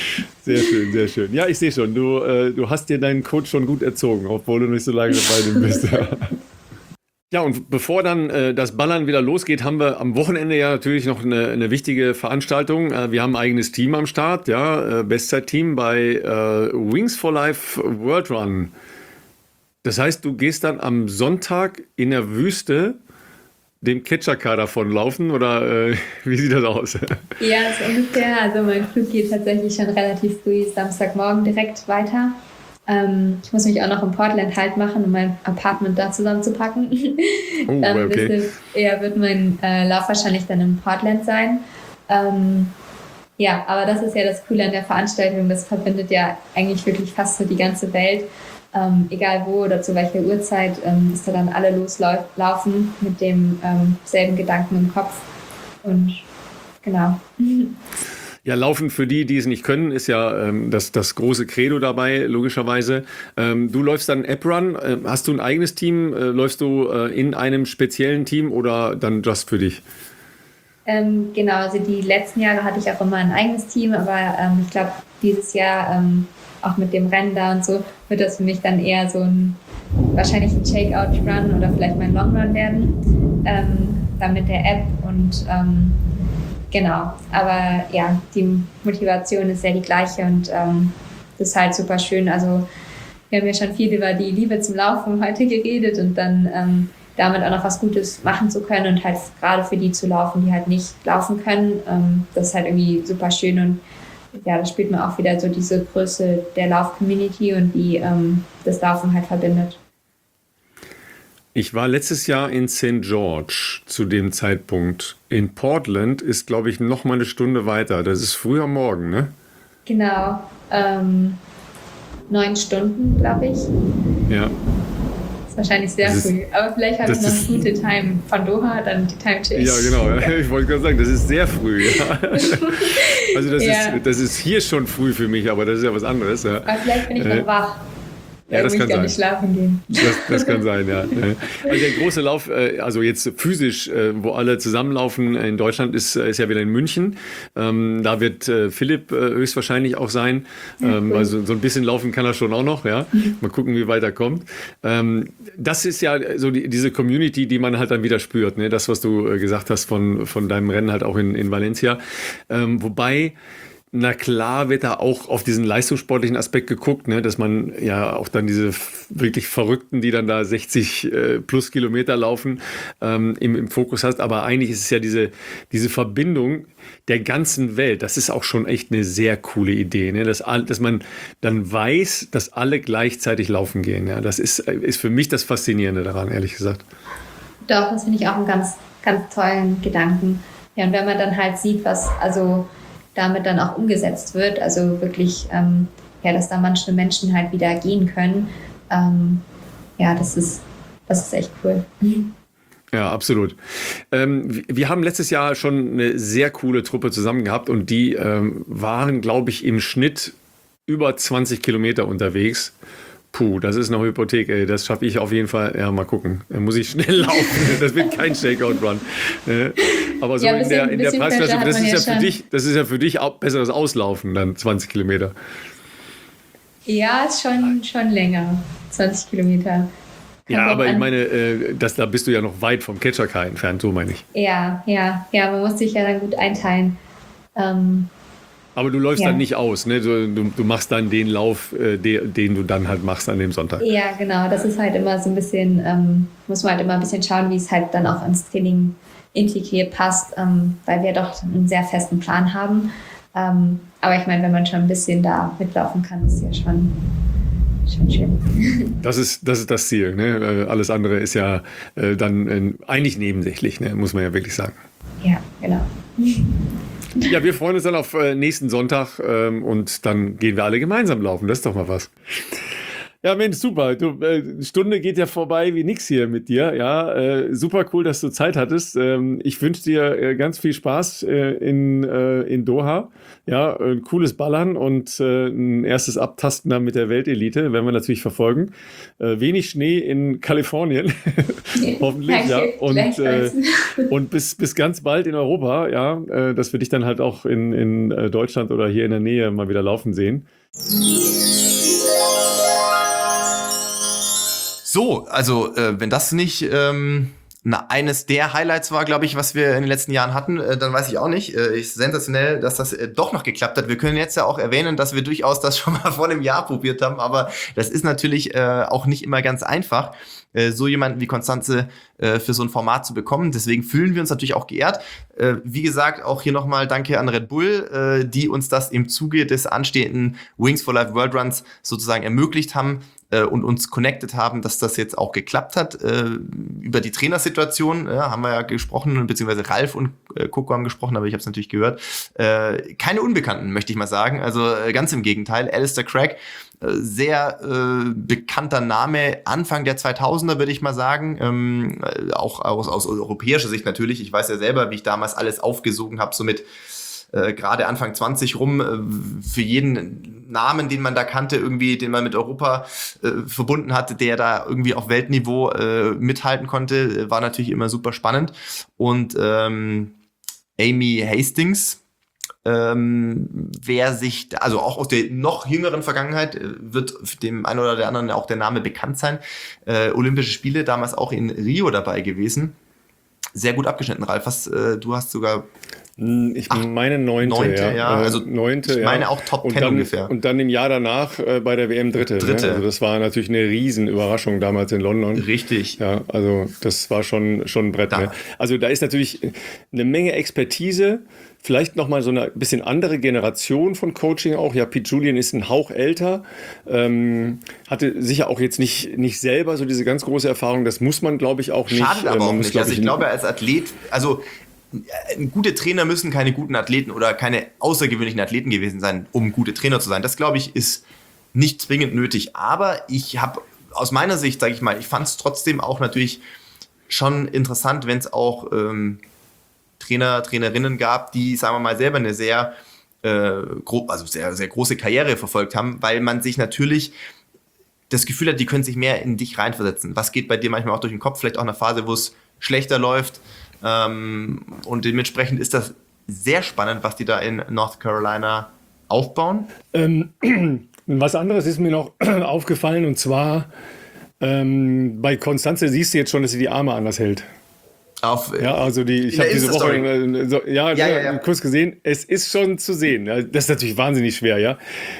Sehr schön, sehr schön. Ja, ich sehe schon, du, äh, du hast dir deinen Coach schon gut erzogen, obwohl du nicht so lange bei dem bist. Ja, und bevor dann äh, das Ballern wieder losgeht, haben wir am Wochenende ja natürlich noch eine, eine wichtige Veranstaltung. Äh, wir haben ein eigenes Team am Start, ja, äh, Bestzeit-Team bei äh, Wings for Life World Run. Das heißt, du gehst dann am Sonntag in der Wüste dem Catcher-Car davonlaufen oder äh, wie sieht das aus? Ja, so ungefähr. Also mein Flug geht tatsächlich schon relativ früh, Samstagmorgen direkt weiter. Ähm, ich muss mich auch noch in Portland halt machen, um mein Apartment da zusammenzupacken. Oh, ähm, okay. Deshalb ja, wird mein äh, Lauf wahrscheinlich dann in Portland sein. Ähm, ja, aber das ist ja das Coole an der Veranstaltung. Das verbindet ja eigentlich wirklich fast so die ganze Welt. Ähm, egal wo oder zu welcher Uhrzeit, ähm, dass da dann alle loslaufen mit dem ähm, selben Gedanken im Kopf. Und genau. Ja, Laufen für die, die es nicht können, ist ja ähm, das, das große Credo dabei, logischerweise. Ähm, du läufst dann App-Run. Äh, hast du ein eigenes Team? Äh, läufst du äh, in einem speziellen Team oder dann just für dich? Ähm, genau, also die letzten Jahre hatte ich auch immer ein eigenes Team, aber ähm, ich glaube, dieses Jahr ähm, auch mit dem Rennen da und so wird das für mich dann eher so ein, wahrscheinlich ein Shakeout-Run oder vielleicht mein Long-Run werden, ähm, dann mit der App und ähm, genau, aber ja, die Motivation ist ja die gleiche und ähm, das ist halt super schön. Also wir haben ja schon viel über die Liebe zum Laufen heute geredet und dann ähm, damit auch noch was Gutes machen zu können und halt gerade für die zu laufen, die halt nicht laufen können. Ähm, das ist halt irgendwie super schön und ja, da spielt man auch wieder so diese Größe der Lauf-Community und die ähm, das Laufen halt verbindet. Ich war letztes Jahr in Saint George zu dem Zeitpunkt. In Portland ist, glaube ich, noch mal eine Stunde weiter. Das ist früh am Morgen, ne? Genau. Ähm, neun Stunden, glaube ich. Ja. Das ist wahrscheinlich sehr Das ist- früh. Aber vielleicht habe ich das noch ist- eine gute Time von Doha, dann die Time to Ja, genau. Ich wollte gerade sagen, das ist sehr früh. Ja. Also das, Ja. ist, das ist hier schon früh für mich, aber das ist ja was anderes. Ja. Aber vielleicht bin ich Äh, noch wach. ja, Dann das muss kann ich gar sein. nicht schlafen gehen. Das, das kann sein, ja. Also der große Lauf, äh, also jetzt physisch, äh, wo alle zusammenlaufen in Deutschland, ist, äh, ist ja wieder in München. Ähm, da wird äh, Philipp äh, höchstwahrscheinlich auch sein. Ähm, cool. also so ein bisschen laufen kann er schon auch noch, ja. Mal gucken, wie weit er kommt. Ähm, das ist ja so die, diese Community, die man halt dann wieder spürt, ne? Das, was du äh, gesagt hast von, von deinem Rennen halt auch in, in Valencia. Ähm, wobei, na klar wird da auch auf diesen leistungssportlichen Aspekt geguckt, ne, dass man ja auch dann diese f- wirklich Verrückten, die dann da sechzig äh, plus Kilometer laufen, ähm, im, im Fokus hast. Aber eigentlich ist es ja diese, diese Verbindung der ganzen Welt. Das ist auch schon echt eine sehr coole Idee, ne, dass, all, dass man dann weiß, dass alle gleichzeitig laufen gehen. Ja, das ist, äh, ist für mich das Faszinierende daran, ehrlich gesagt. Doch, das finde ich auch einen ganz, ganz tollen Gedanken. Ja, und wenn man dann halt sieht, was also damit dann auch umgesetzt wird, also wirklich, ähm, ja, dass da manche Menschen halt wieder gehen können, ähm, ja, das ist, das ist echt cool. Ja, absolut. Ähm, wir- wir haben letztes Jahr schon eine sehr coole Truppe zusammen gehabt und die ähm, waren, glaube ich, im Schnitt über zwanzig Kilometer unterwegs. Puh, das ist eine Hypothek, ey. Das schaffe ich auf jeden Fall. Ja, mal gucken. Da muss ich schnell laufen. Das wird kein Shakeout-Run. Äh, Aber so Ja, ein in der, bisschen- in der bisschen Preisklasse, Pressure hat das man ist ja ja für schon. dich, das ist ja für dich auch besseres Auslaufen, dann zwanzig Kilometer. Ja, ist schon, schon länger, zwanzig Kilometer. Ja, Kommt aber drauf ich an. meine, äh, das, da bist du ja noch weit vom Catcher-Car entfernt, so meine ich. Ja, ja, ja, man muss sich ja dann gut einteilen. Ähm, Aber du läufst Ja. dann nicht aus, ne? Du, du, du machst dann den Lauf, äh, de, den du dann halt machst an dem Sonntag. ja, genau, das ist halt immer so ein bisschen, ähm, muss man halt immer ein bisschen schauen, wie es halt dann auch ins Training integriert passt, ähm, weil wir doch einen sehr festen Plan haben. Ähm, aber ich meine, wenn man schon ein bisschen da mitlaufen kann, ist ja schon, schon schön. Das ist, das ist das Ziel. Ne? Äh, Alles andere ist ja äh, dann äh, eigentlich nebensächlich, ne? Muss man ja wirklich sagen. Ja, genau. Ja, wir freuen uns dann auf äh, nächsten Sonntag ähm, und dann gehen wir alle gemeinsam laufen. Das ist doch mal was. Ja, Mensch, super. Du, äh, Stunde geht ja vorbei wie nix hier mit dir. Ja, äh, super cool, dass du Zeit hattest. Ähm, ich wünsche dir äh, ganz viel Spaß äh, in, äh, in Doha. Ja, ein cooles Ballern und äh, ein erstes Abtasten dann mit der Weltelite, werden wir natürlich verfolgen. Äh, wenig Schnee in Kalifornien, hoffentlich. Danke, Ja, und äh, gleichfalls. und bis, bis ganz bald in Europa. Ja, äh, dass wir dich dann halt auch in, in äh, Deutschland oder hier in der Nähe mal wieder laufen sehen. So, also äh, wenn das nicht ähm, na, eines der Highlights war, glaube ich, was wir in den letzten Jahren hatten, äh, dann weiß ich auch nicht. Äh, ist sensationell, dass das äh, doch noch geklappt hat. Wir können jetzt ja auch erwähnen, dass wir durchaus das schon mal vor einem Jahr probiert haben, aber das ist natürlich äh, auch nicht immer ganz einfach, äh, so jemanden wie Constanze äh, für so ein Format zu bekommen. Deswegen fühlen wir uns natürlich auch geehrt. Äh, wie gesagt, auch hier nochmal danke an Red Bull, äh, die uns das im Zuge des anstehenden Wings for Life World Runs sozusagen ermöglicht haben und uns connected haben, dass das jetzt auch geklappt hat. Äh, über die Trainersituation ja, haben wir ja gesprochen, beziehungsweise Ralf und äh, Coco haben gesprochen, aber ich habe es natürlich gehört. Äh, keine Unbekannten, möchte ich mal sagen. Also äh, ganz im Gegenteil. Alistair Craig, äh, sehr äh, bekannter Name, Anfang der zweitausender, würde ich mal sagen. Ähm, auch aus, aus europäischer Sicht natürlich. Ich weiß ja selber, wie ich damals alles aufgesogen habe, so mit Äh, gerade Anfang zwanzig rum, äh, für jeden Namen, den man da kannte, irgendwie, den man mit Europa äh, verbunden hatte, der da irgendwie auf Weltniveau äh, mithalten konnte, war natürlich immer super spannend. Und ähm, Amy Hastings, ähm, wer sich, also auch aus der noch jüngeren Vergangenheit, äh, wird dem einen oder der anderen auch der Name bekannt sein. Äh, Olympische Spiele, damals auch in Rio dabei gewesen. Sehr gut abgeschnitten, Ralf. Was, äh, du hast sogar Ich Ach, meine neunte, neunte, ja. ja. Also neunte, ich meine ja. auch Top und Ten dann, ungefähr. Und dann im Jahr danach äh, bei der W M dritte. Dritte. Ne? Also das war natürlich eine Riesenüberraschung damals in London. Richtig. Ja, also das war schon, schon ein Brett. Da. Ne? Also da ist natürlich eine Menge Expertise, vielleicht nochmal so eine bisschen andere Generation von Coaching auch. Ja, Pete Julian ist ein Hauch älter, ähm, hatte sicher auch jetzt nicht, nicht selber so diese ganz große Erfahrung. Das muss man, glaube ich, auch nicht. Schadet aber man auch muss, nicht. glaub Also ich glaube, als Athlet, also äh, gute Trainer müssen keine guten Athleten oder keine außergewöhnlichen Athleten gewesen sein, um gute Trainer zu sein. Das, glaube ich, ist nicht zwingend nötig. Aber ich habe aus meiner Sicht, sage ich mal, ich fand es trotzdem auch natürlich schon interessant, wenn es auch ähm, Trainer, Trainerinnen gab, die, sagen wir mal, selber eine sehr, äh, gro- also sehr, sehr große Karriere verfolgt haben, weil man sich natürlich das Gefühl hat, die können sich mehr in dich reinversetzen. Was geht bei dir manchmal auch durch den Kopf? Vielleicht auch eine Phase, wo es schlechter läuft. Ähm, und dementsprechend ist das sehr spannend, was die da in North Carolina aufbauen. Ähm, was anderes ist mir noch aufgefallen, und zwar ähm, bei Constanze siehst du jetzt schon, dass sie die Arme anders hält. Auf, Ja, also die, ich in habe der diese Woche Insta-Story. äh, so, ja, Ja, ja, ja, ja. kurz gesehen, es ist schon zu sehen. Ja, das ist natürlich wahnsinnig schwer, ja.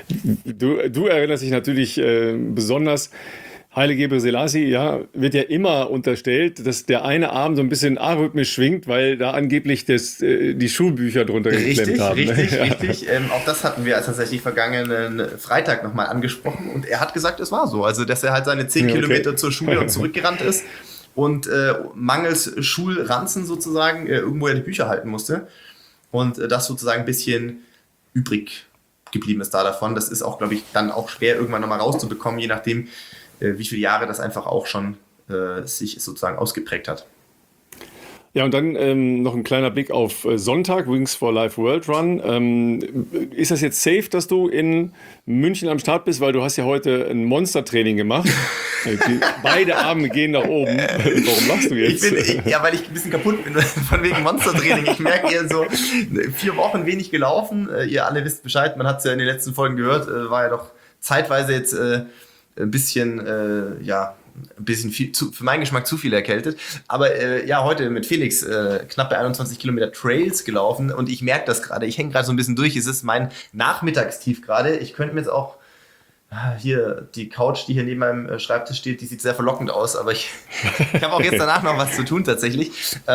Du, du erinnerst dich natürlich äh, besonders, Haile Gebre Selassie, ja, wird ja immer unterstellt, dass der eine Arm so ein bisschen arrhythmisch schwingt, weil da angeblich das, äh, die Schulbücher drunter geklemmt Richtig, haben. richtig, ja. richtig. Ähm, auch das hatten wir tatsächlich vergangenen Freitag nochmal angesprochen und er hat gesagt, es war so. Also, dass er halt seine zehn Ja, okay. Kilometer zur Schule und zurückgerannt ist und äh, mangels Schulranzen sozusagen äh, irgendwo ja die Bücher halten musste und äh, das sozusagen ein bisschen übrig geblieben ist da davon. Das ist auch, glaube ich, dann auch schwer irgendwann nochmal rauszubekommen, je nachdem, äh, wie viele Jahre das einfach auch schon äh, sich sozusagen ausgeprägt hat. Ja, und dann ähm, noch ein kleiner Blick auf äh, Sonntag, Wings for Life World Run. Ähm, ist das jetzt safe, dass du in München am Start bist? Weil du hast ja heute ein Monstertraining gemacht. Äh, die, beide Arme gehen nach oben. Warum lachst du jetzt? Ich bin, ich, ja, weil ich ein bisschen kaputt bin von wegen Monstertraining. Ich merke eher so, vier Wochen wenig gelaufen. Äh, ihr alle wisst Bescheid, man hat es ja in den letzten Folgen gehört, äh, war ja doch zeitweise jetzt äh, ein bisschen, äh, ja, ein bisschen viel, zu, für meinen Geschmack zu viel erkältet. Aber äh, ja, heute mit Felix äh, knappe einundzwanzig Kilometer Trails gelaufen und ich merke das gerade. Ich hänge gerade so ein bisschen durch. Es ist mein Nachmittagstief gerade. Ich könnte mir jetzt auch ah, hier die Couch, die hier neben meinem äh, Schreibtisch steht, die sieht sehr verlockend aus, aber ich, ich habe auch jetzt danach noch was zu tun tatsächlich.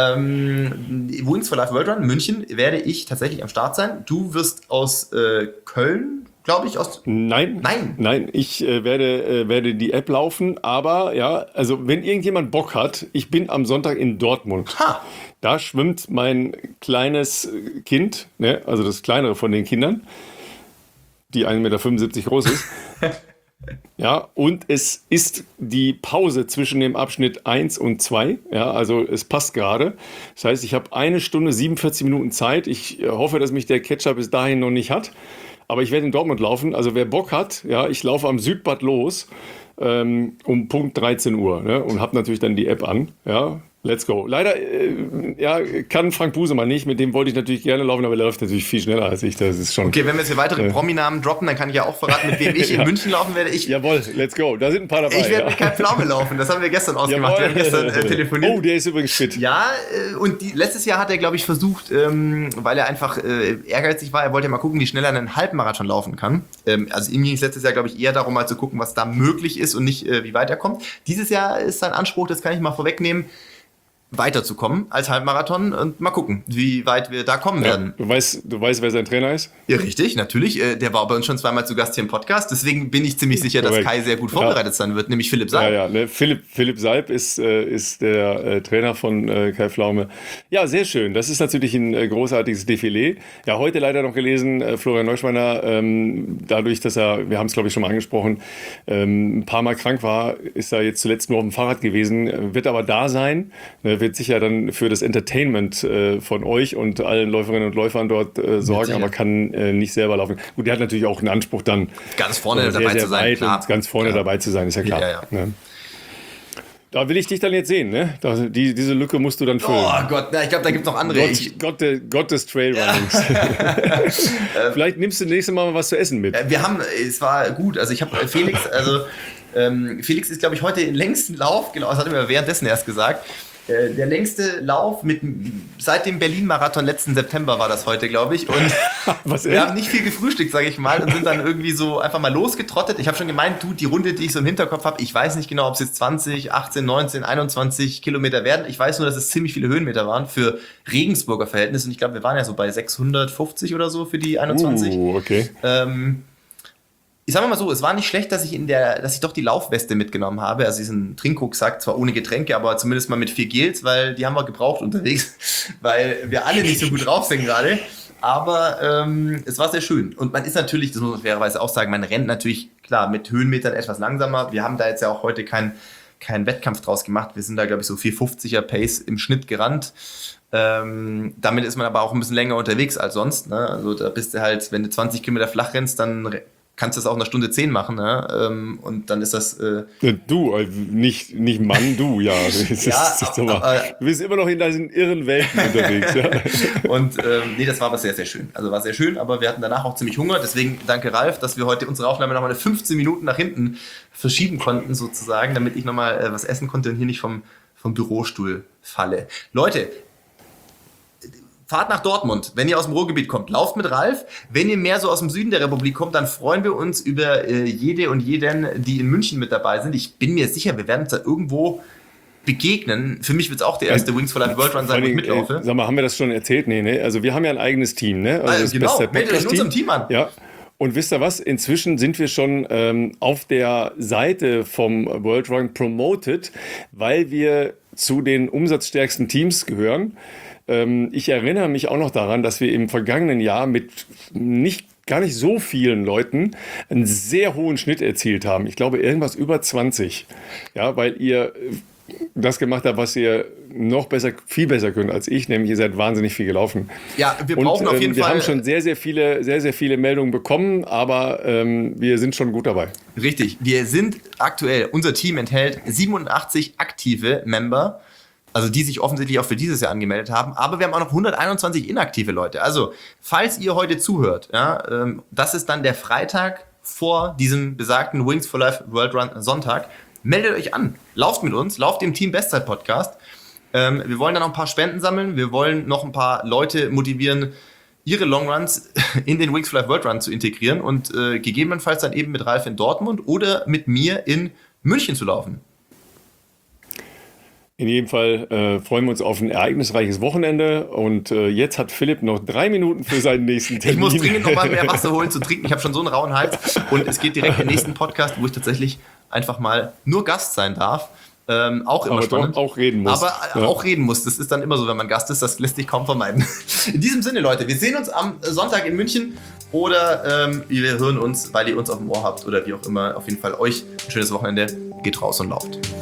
Ähm, Wings for Life World Run München werde ich tatsächlich am Start sein. Du wirst aus äh, Köln, glaube ich, aus... Nein, Nein. nein, ich äh, werde, äh, werde die App laufen, aber ja, also wenn irgendjemand Bock hat, ich bin am Sonntag in Dortmund. Ha! Da schwimmt mein kleines Kind, ne, also das kleinere von den Kindern, die ein Meter fünfundsiebzig groß ist. Ja, und es ist die Pause zwischen dem Abschnitt eins und zwei. Ja, also es passt gerade. Das heißt, ich habe eine Stunde siebenundvierzig Minuten Zeit. Ich äh, hoffe, dass mich der Catcher bis dahin noch nicht hat. Aber ich werde in Dortmund laufen. Also wer Bock hat, ja, ich laufe am Südbad los ähm, um Punkt dreizehn Uhr, ne, und habe natürlich dann die App an. Ja, let's go. Leider äh, ja, kann Frank Busemann nicht. Mit dem wollte ich natürlich gerne laufen, aber er läuft natürlich viel schneller als ich. Das ist schon. Okay, wenn wir jetzt hier weitere äh, Prominamen droppen, dann kann ich ja auch verraten, mit wem ich in ja. München laufen werde. Ich, Jawohl, let's go. Da sind ein paar dabei. ich werde ja. mit Kai Pflaume laufen. Das haben wir gestern ausgemacht. Jawohl. Wir haben gestern äh, telefoniert. Oh, der ist übrigens fit. Ja, äh, und die, letztes Jahr hat er, glaube ich, versucht, ähm, weil er einfach äh, ehrgeizig war, er wollte ja mal gucken, wie schnell er einen Halbmarathon laufen kann. Ähm, also ihm ging es letztes Jahr, glaube ich, eher darum, mal zu gucken, was da möglich ist und nicht, äh, wie weit er kommt. Dieses Jahr ist sein Anspruch, das kann ich mal vorwegnehmen, weiterzukommen als Halbmarathon und mal gucken, wie weit wir da kommen Ja, werden. du weißt, du weißt, wer sein Trainer ist? Ja, richtig, natürlich. Äh, der war bei uns schon zweimal zu Gast hier im Podcast. Deswegen bin ich ziemlich sicher, dass Korrekt. Kai sehr gut vorbereitet sein wird, nämlich Philipp Ja, Seib. ja, ne? Philipp, Philipp Seib ist, äh, ist der äh, Trainer von äh, Kai Pflaume. Ja, sehr schön. Das ist natürlich ein äh, großartiges Defilé. Ja, heute leider noch gelesen, äh, Florian Neuschweiner, ähm, dadurch, dass er, wir haben es glaube ich schon mal angesprochen, ähm, ein paar Mal krank war, ist er jetzt zuletzt nur auf dem Fahrrad gewesen, äh, wird aber da sein, äh, wird sicher dann für das Entertainment äh, von euch und allen Läuferinnen und Läufern dort äh, sorgen, sicher. aber kann äh, nicht selber laufen. Gut, der hat natürlich auch einen Anspruch dann Ganz vorne sehr, dabei sehr zu sein, weit klar. und ganz vorne Klar. dabei zu sein, ist ja klar. Ja, ja. Ne? Da will ich dich dann jetzt sehen, ne? Da, die, diese Lücke musst du dann füllen. Oh Gott, na, ich glaube, da gibt es noch andere. Ich, Gott, Gott, de, Gott des Trailrunnings. Vielleicht nimmst du nächstes Mal was zu essen mit. äh, wir haben, es war gut, also ich habe äh, Felix, also ähm, Felix ist, glaube ich, heute den längsten Lauf gelaufen, das hat er mir währenddessen erst gesagt. Äh, der längste Lauf mit, seit dem Berlin-Marathon letzten September war das heute, glaube ich. Und Was, wir echt? haben nicht viel gefrühstückt, sage ich mal, und sind dann irgendwie so einfach mal losgetrottet. Ich habe schon gemeint, du, die Runde, die ich so im Hinterkopf habe, ich weiß nicht genau, ob es jetzt zwanzig, achtzehn, neunzehn, einundzwanzig Kilometer werden. Ich weiß nur, dass es ziemlich viele Höhenmeter waren für Regensburger Verhältnisse. Und ich glaube, wir waren ja so bei sechshundertfünfzig oder so für die einundzwanzig. Uh, okay. Ähm, ich sage mal so, es war nicht schlecht, dass ich in der, dass ich doch die Laufweste mitgenommen habe, also diesen Trinkrucksack, zwar ohne Getränke, aber zumindest mal mit vier Gels, weil die haben wir gebraucht unterwegs, weil wir alle nicht so gut drauf sind gerade. Aber ähm, es war sehr schön. Und man ist natürlich, das muss man fairerweise auch sagen, man rennt natürlich, klar, mit Höhenmetern etwas langsamer. Wir haben da jetzt ja auch heute keinen kein Wettkampf draus gemacht. Wir sind da, glaube ich, so vier fünfziger Pace im Schnitt gerannt. Ähm, damit ist man aber auch ein bisschen länger unterwegs als sonst. Ne? Also da bist du halt, wenn du zwanzig Kilometer flach rennst, dann kannst du das auch in einer Stunde zehn machen. Ne? Ähm, und dann ist das... Äh Du, also nicht, nicht Mann, du, ja. Das ist, Ja, das ist aber, aber- du bist immer noch in diesen irren Welten unterwegs. Ja. Und ähm, nee, das war aber sehr, sehr schön. Also war sehr schön, aber wir hatten danach auch ziemlich Hunger. Deswegen danke Ralf, dass wir heute unsere Aufnahme nochmal fünfzehn Minuten nach hinten verschieben konnten, sozusagen, damit ich nochmal äh, was essen konnte und hier nicht vom, vom Bürostuhl falle. Leute, fahrt nach Dortmund, wenn ihr aus dem Ruhrgebiet kommt. Lauft mit Ralf. Wenn ihr mehr so aus dem Süden der Republik kommt, dann freuen wir uns über äh, jede und jeden, die in München mit dabei sind. Ich bin mir sicher, wir werden uns da irgendwo begegnen. Für mich wird es auch der erste Wings for Life World Run sein, wo ich mitlaufe. Äh, sag mal, haben wir das schon erzählt? Nee, ne? Also wir haben ja ein eigenes Team, ne? Also Ah, das genau, beste meldet euch in unserem Podcast-Team. Team an. Ja. Und wisst ihr was? Inzwischen sind wir schon ähm, auf der Seite vom World Run promoted, weil wir zu den umsatzstärksten Teams gehören. Ähm, ich erinnere mich auch noch daran, dass wir im vergangenen Jahr mit nicht gar nicht so vielen Leuten einen sehr hohen Schnitt erzielt haben. Ich glaube, irgendwas über zwanzig. Ja, weil ihr das gemacht habt, was ihr noch besser, viel besser könnt als ich, nämlich ihr seid wahnsinnig viel gelaufen. Ja, wir brauchen Und, auf jeden ähm, wir Fall... haben schon sehr, sehr viele, sehr, sehr viele Meldungen bekommen, aber ähm, wir sind schon gut dabei. Richtig, wir sind aktuell, unser Team enthält siebenundachtzig aktive Member, also die sich offensichtlich auch für dieses Jahr angemeldet haben, aber wir haben auch noch hunderteinundzwanzig inaktive Leute. Also, falls ihr heute zuhört, ja, ähm, das ist dann der Freitag vor diesem besagten Wings for Life World Run Sonntag. Meldet euch an, lauft mit uns, lauft im Team Bestzeit Podcast. Ähm, wir wollen dann noch ein paar Spenden sammeln, wir wollen noch ein paar Leute motivieren, ihre Longruns in den Wings for Life World Run zu integrieren und äh, gegebenenfalls dann eben mit Ralf in Dortmund oder mit mir in München zu laufen. In jedem Fall äh, freuen wir uns auf ein ereignisreiches Wochenende und äh, jetzt hat Philipp noch drei Minuten für seinen nächsten Termin. Ich muss dringend noch mal mehr Wasser holen zu trinken. Ich habe schon so einen rauen Hals und es geht direkt in den nächsten Podcast, wo ich tatsächlich einfach mal nur Gast sein darf. Ähm, auch immer aber spannend. doch auch reden muss. Aber äh, ja. auch reden muss. Das ist dann immer so, wenn man Gast ist. Das lässt sich kaum vermeiden. In diesem Sinne, Leute, wir sehen uns am Sonntag in München oder ähm, wir hören uns, weil ihr uns auf dem Ohr habt oder wie auch immer. Auf jeden Fall euch ein schönes Wochenende. Geht raus und lauft.